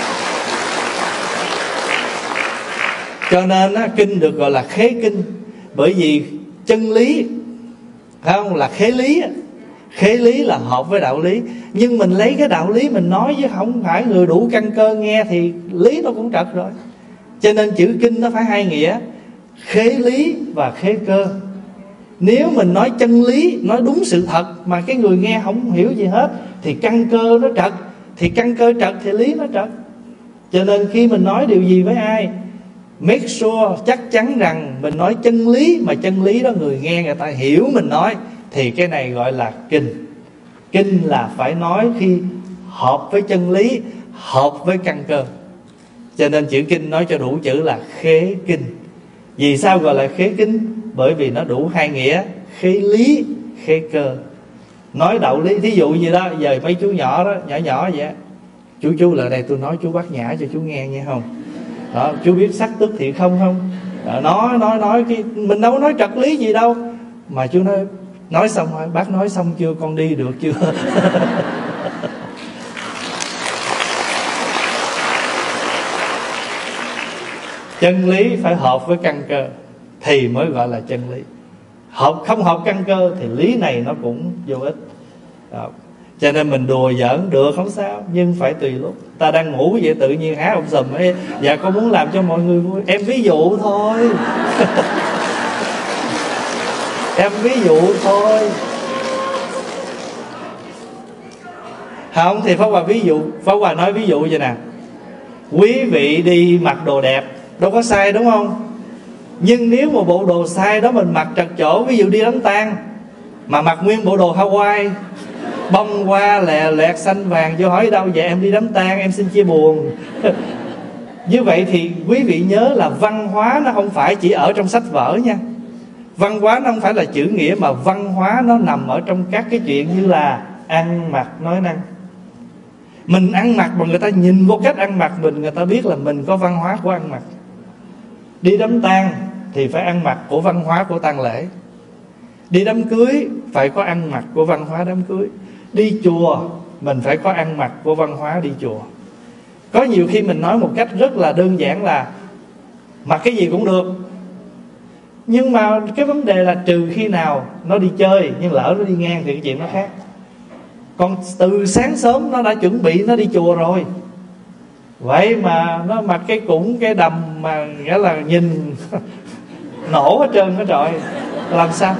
Cho nên á, kinh được gọi là khế kinh, bởi vì chân lý, phải không, là khế lý. Khế lý là hợp với đạo lý. Nhưng mình lấy cái đạo lý mình nói chứ không phải người đủ căn cơ nghe thì lý nó cũng trật rồi. Cho nên chữ kinh nó phải hai nghĩa, khế lý và khế cơ. Nếu mình nói chân lý, nói đúng sự thật mà cái người nghe không hiểu gì hết thì căn cơ nó trật. Thì căn cơ trật thì lý nó trật. Cho nên khi mình nói điều gì với ai, make sure, chắc chắn rằng mình nói chân lý, mà chân lý đó người nghe người ta hiểu mình nói, thì cái này gọi là kinh. Kinh là phải nói khi hợp với chân lý, hợp với căn cơ. Cho nên chữ kinh nói cho đủ chữ là khế kinh. Vì sao gọi là khế kinh? Bởi vì nó đủ hai nghĩa, khế lý, khế cơ. Nói đạo lý, thí dụ như đó, giờ mấy chú nhỏ đó, nhỏ nhỏ vậy, chú chú lại đây tôi nói chú Bát Nhã cho chú nghe nghe không? Đó, chú biết sắc tức thiệt không không? Đó, nói nói nói cái mình đâu có nói trật lý gì đâu, mà chú nói nói xong rồi, bác nói xong chưa, con đi được chưa? Chân lý phải hợp với căn cơ thì mới gọi là chân lý. Hợp không hợp căn cơ thì lý này nó cũng vô ích. Đó. Cho nên mình đùa giỡn được không sao, nhưng phải tùy lúc. Ta đang ngủ vậy tự nhiên há ông sùm ấy, dạ con muốn làm cho mọi người vui. Em ví dụ thôi. Em ví dụ thôi. Không thì Pháp Hòa ví dụ, Pháp Hòa nói ví dụ vậy nè. Quý vị đi mặc đồ đẹp đâu có sai đúng không? Nhưng nếu một bộ đồ sai đó mình mặc trật chỗ, ví dụ đi đám tang mà mặc nguyên bộ đồ Hawaii, bông hoa lè lẹt xanh vàng, vô hỏi đâu vậy, em đi đám tang em xin chia buồn. Như vậy thì quý vị nhớ là văn hóa nó không phải chỉ ở trong sách vở nha. Văn hóa nó không phải là chữ nghĩa, mà văn hóa nó nằm ở trong các cái chuyện như là ăn mặc nói năng. Mình ăn mặc mà người ta nhìn vô cách ăn mặc mình, người ta biết là mình có văn hóa của ăn mặc. Đi đám tang thì phải ăn mặc của văn hóa của tang lễ. Đi đám cưới phải có ăn mặc của văn hóa đám cưới. Đi chùa mình phải có ăn mặc của văn hóa đi chùa. Có nhiều khi mình nói một cách rất là đơn giản là mặc cái gì cũng được, nhưng mà cái vấn đề là trừ khi nào nó đi chơi, nhưng lỡ nó đi ngang thì cái chuyện nó khác. Còn từ sáng sớm nó đã chuẩn bị nó đi chùa rồi, vậy mà nó mặc cái cũng cái đầm mà nghĩa là nhìn nổ hết trơn hết trọi, làm sao?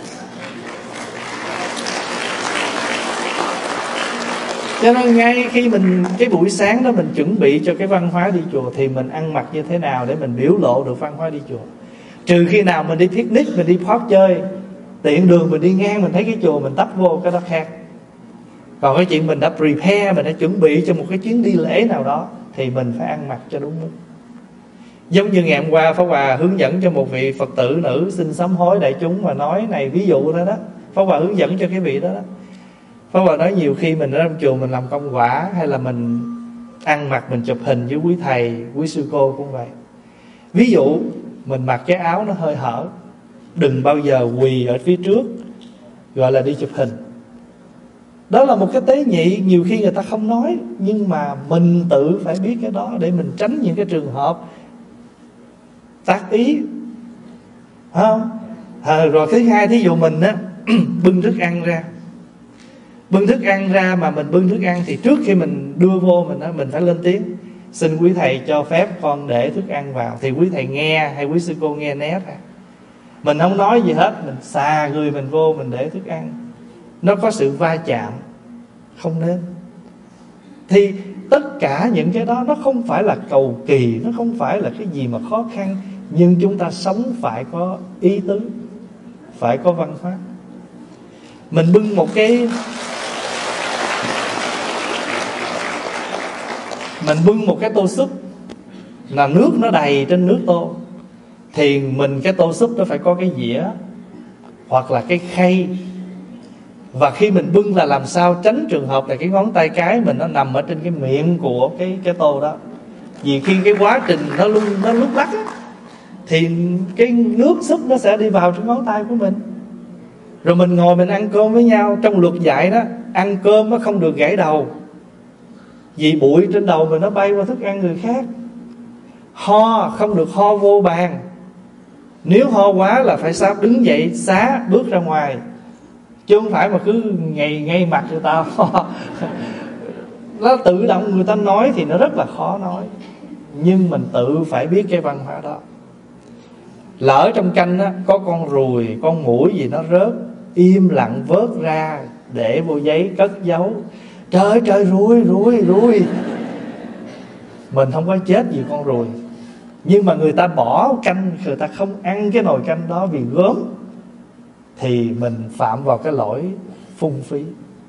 Cho nên ngay khi mình cái buổi sáng đó mình chuẩn bị cho cái văn hóa đi chùa thì mình ăn mặc như thế nào để mình biểu lộ được văn hóa đi chùa. Trừ khi nào mình đi picnic, mình đi park chơi, tiện đường mình đi ngang mình thấy cái chùa mình tấp vô, cái đó khác. Còn cái chuyện mình đã prepare, mình đã chuẩn bị cho một cái chuyến đi lễ nào đó thì mình phải ăn mặc cho đúng mức. Giống như ngày hôm qua Pháp Hòa hướng dẫn cho một vị Phật tử nữ xin sám hối đại chúng mà nói này ví dụ đó đó, Pháp Hòa hướng dẫn cho cái vị đó đó. Pháp Hòa nói nhiều khi mình ở trong chùa mình làm công quả, hay là mình ăn mặc mình chụp hình với quý thầy, quý sư cô cũng vậy. Ví dụ mình mặc cái áo nó hơi hở, đừng bao giờ quỳ ở phía trước gọi là đi chụp hình. Đó là một cái tế nhị, nhiều khi người ta không nói, nhưng mà mình tự phải biết cái đó để mình tránh những cái trường hợp tác ý, không? À, rồi thứ hai, thí dụ mình á bưng thức ăn ra, bưng thức ăn ra mà mình bưng thức ăn thì trước khi mình đưa vô mình á, mình phải lên tiếng xin quý thầy cho phép con để thức ăn vào, thì quý thầy nghe hay quý sư cô nghe né ra. Mình không nói gì hết, mình xà người mình vô mình để thức ăn, nó có sự va chạm, không nên. Thì tất cả những cái đó nó không phải là cầu kỳ, nó không phải là cái gì mà khó khăn, nhưng chúng ta sống phải có ý tứ, phải có văn hóa. Mình bưng một cái Mình bưng một cái tô súp là nước nó đầy trên nước tô, thì mình cái tô súp nó phải có cái dĩa hoặc là cái khay. Và khi mình bưng là làm sao tránh trường hợp là cái ngón tay cái mình nó nằm ở trên cái miệng của cái cái tô đó. Vì khi cái quá trình nó luôn nó lúc lắc á, thì cái nước súp nó sẽ đi vào trong ngón tay của mình. Rồi mình ngồi mình ăn cơm với nhau. Trong luật dạy đó, ăn cơm nó không được gãy đầu, vì bụi trên đầu mình nó bay qua thức ăn người khác. Ho không được ho vô bàn. Nếu ho quá là phải sao đứng dậy xá bước ra ngoài, chứ không phải mà cứ ngay ngay mặt người ta ho. Nó tự động người ta nói thì nó rất là khó nói, nhưng mình tự phải biết cái văn hóa đó. Lỡ trong canh á, có con ruồi, con muỗi gì nó rớt, im lặng vớt ra, để vô giấy cất giấu. Trời ơi trời, ruồi ruồi ruồi. Mình không có chết vì con ruồi, nhưng mà người ta bỏ canh, người ta không ăn cái nồi canh đó vì gớm, thì mình phạm vào cái lỗi phung phí.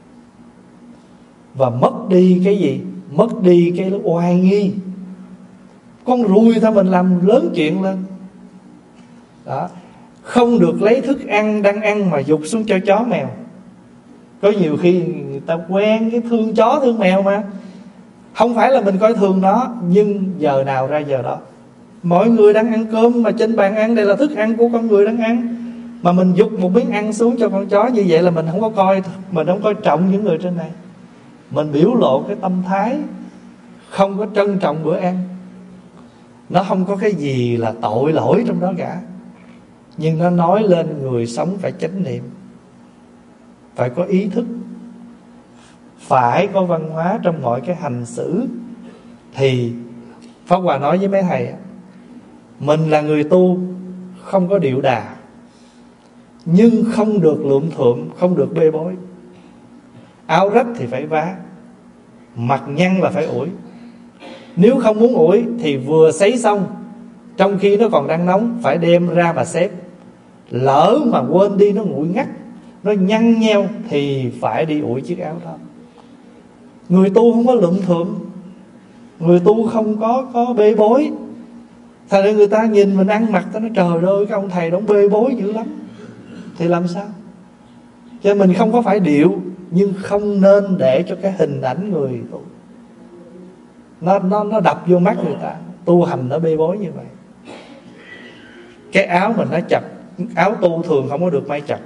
Và mất đi cái gì? Mất đi cái oai nghi. Con ruồi thôi mình làm lớn chuyện lên đó. Không được lấy thức ăn đang ăn mà dục xuống cho chó mèo. Có nhiều khi người ta quen cái thương chó thương mèo mà. Không phải là mình coi thường nó, nhưng giờ nào ra giờ đó. Mọi người đang ăn cơm mà trên bàn ăn đây là thức ăn của con người đang ăn, mà mình dục một miếng ăn xuống cho con chó, như vậy là mình không có coi, mình không coi trọng những người trên này. Mình biểu lộ cái tâm thái không có trân trọng bữa ăn. Nó không có cái gì là tội lỗi trong đó cả, nhưng nó nói lên người sống phải chánh niệm, phải có ý thức, phải có văn hóa trong mọi cái hành xử. Thì Pháp Hòa nói với mấy thầy, mình là người tu không có điệu đà, nhưng không được lượm thượm, không được bê bối. Áo rách thì phải vá, mặt nhăn là phải ủi. Nếu không muốn ủi thì vừa sấy xong, trong khi nó còn đang nóng, phải đem ra mà xếp. Lỡ mà quên đi nó nguội ngắt, nó nhăn nheo, thì phải đi ủi chiếc áo đó. Người tu không có lượm thượm, người tu không có có bê bối. Thành ra người ta nhìn mình ăn mặc, ta nói trời ơi cái ông thầy đó bê bối dữ lắm. Thì làm sao? Cho nên mình không có phải điệu, nhưng không nên để cho cái hình ảnh người tu nó, nó, nó đập vô mắt người ta. Tu hành nó bê bối như vậy. Cái áo mình nó chặt, áo tu thường không có được may chặt.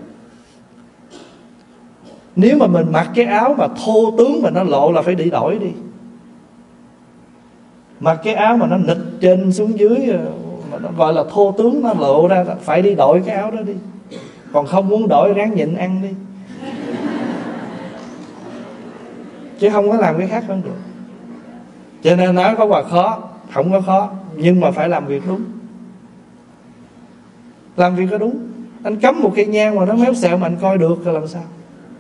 Nếu mà mình mặc cái áo mà thô tướng mà nó lộ là phải đi đổi đi. Mặc cái áo mà nó nịch trên xuống dưới, mà nó gọi là thô tướng, nó lộ ra, phải đi đổi cái áo đó đi. Còn không muốn đổi ráng nhịn ăn đi, chứ không có làm cái khác hơn được. Cho nên nói có quà khó, không có khó, nhưng mà phải làm việc đúng. Làm việc có đúng. Anh cắm một cây nhang mà nó méo xẹo mà anh coi được thì làm sao?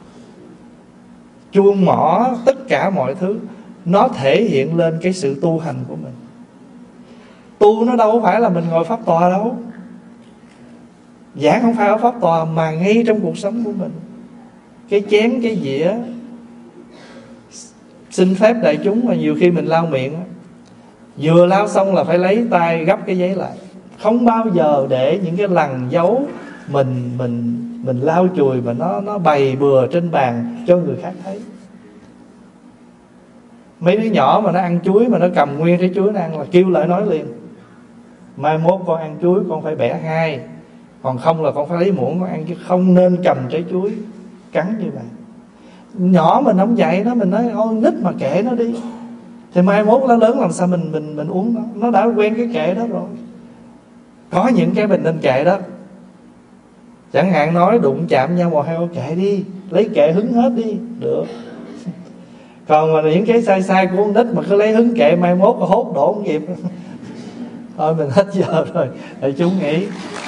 Chuông mỏ, tất cả mọi thứ nó thể hiện lên cái sự tu hành của mình. Tu nó đâu phải là mình ngồi pháp tòa đâu. Giảng không phải ở pháp tòa, mà ngay trong cuộc sống của mình. Cái chén, cái dĩa, xin phép đại chúng mà nhiều khi mình lau miệng, vừa lau xong là phải lấy tay gấp cái giấy lại. Không bao giờ để những cái lằn dấu mình mình mình lau chùi mà nó nó bày bừa trên bàn cho người khác thấy. Mấy đứa nhỏ mà nó ăn chuối mà nó cầm nguyên trái chuối nó ăn là kêu lại nói liền, mai mốt con ăn chuối con phải bẻ hai, còn không là con phải lấy muỗng con ăn, chứ không nên cầm trái chuối cắn như vậy. Nhỏ mình không dạy nó, mình nói ôi nít mà kệ nó đi, thì mai mốt nó lớn làm sao mình mình mình uống nó. Nó đã quen cái kệ đó rồi. Có những cái mình nên kệ đó. Chẳng hạn nói đụng chạm nhau mồ heo, kệ đi, lấy kệ hứng hết đi, được. Còn mà những cái sai sai của con nít mà cứ lấy hứng kệ, mai mốt hốt đổ không kịp. Thôi mình hết giờ rồi, để chúng nghỉ.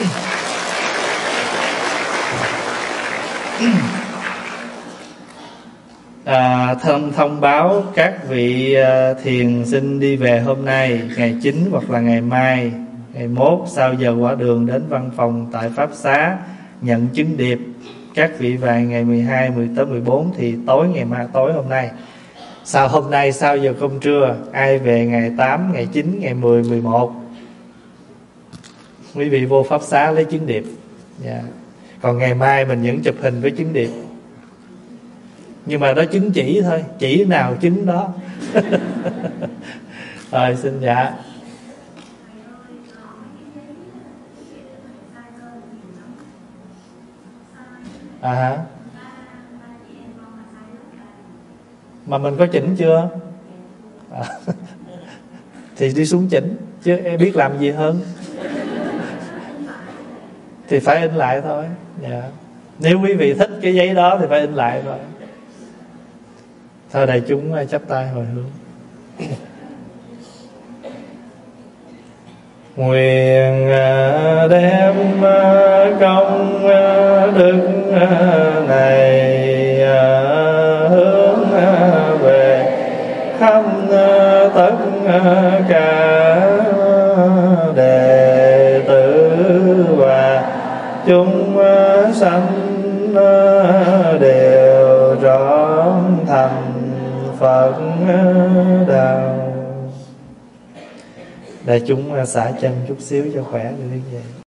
À, thông, thông báo các vị uh, thiền sinh đi về hôm nay, ngày chín hoặc là ngày mai, ngày mốt sau giờ quả đường đến văn phòng tại Pháp Xá nhận chứng điệp. Các vị về ngày mười hai, mười tám, mười bốn thì tối ngày mai, tối hôm nay. Sau hôm nay sau giờ cơm trưa, ai về ngày tám, ngày chín, ngày mười, mười một, quý vị vô Pháp Xá lấy chứng điệp. Yeah. Còn ngày mai mình vẫn chụp hình với chứng điệp. Nhưng mà đó chứng chỉ thôi, chỉ nào chứng đó. Rồi xin dạ. À hả? Mà mình có chỉnh chưa? À. Thì đi xuống chỉnh, chứ em biết làm gì hơn. Thì phải in lại thôi. Dạ. Nếu quý vị thích cái giấy đó thì phải in lại thôi. Thôi đại chúng chắp tay hồi hướng. Nguyện đem công đức này hướng về khắp tất cả đệ tử và chúng sanh đều trọn thành Phật đạo. Đại chúng xả chân chút xíu cho khỏe rồi đứng dậy.